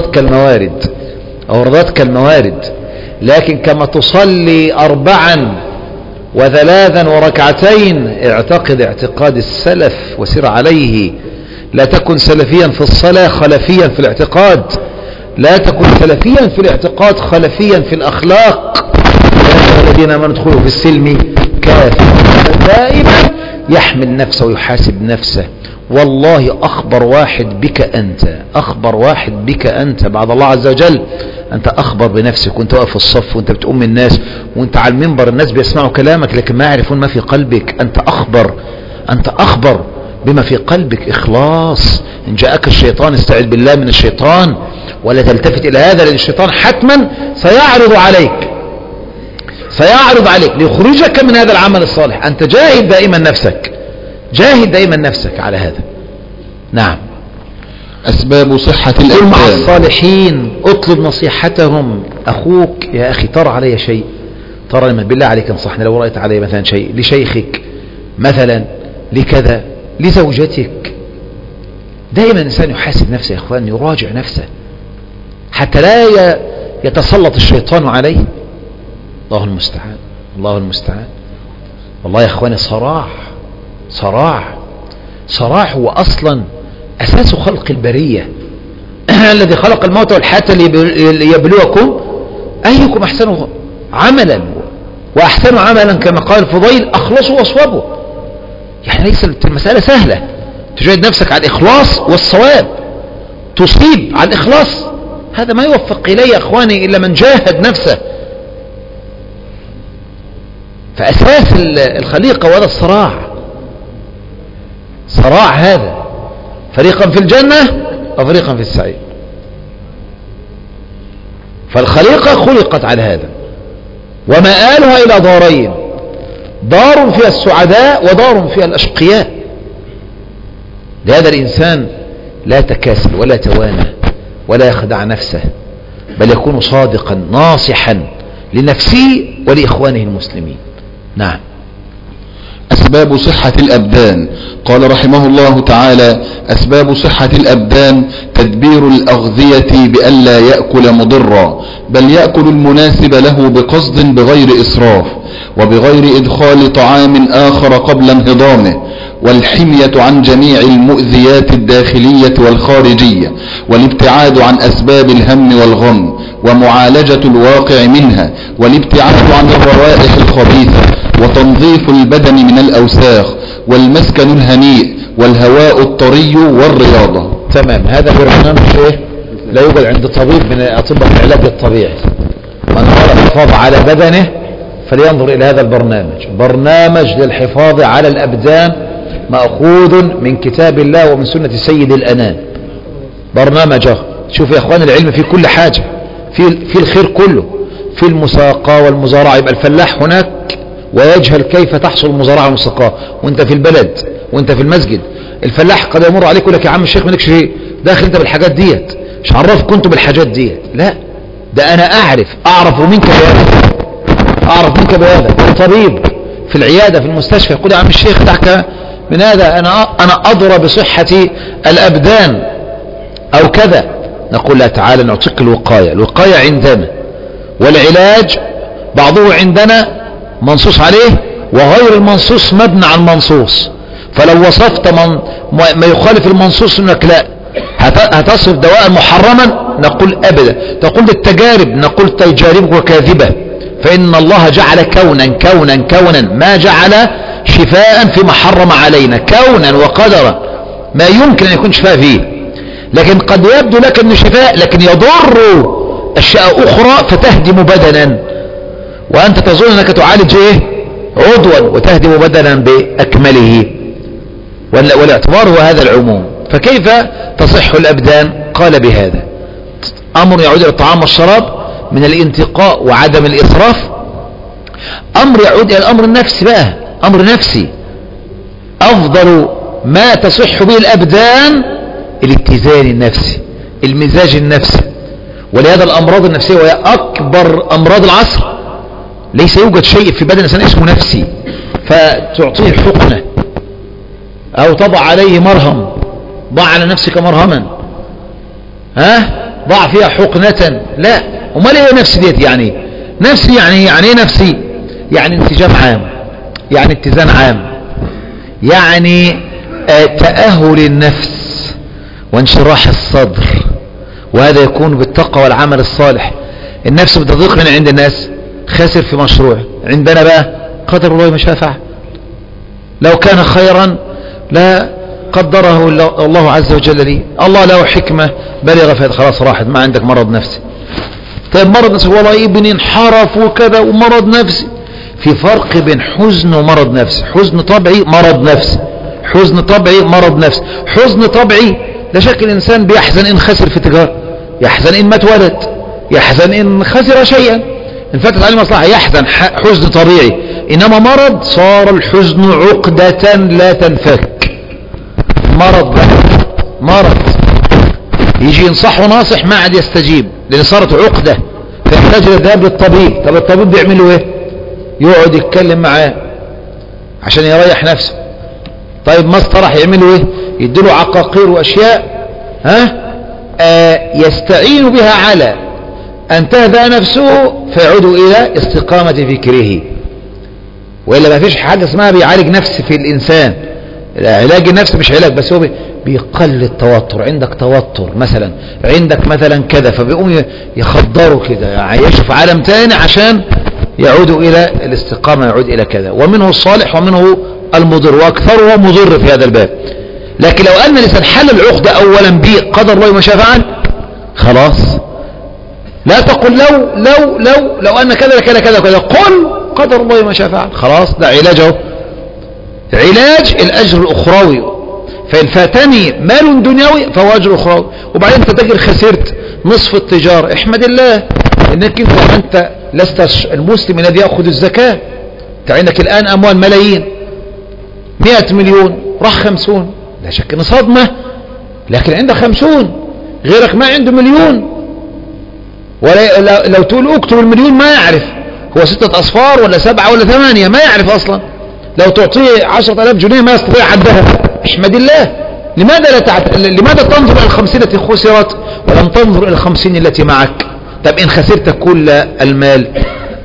أوردتك الموارد. لكن كما تصلي 4 و3 وركعتين، اعتقد اعتقاد السلف وسر عليه. لا تكن سلفيا في الصلاة خلفيا في الاعتقاد، لا تكن سلفيا في الاعتقاد خلفيا في الأخلاق. الذين آمنوا ادخلوا في السلم كافة. دائما يحمل نفسه ويحاسب نفسه. والله أخبر واحد بك أنت بعد الله عز وجل، أنت أخبر بنفسك وأنت واقف في الصف وأنت بتؤم الناس وأنت على المنبر، الناس بيسمعوا كلامك لكن ما يعرفون ما في قلبك. أنت أخبر بما في قلبك. إخلاص. إن جاءك الشيطان استعذ بالله من الشيطان ولا تلتفت إلى هذا، لأن الشيطان حتما سيعرض عليك ليخرجك من هذا العمل الصالح. أنت جاهد دائما نفسك على هذا. نعم. أسباب صحة كن مع الأبدان. الصالحين، اطلب نصيحتهم. أخوك يا أخي ترى علي شيء، ترى لما بالله عليك انصحني، لو رأيت علي مثلا شيء، لشيخك مثلا، لكذا، لزوجتك. دائما الإنسان يحاسب نفسه يا إخوان، يراجع نفسه حتى لا يتسلط الشيطان عليه. الله المستعان. والله يا إخواني، صراع هو أصلا أساس خلق البرية. الذي خلق الموت والحياة ليبلوكم أيكم أحسن عملا، وأحسن عملا كما قال الفضيل أخلصوا وأصوبوا. يعني ليس المسألة سهلة، تجاهد نفسك على الإخلاص والصواب، تصيب على الإخلاص. هذا ما يوفق إليه يا أخواني إلا من جاهد نفسه. فأساس الخليقة وهذا صراع هذا، فريقا في الجنة وفريقا في السعير. فالخليقة خلقت على هذا، ومآلها إلى دارين، دار فيها السعداء ودار فيها الأشقياء. لهذا الإنسان لا تكاسل ولا توانى ولا يخدع نفسه، بل يكون صادقا ناصحا لنفسه ولإخوانه المسلمين. نعم. أسباب صحة الأبدان. قال رحمه الله تعالى: أسباب صحة الأبدان تدبير الأغذية بألا يأكل مضرا، بل يأكل المناسب له بقصد بغير إسراف، وبغير إدخال طعام آخر قبل انهضامه، والحمية عن جميع المؤذيات الداخلية والخارجية، والابتعاد عن أسباب الهم والغم، ومعالجة الواقع منها، والابتعاد عن الروائح الخبيثة، وتنظيف البدن من الأوساخ، والمسكن الهنيء، والهواء الطري، والرياضة. تمام. هذا برنامج لا يوجد عند طبيب من أطباء العلاج الطبيعي. من أراد الحفاظ على بدنه فلينظر إلى هذا برنامج للحفاظ على الأبدان، مأخوذ من كتاب الله ومن سنة سيد الأنام. برنامج شوف يا أخوان، العلم في كل حاجة، في الخير كله، في المساقة والمزارعة. يبقى الفلاح هناك ويجهل كيف تحصل المزارعة والمساقة، وانت في البلد وانت في المسجد. الفلاح قد يمر عليك يقول لك يا عم الشيخ مالكش شيء داخل انت بالحاجات ديت، مش عرفك كنت بالحاجات ديت. لا، ده انا اعرف منك بهذا، طبيب في العيادة في المستشفى يقول يا عم الشيخ دعك من هذا، أنا أضرب بصحة الأبدان أو كذا. نقول لا، تعالى نعطيك الوقاية. الوقاية عندنا، والعلاج بعضه عندنا منصوص عليه وغير المنصوص مبنى على المنصوص. فلو وصفت ما يخالف المنصوص انك لا هتصف دواء محرما، نقول ابدا. تقول التجارب، نقول تجاربك كاذبة، فان الله جعل كونا ما جعل شفاء فيما حرم علينا، كونا وقدرا ما يمكن ان يكون شفاء فيه. لكن قد يبدو لك انه شفاء لكن يضر اشياء اخرى فتهدم بدنا، وانت تظن انك تعالج عضوا وتهدم بدنا باكمله. والاعتبار هو هذا العموم. فكيف تصح الابدان؟ قال بهذا امر يعود الى الطعام والشراب من الانتقاء وعدم الاسراف، امر يعود الى الامر النفسي بقى، امر نفسي. افضل ما تصح به الابدان الاتزان النفسي، المزاج النفسي. ولهذا الامراض النفسية وهي اكبر امراض العصر، ليس يوجد شيء في بدن الانسان اسمه نفسي فتعطيه حقنة او تضع عليه مرهم. ضع على نفسك مرهما، ضع فيها حقنة. لا، امال ايه نفسي ديت؟ يعني نفسي يعني ايه نفسي؟ يعني انسجام عام، يعني اتزان عام، يعني تأهل النفس وانشراح الصدر. وهذا يكون بالتقوى والعمل الصالح. النفس بتضيق من عند الناس، خاسر في مشروع. عندنا بقى قدر الله ما شاء فعل، لو كان خيرا لا قدره الله عز وجل لي، الله له حكمة بلغ فهذا خلاص راحت، ما عندك مرض نفسي. طيب مرض نفسي، والله ابني انحرف وكذا ومرض نفسي. في فرق بين حزن ومرض نفسي. حزن طبيعي، مرض نفسي. حزن طبيعي، مرض نفسي. حزن طبيعي لا شك الانسان بيحزن ان خسر في تجارة، يحزن ان مات ولد، يحزن ان خسر شيئا، ان فاتت عليه مصلحة، يحزن، حزن طبيعي. انما مرض صار الحزن عقدة لا تنفك. مرض بقى، مرض يجي ينصحه ناصح ما عاد يستجيب لان صارت عقدة، فيحتاج الذهاب للطبيب. طب الطبيب بيعمل له ايه؟ يقعد يتكلم معاه عشان يريح نفسه. طيب ما استراح يعملوا ايه؟ يديله عقاقير واشياء يستعين بها على ان تهدأ نفسه فيعود الى استقامة فكره. وإلا ما فيش حاجة اسمها بيعالج نفس في الانسان. علاج النفس مش علاج بس، هو بيقلل التوتر. عندك توتر مثلا، عندك مثلا كذا، فبيقوم يخدروا كده، يعيشوا في عالم تاني عشان يعود الى الاستقامة، يعود الى كذا. ومنه الصالح ومنه المضر، واكثره مضر في هذا الباب. لكن لو ان الانسان حل العقدة اولا بقدر الله ما شاء فعل، خلاص. لا تقل لو ان كذا كذا كذا كذا، قل قدر الله ما شاء فعل، خلاص. ده علاجه، علاج الاجر الاخروي. فان فاتني مال دنيوي فهو اجر اخروي. وبعدين انت تجر خسرت نصف التجارة، احمد الله انك انت لست المسلم الذي يأخذ الزكاة. انت عندك الان اموال ملايين، 100 مليون راح 50، لا شك ان صدمة. لكن عندك 50، غيرك ما عنده مليون. ولو تقول اكتب المليون ما يعرف هو 6 أصفار ولا 7 ولا 8، ما يعرف اصلا. لو تعطيه 10,000 جنيه ما يستطيع عدها. احمد الله. لماذا تنظر الى 50 التي خسرت ولم تنظر الى 50 التي معك؟ طب ان خسرت كل المال،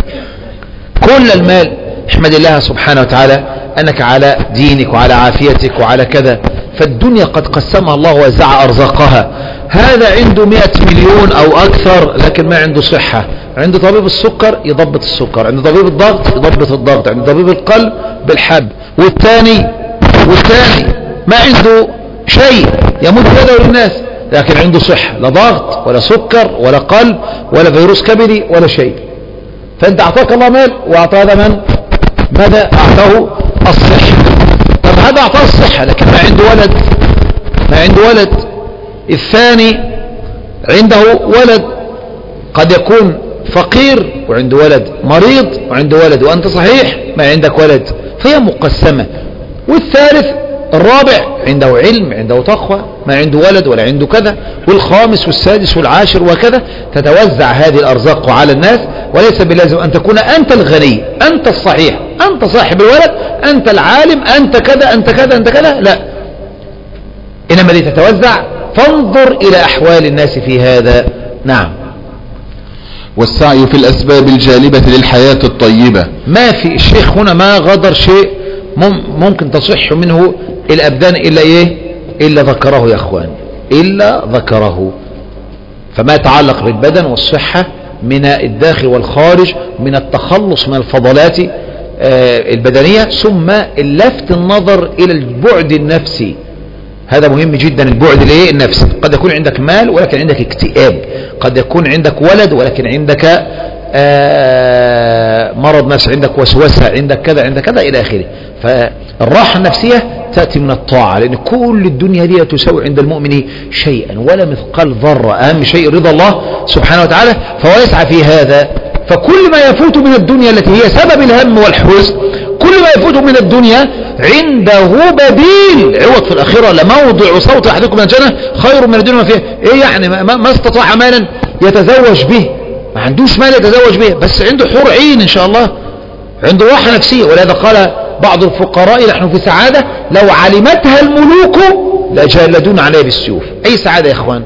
احمد الله سبحانه وتعالى انك على دينك وعلى عافيتك وعلى كذا. فالدنيا قد قسمها الله ووزع ارزاقها. هذا عنده 100 مليون او اكثر لكن ما عنده صحة. عنده طبيب السكر يضبط السكر، عنده طبيب الضغط يضبط الضغط، عنده طبيب القلب بالحب، والثاني ما عنده شيء يمد يده للناس لكن عنده صحة، لا ضغط ولا سكر ولا قلب ولا فيروس كبدي ولا شيء. فانت اعطاك الله مال واعطى هذا من؟ ماذا اعطاه؟ الصحة. طب هذا اعطاه الصحة لكن ما عنده ولد. الثاني عنده ولد، قد يكون فقير وعنده ولد، مريض وعنده ولد، وانت صحيح ما عندك ولد، فهي مقسمة. والثالث الرابع عنده علم، عنده تقوى، ما عنده ولد ولا عنده كذا. والخامس والسادس والعاشر وكذا. تتوزع هذه الأرزاق على الناس، وليس بلازم أن تكون أنت الغني، أنت الصحيح، أنت صاحب الولد، أنت العالم، أنت كذا أنت كذا أنت كذا، لا، إنما لتتوزع. فانظر إلى أحوال الناس في هذا. نعم. والسعي في الأسباب الجالبة للحياة الطيبة. ما في الشيخ هنا ما غدر شيء ممكن تصح منه الأبدان إلا إيه؟ إلا ذكره يا أخوان، إلا ذكره. فما يتعلق بالبدن والصحة من الداخل والخارج، من التخلص من الفضلات البدنية، ثم اللفت النظر إلى البعد النفسي. هذا مهم جدا، البعد الايه النفسي. قد يكون عندك مال ولكن عندك اكتئاب، قد يكون عندك ولد ولكن عندك مرض نفسي، عندك وسوسة، عندك كذا عندك كذا إلى آخره. فالراحة النفسية تأتي من الطاعة، لأن كل الدنيا دي لا تساوي عند المؤمن شيئا ولا مثقال ذرة. أهم شيء رضا الله سبحانه وتعالى، فهو يسعى في هذا. فكل ما يفوت من الدنيا التي هي سبب الهم والحزن، كل ما يفوت من الدنيا عنده بديل عوض في الآخرة. لموضع صوت أحدكم من الجنة خير من الدنيا ما فيها. إيه يعني ما استطاع مالا يتزوج به، ما عندوش مال يتزوج به، بس عنده حور عين إن شاء الله، عنده راحة نفسية. ولهذا قال بعض الفقراء نحن في سعادة لو علمتها الملوك لجالدون عليها بالسيوف. أي سعادة يا إخوان؟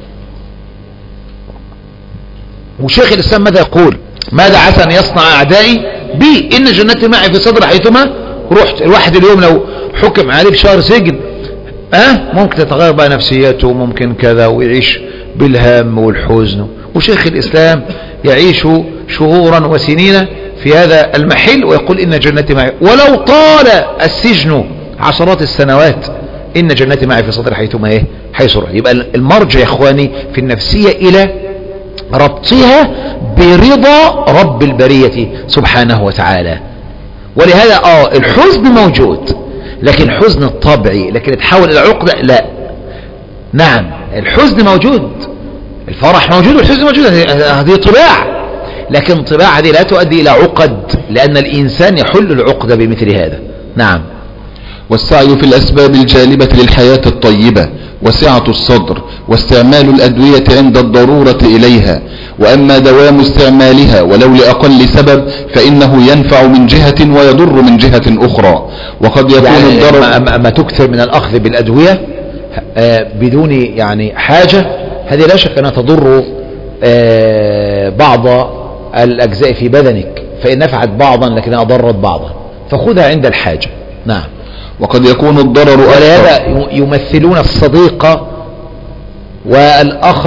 وشيخ الإسلام ماذا يقول؟ ماذا عسى أن يصنع أعدائي بي إن جنتي معي في صدر حيثما رحت. الواحد اليوم لو حكم عليه بشهر سجن ممكن تتغير بقى نفسيته، ممكن كذا، ويعيش بالهم والحزن. وشيخ الإسلام يعيش شهورا وسنين في هذا المحل ويقول إن جنتي معي، ولو طال السجن عشرات السنوات إن جنتي معي في صدر حيثما حيث رحت. يبقى المرجع يا إخواني في النفسية إلى ربطها برضا رب البرية سبحانه وتعالى. ولهذا الحزن موجود، لكن الحزن الطبيعي، لكن تحول إلى عقدة لا. نعم الحزن موجود، الفرح موجود والحزن موجود، هذه طباع، لكن طباع هذه لا تؤدي إلى عقد، لأن الإنسان يحل العقدة بمثل هذا. نعم. والسعي في الأسباب الجالبة للحياة الطيبة، وسعة الصدر، واستعمال الأدوية عند الضرورة إليها. وأما دوام استعمالها ولو لأقل سبب فإنه ينفع من جهة ويضر من جهة أخرى. وقد يكون يعني الضرر أما تكثر من الأخذ بالأدوية بدون يعني حاجة، هذه لا شك أنها تضر بعض الأجزاء في بدنك، فإن نفعت بعضا لكنها ضرت بعضا، فخذها عند الحاجة. نعم. وقد يكون الضرر ولهذا يمثلون الصديق والأخ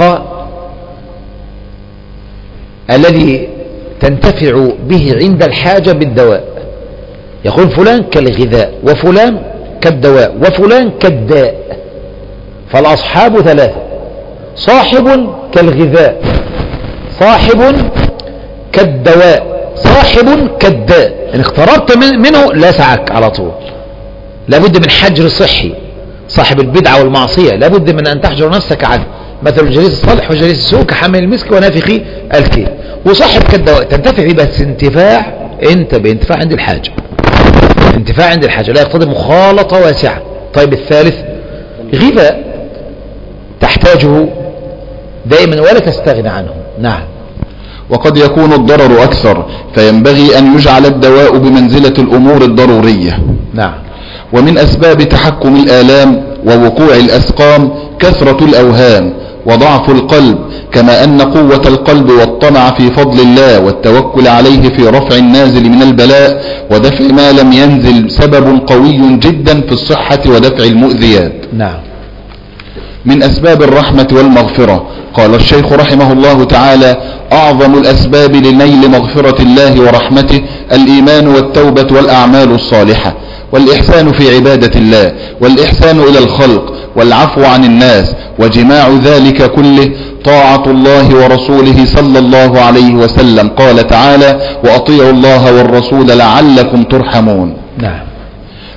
الذي تنتفع به عند الحاجة بالدواء. يقول فلان كالغذاء، وفلان كالدواء، وفلان كالداء. فالأصحاب ثلاثة: صاحب كالغذاء، صاحب كالدواء، صاحب كالداء. إن اقتربت منه لسعك على طول. لابد من حجر صحي. صاحب البدعة والمعصية لابد من أن تحجر نفسك عنه. مثل الجليس الصالح وجليس السوء كحامل المسك ونافخي الكيل. وصاحب كالدواء تنتفع به، بس انتفاع انت بانتفاع عند الحاجة، انتفاع عند الحاجة، لا يقتضي مخالطة واسعة. طيب الثالث غذاء تحتاجه دائما ولا تستغنى عنه. نعم. وقد يكون الضرر أكثر، فينبغي أن يجعل الدواء بمنزلة الأمور الضرورية. نعم. ومن أسباب تحكم الآلام ووقوع الأسقام كثرة الأوهام وضعف القلب، كما أن قوة القلب والطمع في فضل الله والتوكل عليه في رفع النازل من البلاء ودفع ما لم ينزل سبب قوي جدا في الصحة ودفع المؤذيات. نعم. من أسباب الرحمة والمغفرة قال الشيخ رحمه الله تعالى: أعظم الأسباب لنيل مغفرة الله ورحمته الإيمان والتوبة والأعمال الصالحة، والإحسان في عبادة الله، والإحسان إلى الخلق، والعفو عن الناس، وجماع ذلك كله طاعة الله ورسوله صلى الله عليه وسلم. قال تعالى: وأطيعوا الله والرسول لعلكم ترحمون. نعم.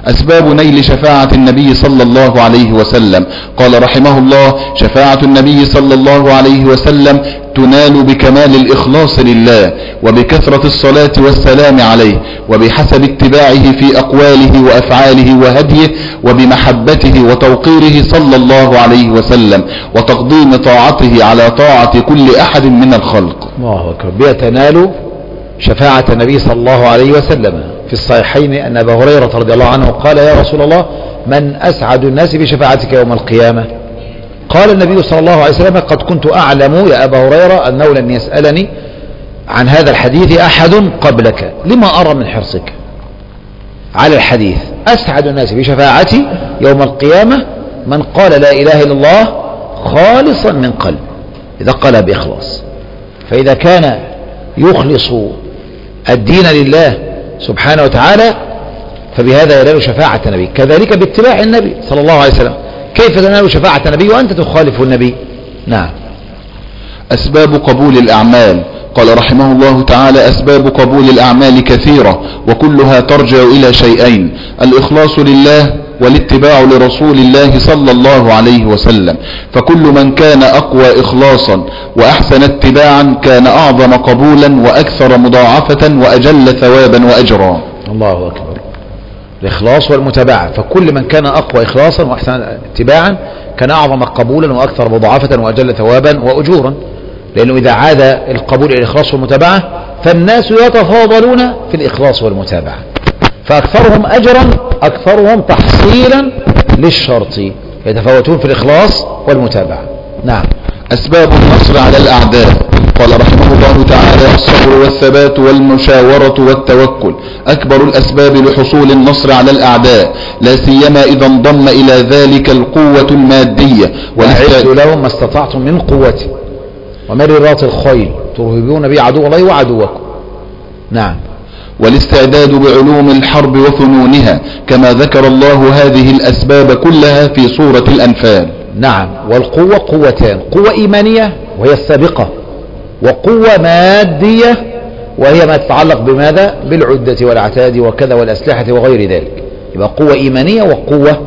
أسباب نيل شفاعة النبي صلى الله عليه وسلم. قال رحمه الله: شفاعة النبي صلى الله عليه وسلم تنال بكمال الإخلاص لله، وبكثرة الصلاة والسلام عليه، وبحسب اتباعه في أقواله وأفعاله وهديه، وبمحبته وتوقيره صلى الله عليه وسلم، وتقديم طاعته على طاعة كل أحد من الخلق. الله أكبر. بيتنال شفاعة النبي صلى الله عليه وسلم. في الصحيحين أن أبا هريرة رضي الله عنه قال: يا رسول الله، من أسعد الناس بشفاعتك يوم القيامة؟ قال النبي صلى الله عليه وسلم: قد كنت أعلم يا أبا هريرة أنه لن يسألني عن هذا الحديث أحد قبلك، لما أرى من حرصك على الحديث. أسعد الناس بشفاعتي يوم القيامة من قال لا إله إلا الله خالصا من قلب، إذا قال بإخلاص. فإذا كان يخلص الدين لله سبحانه وتعالى فبهذا ينال شفاعة النبي. كذلك باتباع النبي صلى الله عليه وسلم. كيف تنال شفاعة النبي وأنت تخالف النبي؟ نعم. أسباب قبول الأعمال. قال رحمه الله تعالى: أسباب قبول الأعمال كثيرة، وكلها ترجع إلى شيئين: الإخلاص لله، والاتباع لرسول الله صلى الله عليه وسلم. فكل من كان أقوى إخلاصا وأحسن اتباعا كان أعظم قبولا وأكثر مضاعفة وأجل ثوابا وأجرا. الله أكبر. الإخلاص والمتابعة، فكل من كان أقوى إخلاصا وأحسن اتباعا كان أعظم قبولا وأكثر مضاعفة وأجل ثوابا وأجورا. لأنه إذا عاد القبول إلى الإخلاص والمتابعة فالناس يتفاضلون في الإخلاص والمتابعة، فأكثرهم أجرا أكثرهم تحصيلا للشرط، يتفاوتون في الإخلاص والمتابعة. نعم. أسباب النصر على الأعداء. قال رحمه الله تعالى: الصبر والثبات والمشاورة والتوكل أكبر الأسباب لحصول النصر على الأعداء، لا سيما إذا انضم إلى ذلك القوة المادية. وأعدوا لهم ما استطعتم من قوة ومن رباط الخيل ترهبون به عدو الله وعدوكم. نعم. والاستعداد بعلوم الحرب وفنونها، كما ذكر الله هذه الأسباب كلها في سورة الأنفال. نعم. والقوة قوتان: قوة إيمانية وهي السابقة، وقوة مادية وهي ما تتعلق بماذا؟ بالعدة والعتاد وكذا والأسلحة وغير ذلك. يبقى قوة إيمانية وقوة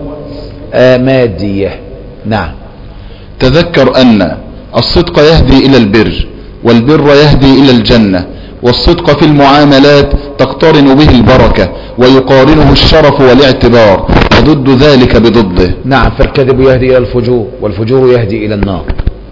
مادية. نعم. تذكر أن الصدق يهدي إلى البر، والبر يهدي إلى الجنة، والصدق في المعاملات تقترن به البركة ويقارنه الشرف والاعتبار، وضد ذلك بضده. نعم. فالكذب يهدي إلى الفجور، والفجور يهدي إلى النار.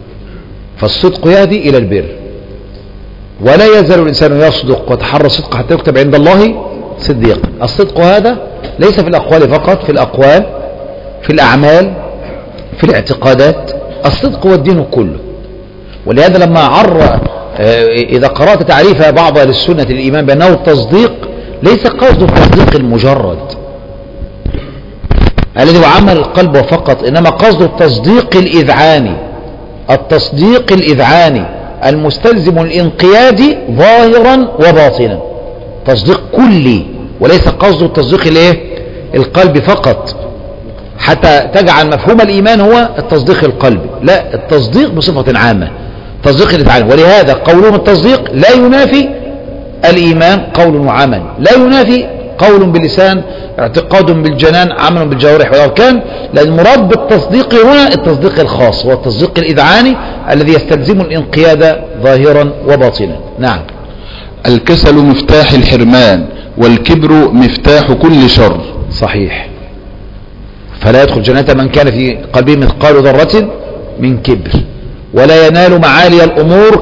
فالصدق يهدي إلى البر، ولا يزال الإنسان يصدق ويتحرى الصدق حتى يكتب عند الله صديقا. الصدق هذا ليس في الأقوال فقط، في الأقوال، في الأعمال، في الاعتقادات. الصدق هو الدين كله. ولهذا لما إذا قرأت تعريف بعض أهل السنة للإيمان بأنه التصديق، ليس قصده التصديق المجرد الذي هو عمل القلب فقط، إنما قصده التصديق الإذعاني، التصديق الإذعاني المستلزم الانقياد ظاهرا وباطنا، تصديق كلي، وليس قصده التصديق القلب فقط حتى تجعل مفهوم الإيمان هو التصديق القلبي. لا، التصديق بصفة عامة، تصديق الإذعان. ولهذا قولهم التصديق لا ينافي الإيمان قول وعمل، لا ينافي قول باللسان، اعتقاد بالجنان، عمل بالجوارح والأركان، لأن المراد بالتصديق هنا التصديق الخاص، هو التصديق الإذعاني الذي يستلزم الانقياد ظاهرا وباطنا. نعم. الكسل مفتاح الحرمان، والكبر مفتاح كل شر. صحيح. فلا يدخل جنة من كان في قلبه مثقال ذرة من كبر، ولا ينال معالي الأمور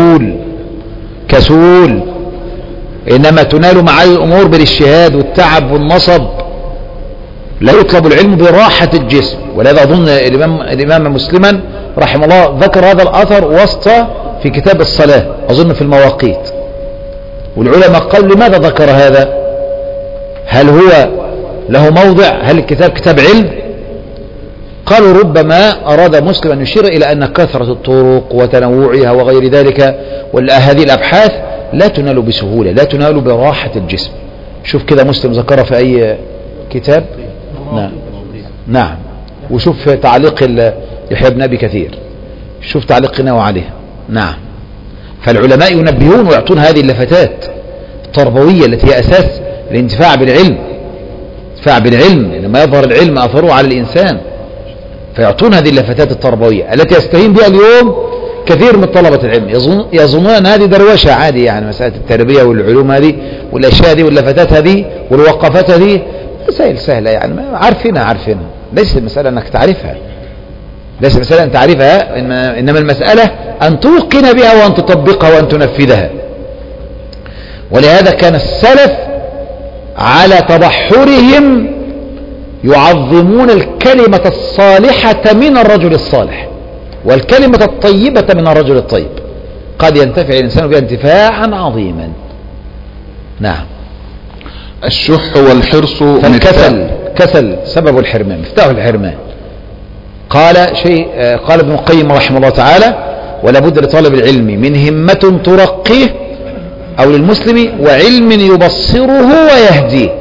كسول، إنما تنال معالي الأمور بالاجتهاد والتعب والنصب. لا يطلب العلم براحة الجسم. ولهذا أظن الإمام مسلما رحمه الله ذكر هذا الأثر وسط في كتاب الصلاة، أظن في المواقيت. والعلماء قالوا لماذا ذكر هذا؟ هل هو له موضع؟ هل الكتاب كتاب علم؟ قالوا ربما أراد مسلم أن يشير إلى أن كثرة الطرق وتنوعها وغير ذلك وهذه الأبحاث لا تنال بسهولة، لا تنال براحة الجسم. شوف كده مسلم ذكرها في أي كتاب. نعم. وشوف تعليق يحيى بن أبي كثير، شوف تعليق نوى عليه. نعم. فالعلماء ينبهون ويعطون هذه اللفتات التربوية التي هي أساس الانتفاع بالعلم. انتفاع بالعلم، لما يظهر العلم أثره على الإنسان، فيعطون هذه اللفتات التربوية التي يستهين بها اليوم كثير من طلبة العلم. يظنون أن هذه دروشة عادي، يعني مسألة التربية والعلوم هذه والأشياء هذه واللفتات هذه والوقفات هذه مسائل سهلة، يعني عارفينها. ليس المسألة أنك تعرفها، ليس المسألة أن تعرفها، إنما المسألة أن توقن بها وأن تطبقها وأن تنفذها. ولهذا كان السلف على تبحرهم يعظمون الكلمة الصالحة من الرجل الصالح والكلمة الطيبة من الرجل الطيب، قد ينتفع الإنسان بها انتفاعا عظيما. نعم. الشح والحرص كسل سبب الحرمان، مفتاح الحرمان. قال ابن القيم رحمه الله تعالى: ولا بد لطالب العلم من همة ترقيه أو للمسلم وعلم يبصره ويهديه.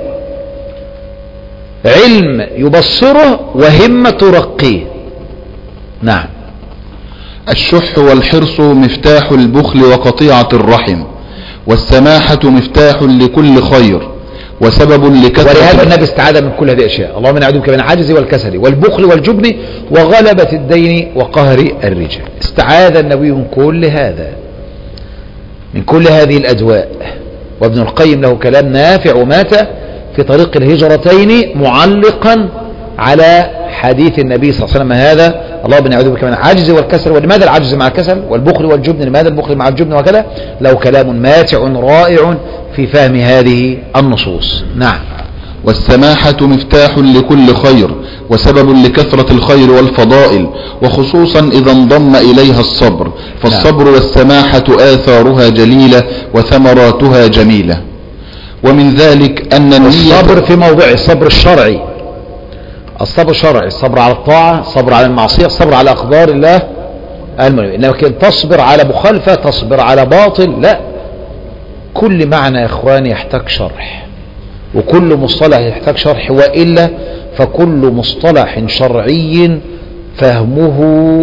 علم يبصره وهمة ترقيه. نعم. الشح والحرص مفتاح البخل وقطيعة الرحم، والسماحة مفتاح لكل خير وسبب لكثرة. ولهذا النبي استعاذ من كل هذه الأشياء: اللهم إني أعوذ بك من العجز والكسل والبخل والجبن وغلبة الدين وقهر الرجال. استعاذ النبي من كل هذا، من كل هذه الأدواء. وابن القيم له كلام نافع، ومات في طريق الهجرتين معلقا على حديث النبي صلى الله عليه وسلم هذا: اللهم إني أعوذ بك من العجز والكسل. ولماذا العجز مع الكسل؟ والبخل والجبن، لماذا البخل مع الجبن؟ وكذا. له كلام ماتع رائع في فهم هذه النصوص. نعم. والسماحة مفتاح لكل خير وسبب لكثرة الخير والفضائل، وخصوصا إذا انضم إليها الصبر، فالصبر والسماحة آثارها جليلة وثمراتها جميلة. ومن ذلك أن الصبر في موضع الصبر الشرعي، الصبر الشرعي، الصبر على الطاعة، الصبر على المعصية، الصبر على أقدار الله المؤلمة. إنما كان تصبر على مخالفة، تصبر على باطل، لا. كل معنى يا إخواني يحتاج شرح، وكل مصطلح يحتاج شرح، وإلا فكل مصطلح شرعي فهمه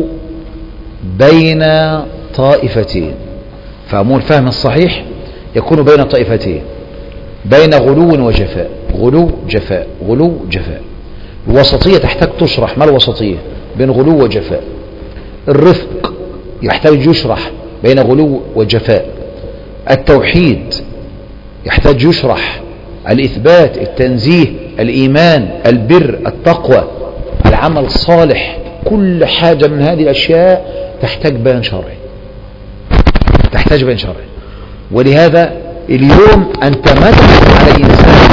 بين طائفتين. فهمه الفهم الصحيح يكون بين طائفتين، بين غلو وجفاء، غلو جفاء، غلو جفاء. الوسطية تحتاج تشرح. ما الوسطية؟ بين غلو وجفاء. الرفق يحتاج يشرح بين غلو وجفاء. التوحيد يحتاج يشرح. الإثبات، التنزيه، الإيمان، البر، التقوى، العمل الصالح، كل حاجة من هذه الأشياء تحتاج بيان شرعي، تحتاج بيان شرعي. ولهذا اليوم أنت ما تحكم على الإنسان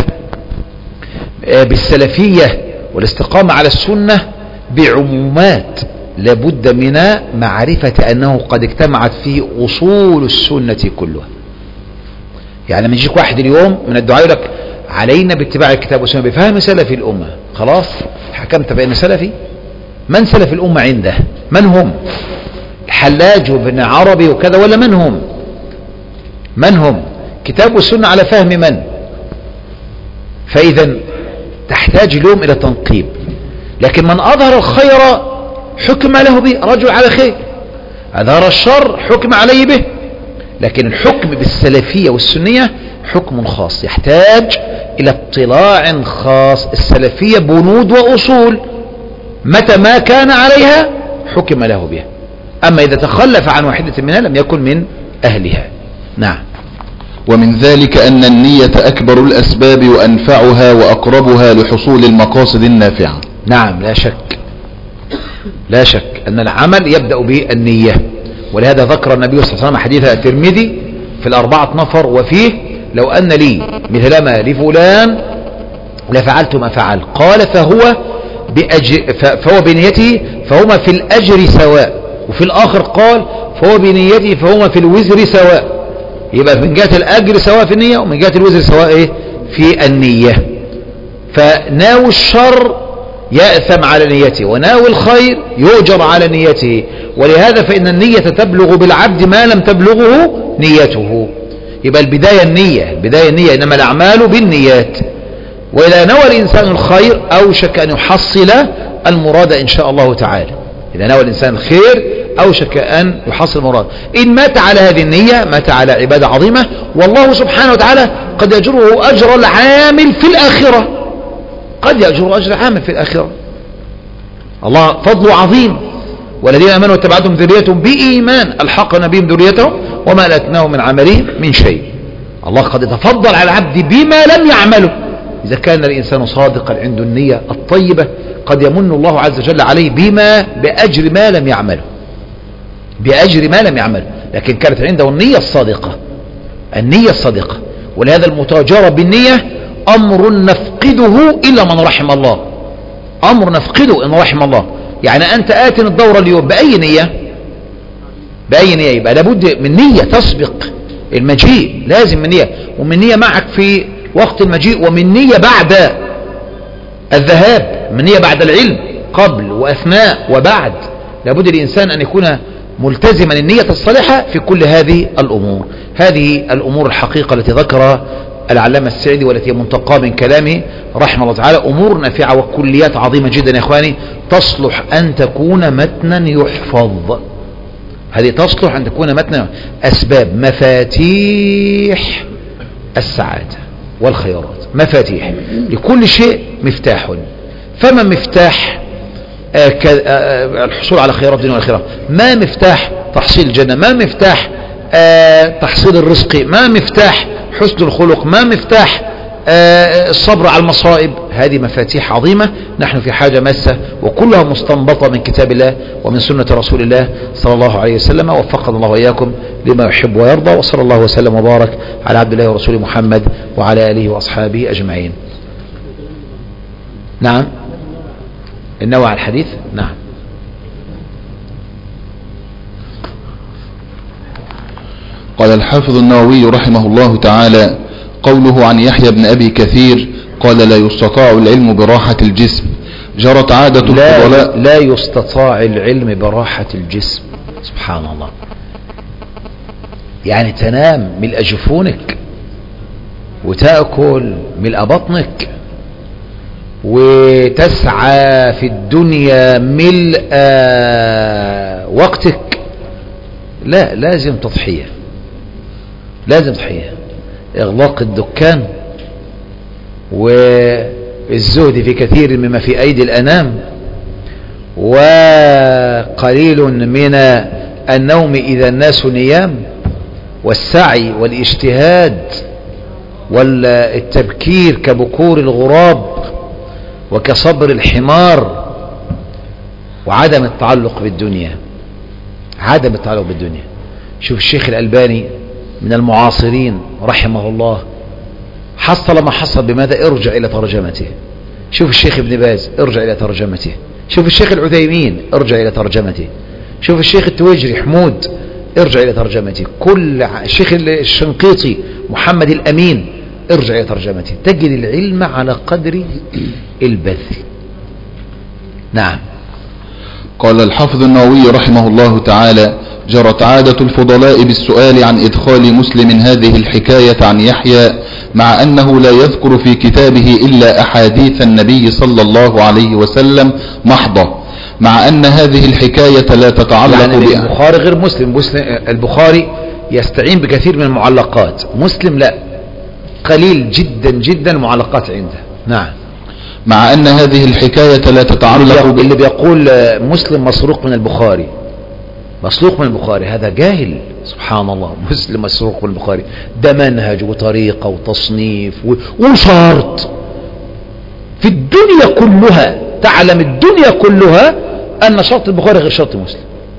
بالسلفية والاستقامة على السنة بعمومات، لابد من معرفة أنه قد اجتمعت فيه أصول السنة كلها. يعني لما يجيك واحد اليوم من الدعاء يقول لك علينا باتباع الكتاب والسنة بفهم سلف الأمة، خلاص حكمت بأن سلفي. من سلف الأمة عنده؟ من هم؟ الحلاج وابن عربي وكذا، ولا من هم؟ من هم؟ كتاب والسنة على فهم من؟ فإذا تحتاج اليوم إلى تنقيب. لكن من أظهر الخير حكم له به، رجل على خير. أظهر الشر حكم عليه به. لكن الحكم بالسلفية والسنية حكم خاص، يحتاج إلى اطلاع خاص. السلفية بنود وأصول، متى ما كان عليها حكم له بها. أما إذا تخلف عن واحدة منها لم يكن من أهلها. نعم. ومن ذلك أن النية أكبر الأسباب وأنفعها وأقربها لحصول المقاصد النافعة. نعم، لا شك، لا شك أن العمل يبدأ بالنية. ولهذا ذكر النبي صلى الله عليه وسلم حديث الترمذي في الأربعة نفر، وفيه: لو أن لي مثل ما لفلان لفعلت ما فعل. قال فهو بنيته فهما في الأجر سواء. وفي الآخر قال فهو بنيته فهما في الوزر سواء. يبقى من جهة الأجر سواء في النية، ومن جهة الوزر سواء إيه؟ في النية. فناوي الشر يأثم على نيته، وناوي الخير يؤجر على نيته. ولهذا فإن النية تبلغ بالعبد ما لم تبلغه نيته. يبقى البداية النية، البداية النية، إنما الأعمال بالنيات. وإذا نوى الإنسان الخير أوشك أن يحصل المراد إن شاء الله تعالى. إذا نوى الإنسان الخير أوشك أن يحصل المراد. إن مات على هذه النية مات على عبادة عظيمة، والله سبحانه وتعالى قد يجره أجر العامل في الآخرة، قد يأجر أجر عام في الآخرة. الله فضله عظيم. والذين آمنوا واتبعتهم ذريتهم بإيمان ألحقنا بهم ذريتهم وما ألتناهم من عملهم من شيء. الله قد يتفضل على العبد بما لم يعمله. إذا كان الإنسان صادقا عنده النية الطيبة قد يمن الله عز وجل عليه بأجر ما لم يعمله، بأجر ما لم يعمله، لكن كانت عنده النية الصادقة، النية الصادقة. ولهذا المتاجرة بالنية أمر نفقده إلا من رحم الله، أمر نفقده إن رحم الله. يعني أنت آتن الدورة اليوم بأي نية؟ بأي نية؟ يبقى لابد من نية تسبق المجيء، لازم من نية، ومن نية معك في وقت المجيء، ومن نية بعد الذهاب، من نية بعد العلم، قبل وأثناء وبعد. لابد الإنسان أن يكون ملتزما النية الصالحة في كل هذه الأمور. هذه الأمور الحقيقة التي ذكرها العلامة السعدي والتي منتقى من كلامه رحمه الله تعالى أمور نافعة وكليات عظيمة جدا يا إخواني، تصلح أن تكون متنا يحفظ. هذه تصلح أن تكون متنا. أسباب مفاتيح السعادة والخيرات، مفاتيح لكل شيء مفتاح. فما مفتاح الحصول على خيرات الدنيا والآخرة؟ ما مفتاح تحصيل الجنة؟ ما مفتاح تحصيل الرزق؟ ما مفتاح حسن الخلق؟ ما مفتاح الصبر على المصائب؟ هذه مفاتيح عظيمة نحن في حاجة ماسة، وكلها مستنبطة من كتاب الله ومن سنة رسول الله صلى الله عليه وسلم. وفقنا الله وإياكم لما يحب ويرضى، وصلى الله وسلم وبارك على عبد الله ورسوله محمد وعلى آله وأصحابه أجمعين. نعم، النوع الحديث. نعم. قال الحافظ النووي رحمه الله تعالى: قوله عن يحيى بن أبي كثير قال: لا يستطاع العلم براحة الجسم، جرت عادة الفضلاء. لا يستطاع العلم براحة الجسم. سبحان الله. يعني تنام ملء جفونك وتأكل ملء بطنك وتسعى في الدنيا ملء وقتك؟ لا، لازم تضحية، لازم تضحية. إغلاق الدكان والزهد في كثير مما في أيدي الأنام، وقليل من النوم إذا الناس نيام، والسعي والاجتهاد والتبكير كبكور الغراب وكصبر الحمار، وعدم التعلق بالدنيا، عدم التعلق بالدنيا. شوف الشيخ الألباني من المعاصرين رحمه الله حصل ما حصل بماذا؟ ارجع إلى ترجمته. شوف الشيخ ابن باز، ارجع إلى ترجمته. شوف الشيخ العثيمين، ارجع إلى ترجمته. شوف الشيخ التويجري حمود، ارجع إلى ترجمته. كل الشيخ الشنقيطي محمد الأمين، ارجع إلى ترجمته. تجد العلم على قدر البذل. نعم. قال الحافظ النووي رحمه الله تعالى: جرت عادة الفضلاء بالسؤال عن إدخال مسلم هذه الحكاية عن يحيى، مع أنه لا يذكر في كتابه إلا أحاديث النبي صلى الله عليه وسلم محضة، مع أن هذه الحكاية لا تتعلق يعني البخاري غير مسلم. البخاري يستعين بكثير من المعلقات، مسلم لا، قليل جدا جدا المعلقات عنده. نعم. مع أن هذه الحكاية لا تتعلق اللي بيقول مسلم مسروق من البخاري، مسروق من البخاري، هذا جاهل. سبحان الله. مسلم مسروق من البخاري، ده منهج وطريقة وتصنيف وشرط في الدنيا كلها. تعلم الدنيا كلها أن شرط البخاري غير شرط مسلم،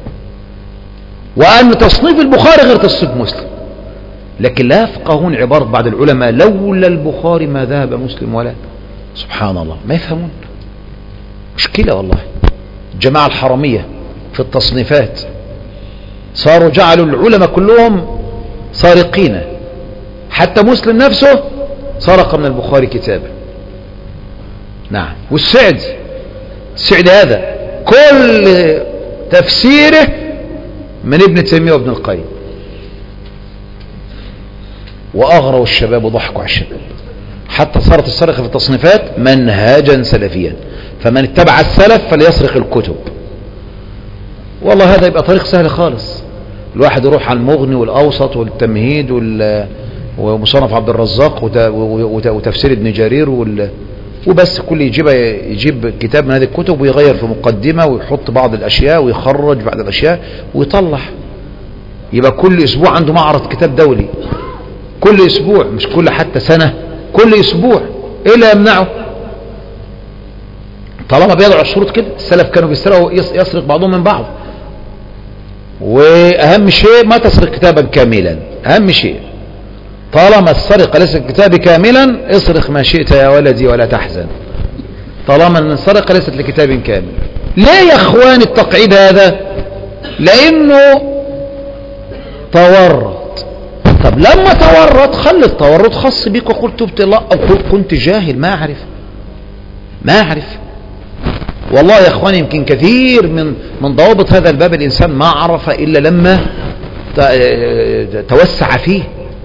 وأن تصنيف البخاري غير تصنيف مسلم. لكن لا يفقهون عبارة بعض العلماء: لولا البخاري ما ذهب مسلم ولا. سبحان الله، ما يفهمون. مشكلة والله. الجماعة الحرمية في التصنيفات صاروا جعلوا العلماء كلهم سارقين، حتى مسلم نفسه سرق من البخاري كتابه. نعم. والسعدي هذا كل تفسيره من ابن تيمية وابن القيم، وأغروا الشباب وضحكوا على الشباب، حتى صارت السرقة في التصنيفات منهجا سلفيا. فمن اتبع السلف فليسرق الكتب. والله هذا يبقى طريق سهل خالص. الواحد يروح على المغني والأوسط والتمهيد ومصنف عبد الرزاق وتفسير ابن جرير وبس كل يجيب كتاب من هذه الكتب ويغير في مقدمة ويحط بعض الأشياء ويخرج بعض الأشياء ويطلع. يبقى كل أسبوع عنده معرض كتاب دولي، كل أسبوع، مش كل حتى سنة، كل أسبوع. إيه اللي يمنعه؟ طالما بيضع الشروط كده. السلف كانوا بيسرقوا، يسرق بعضهم من بعض. وأهم شيء ما تسرق كتابا كاملا، أهم شيء. طالما السرقة ليست كتابي كاملا اصرخ ما شئت يا ولدي ولا تحزن، طالما ان السرقة ليست لكتاب كامل. ليه يا اخوان التقعيد هذا؟ لانه تورط. طب لما تورط خلي التورط خاص بيك وقلت تبت الله، او كنت جاهل ما اعرف. والله يا اخوان يمكن كثير من ضوابط هذا الباب الانسان ما عرف الا لما توسع فيه،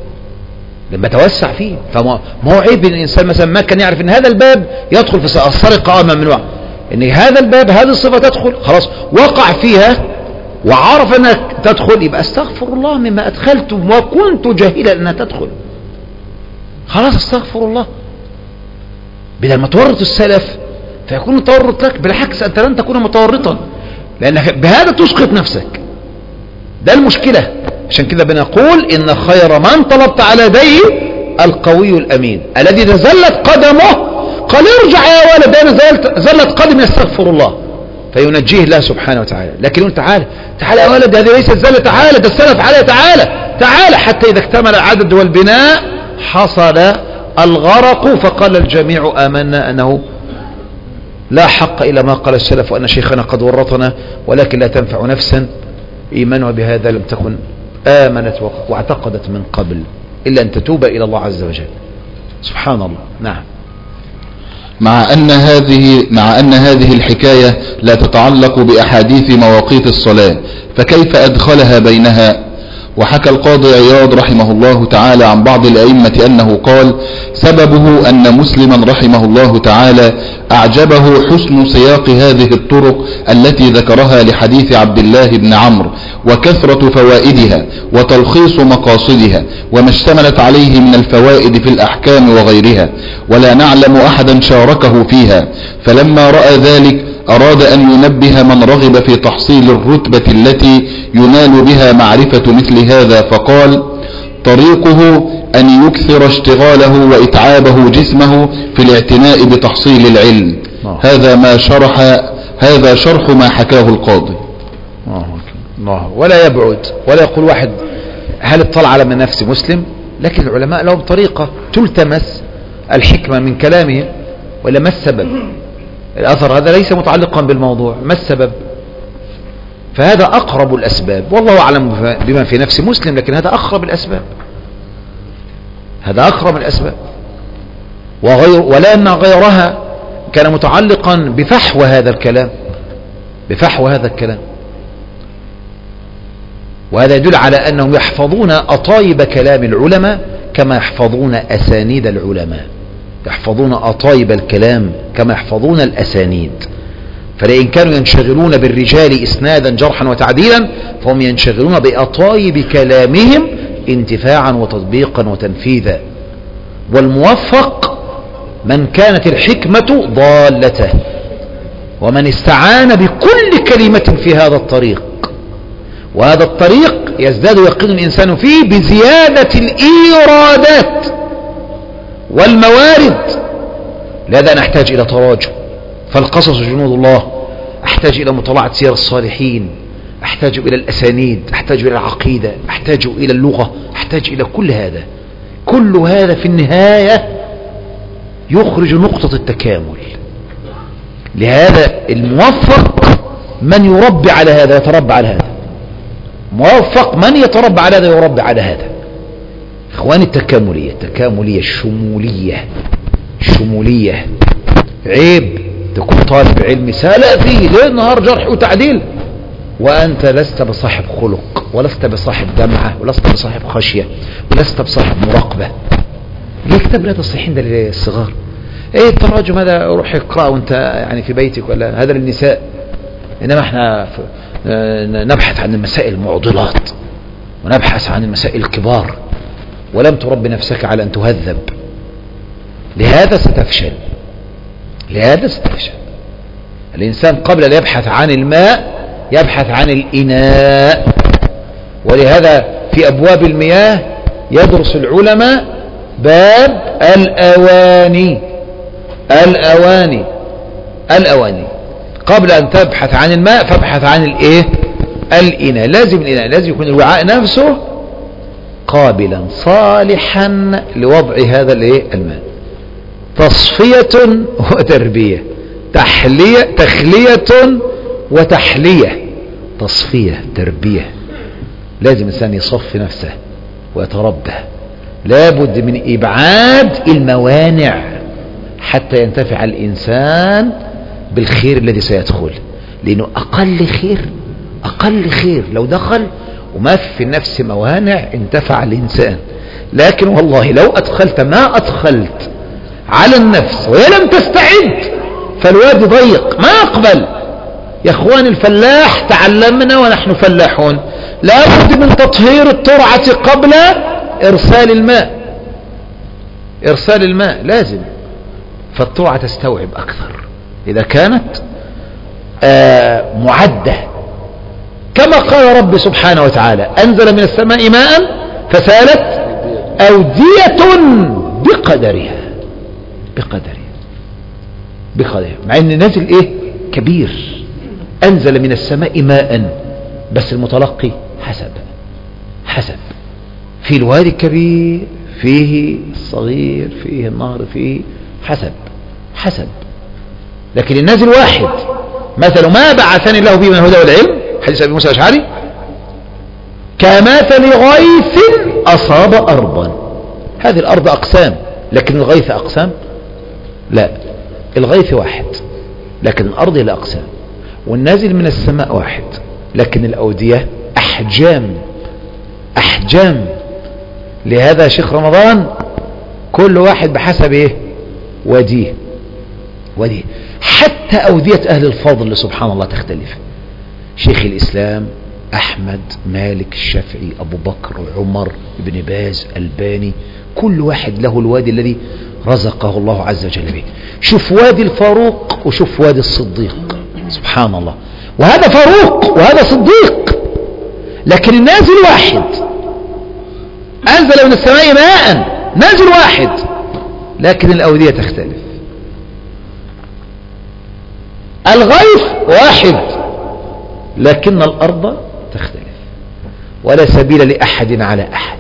فما هو عيب ان الانسان مثلا ما كان يعرف ان هذا الباب يدخل في السرقه ممنوع، ان هذا الباب هذه الصفه تدخل، خلاص وقع فيها وعرف انها تدخل، يبقى استغفر الله مما ادخلت وكنت جاهلا انها تدخل، خلاص استغفر الله. بدل ما تورط السلف فيكون التورط لك، بالعكس انت لن تكون متورطا، لانك بهذا تسقط نفسك. ده المشكله. عشان كده بنقول ان خير من طلبت على يديه القوي الامين الذي اذا زلت قدمه قال ارجع يا ولد، انا زلت قدمي استغفر الله فينجيه الله سبحانه وتعالى. لكن يقول تعالى يا ولد، هذه ليست زلة، تعالى ده السلف، تعالى حتى اذا اكتمل العدد والبناء حصل الغرق، فقال الجميع آمنا انه لا حق إلا ما قال السلف وأن شيخنا قد ورطنا، ولكن لا تنفع نفسا إيمانها بهذا لم تكن آمنت واعتقدت من قبل إلا أن تتوب إلى الله عز وجل. سبحان الله. نعم. مع أن هذه الحكاية لا تتعلق بأحاديث مواقيت الصلاة، فكيف أدخلها بينها؟ وحكى القاضي عياض رحمه الله تعالى عن بعض الأئمة أنه قال: سببه أن مسلما رحمه الله تعالى أعجبه حسن سياق هذه الطرق التي ذكرها لحديث عبد الله بن عمرو، وكثرة فوائدها وتلخيص مقاصدها وما اشتملت عليه من الفوائد في الأحكام وغيرها، ولا نعلم أحدا شاركه فيها. فلما رأى ذلك أراد أن ينبه من رغب في تحصيل الرتبة التي ينال بها معرفة مثل هذا، فقال: طريقه أن يكثر اشتغاله وإتعابه جسمه في الاعتناء بتحصيل العلم. هذا شرح ما حكاه القاضي. ولا يبعد ولا يقول واحد هل اطلع على من نفس مسلم، لكن العلماء لهم طريقة تلتمس الحكمة من كلامهم. ولا ما السبب؟ الأثر هذا ليس متعلقا بالموضوع، ما السبب؟ فهذا أقرب الأسباب، والله أعلم بما في نفس مسلم، لكن هذا أقرب الأسباب، ولا أن غيرها كان متعلقا بفحوى هذا الكلام، وهذا يدل على أنهم يحفظون أطايب كلام العلماء كما يحفظون أسانيد العلماء، يحفظون أطايب الكلام كما يحفظون الأسانيد. فلئن كانوا ينشغلون بالرجال إسنادا جرحا وتعديلا، فهم ينشغلون بأطايب كلامهم انتفاعا وتطبيقا وتنفيذا. والموفق من كانت الحكمة ضالته، ومن استعان بكل كلمة في هذا الطريق، وهذا الطريق يزداد يقين الإنسان فيه بزيادة الإيرادات والموارد. لذا نحتاج إلى تراجع، فالقصص جنود الله، أحتاج إلى مطالعة سير الصالحين، أحتاج إلى الأسانيد، أحتاج إلى العقيدة، أحتاج إلى اللغة، أحتاج إلى كل هذا في النهاية يخرج نقطة التكامل. لهذا الموفق من يربي على هذا يتربى على هذا، موفق من يتربى على هذا يربي على هذا. إخواني التكاملية الشمولية عيب تكون طالب علم سلفي ليل نهار جرح وتعديل وأنت لست بصاحب خلق، ولست بصاحب دمعة، ولست بصاحب خشية، ولست بصاحب مراقبة. ليه كتاب لا تصحيحين ده للصغار؟ ايه التراجم هذا روح اقرأ وانت يعني في بيتك، ولا هذا للنساء؟ انما احنا نبحث عن المسائل المعضلات، ونبحث عن المسائل الكبار، ولم تربي نفسك على أن تهذب. لهذا ستفشل، لهذا استنشق. الإنسان قبل أن يبحث عن الماء يبحث عن الإناء. ولهذا في أبواب المياه يدرس العلماء باب الأواني. قبل أن تبحث عن الماء فابحث عن الإناء. لازم الإناء لازم يكون الوعاء نفسه قابلا صالحا لوضع هذا الماء. تصفية وتربية، تخلية وتحلية. تصفية تربية، لازم الإنسان يصفي نفسه ويتربى. لابد من إبعاد الموانع حتى ينتفع الإنسان بالخير الذي سيدخل، لأنه أقل خير لو دخل وما في النفس موانع انتفع الإنسان. لكن والله لو أدخلت ما أدخلت على النفس وهي لم تستعد فالوادي ضيق ما أقبل. يا اخوان الفلاح تعلمنا ونحن فلاحون، لا بد من تطهير الترعة قبل إرسال الماء لازم. فالترعة تستوعب أكثر إذا كانت معدة، كما قال رب سبحانه وتعالى: أنزل من السماء ماء فسالت أودية بقدرها. مع ان نازل كبير. أنزل من السماء ماء، بس المتلقي حسب. في الوادي الكبير فيه الصغير فيه النهر فيه حسب. لكن النازل واحد. مثل ما بعثني الله به من الهدى والعلم، حديث أبي موسى الأشعري، كمثل غيث أصاب أرضا. هذه الأرض أقسام، لكن الغيث أقسام؟ لا، الغيث واحد لكن الأرض لا أقسام. والنازل من السماء واحد لكن الأودية أحجام. لهذا شيخ رمضان كل واحد بحسب وديه. حتى أودية أهل الفضل سبحان الله تختلف. شيخ الإسلام أحمد، مالك، الشافعي، أبو بكر، عمر، ابن باز، الباني، كل واحد له الوادي الذي رزقه الله عز وجل به. شوف وادي الفاروق وشوف وادي الصديق، سبحان الله. وهذا فاروق وهذا صديق، لكن النازل واحد. أنزل من السماء ماء، نازل واحد لكن الأودية تختلف. الغيث واحد لكن الأرض تختلف. ولا سبيل لأحد على أحد،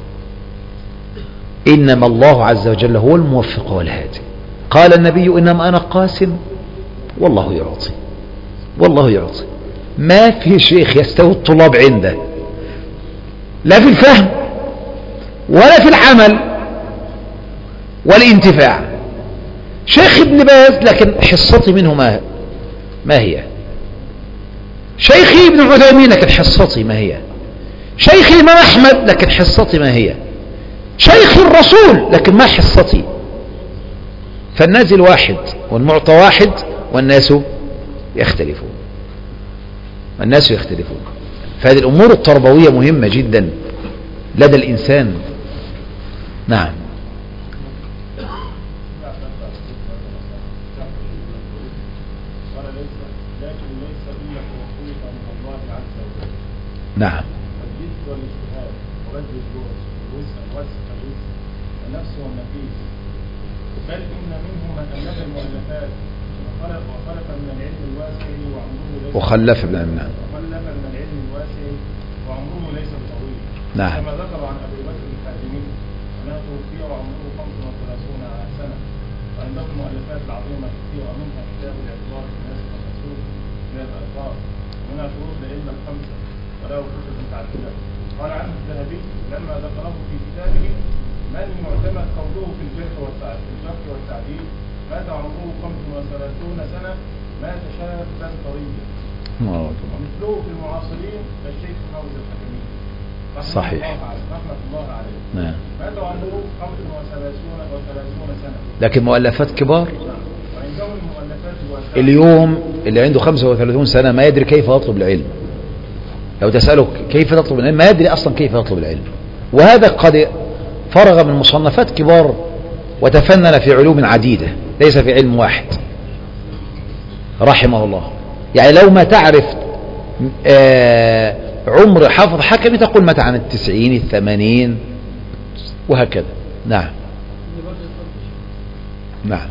إنما الله عز وجل هو الموفق والهادي. قال النبي: إنما أنا قاسم والله يعطي. ما في شيخ يستوي الطلاب عنده، لا في الفهم ولا في العمل والانتفاع. شيخ ابن باز لكن حصتي منه ما هي؟ شيخي ابن عثيمين لكن حصتي ما هي؟ شيخي الإمام أحمد لكن حصتي ما هي؟ شيخ الرسول لكن ما حصتي؟ فالنازل واحد والمعطى واحد والناس يختلفون. فهذه الأمور التربوية مهمة جدا لدى الإنسان. نعم. نعم. بل إن منه من ألف المؤلفات وخلف من العلم الواسع وخلف من العلم الواسع وعمره ليس بطويل. نعم. كما ذكر عن أبي بكر الحازمي أنه توفي وعمره 35 سنة، وعنده المؤلفات العظيمة كثيرة، منها كتاب الاعتبار في الناس والمسؤول من الألفاظ، ومنها شروط الأئمة الخمسة، وله كتب متعددة. قال عنه الذهبي لما ذكره في كتابه: من يعتمد قوله في الجرح والتعديل مات عمره 35 سنة، مات شابا طريا. ومثله في المعاصرين الشيخ حافظ الحكمي صحيح رحمة الله عليه. نعم. مات عمره 35 سنة، لكن مؤلفات كبار. وعندهم المؤلفات اليوم اللي عنده 35 سنة ما يدري كيف يطلب العلم. لو تسأله كيف تطلب العلم ما يدري أصلا كيف يطلب العلم. وهذا قد فرغ من مصنفات كبار وتفنن في علوم عديدة، ليس في علم واحد. رحمه الله. يعني لو ما تعرف عمر حافظ حكمي تقول متى عن 90 80 وهكذا. نعم نعم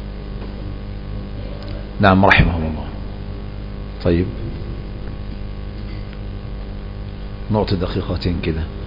نعم رحمه الله. طيب نعطي دقيقتين كده.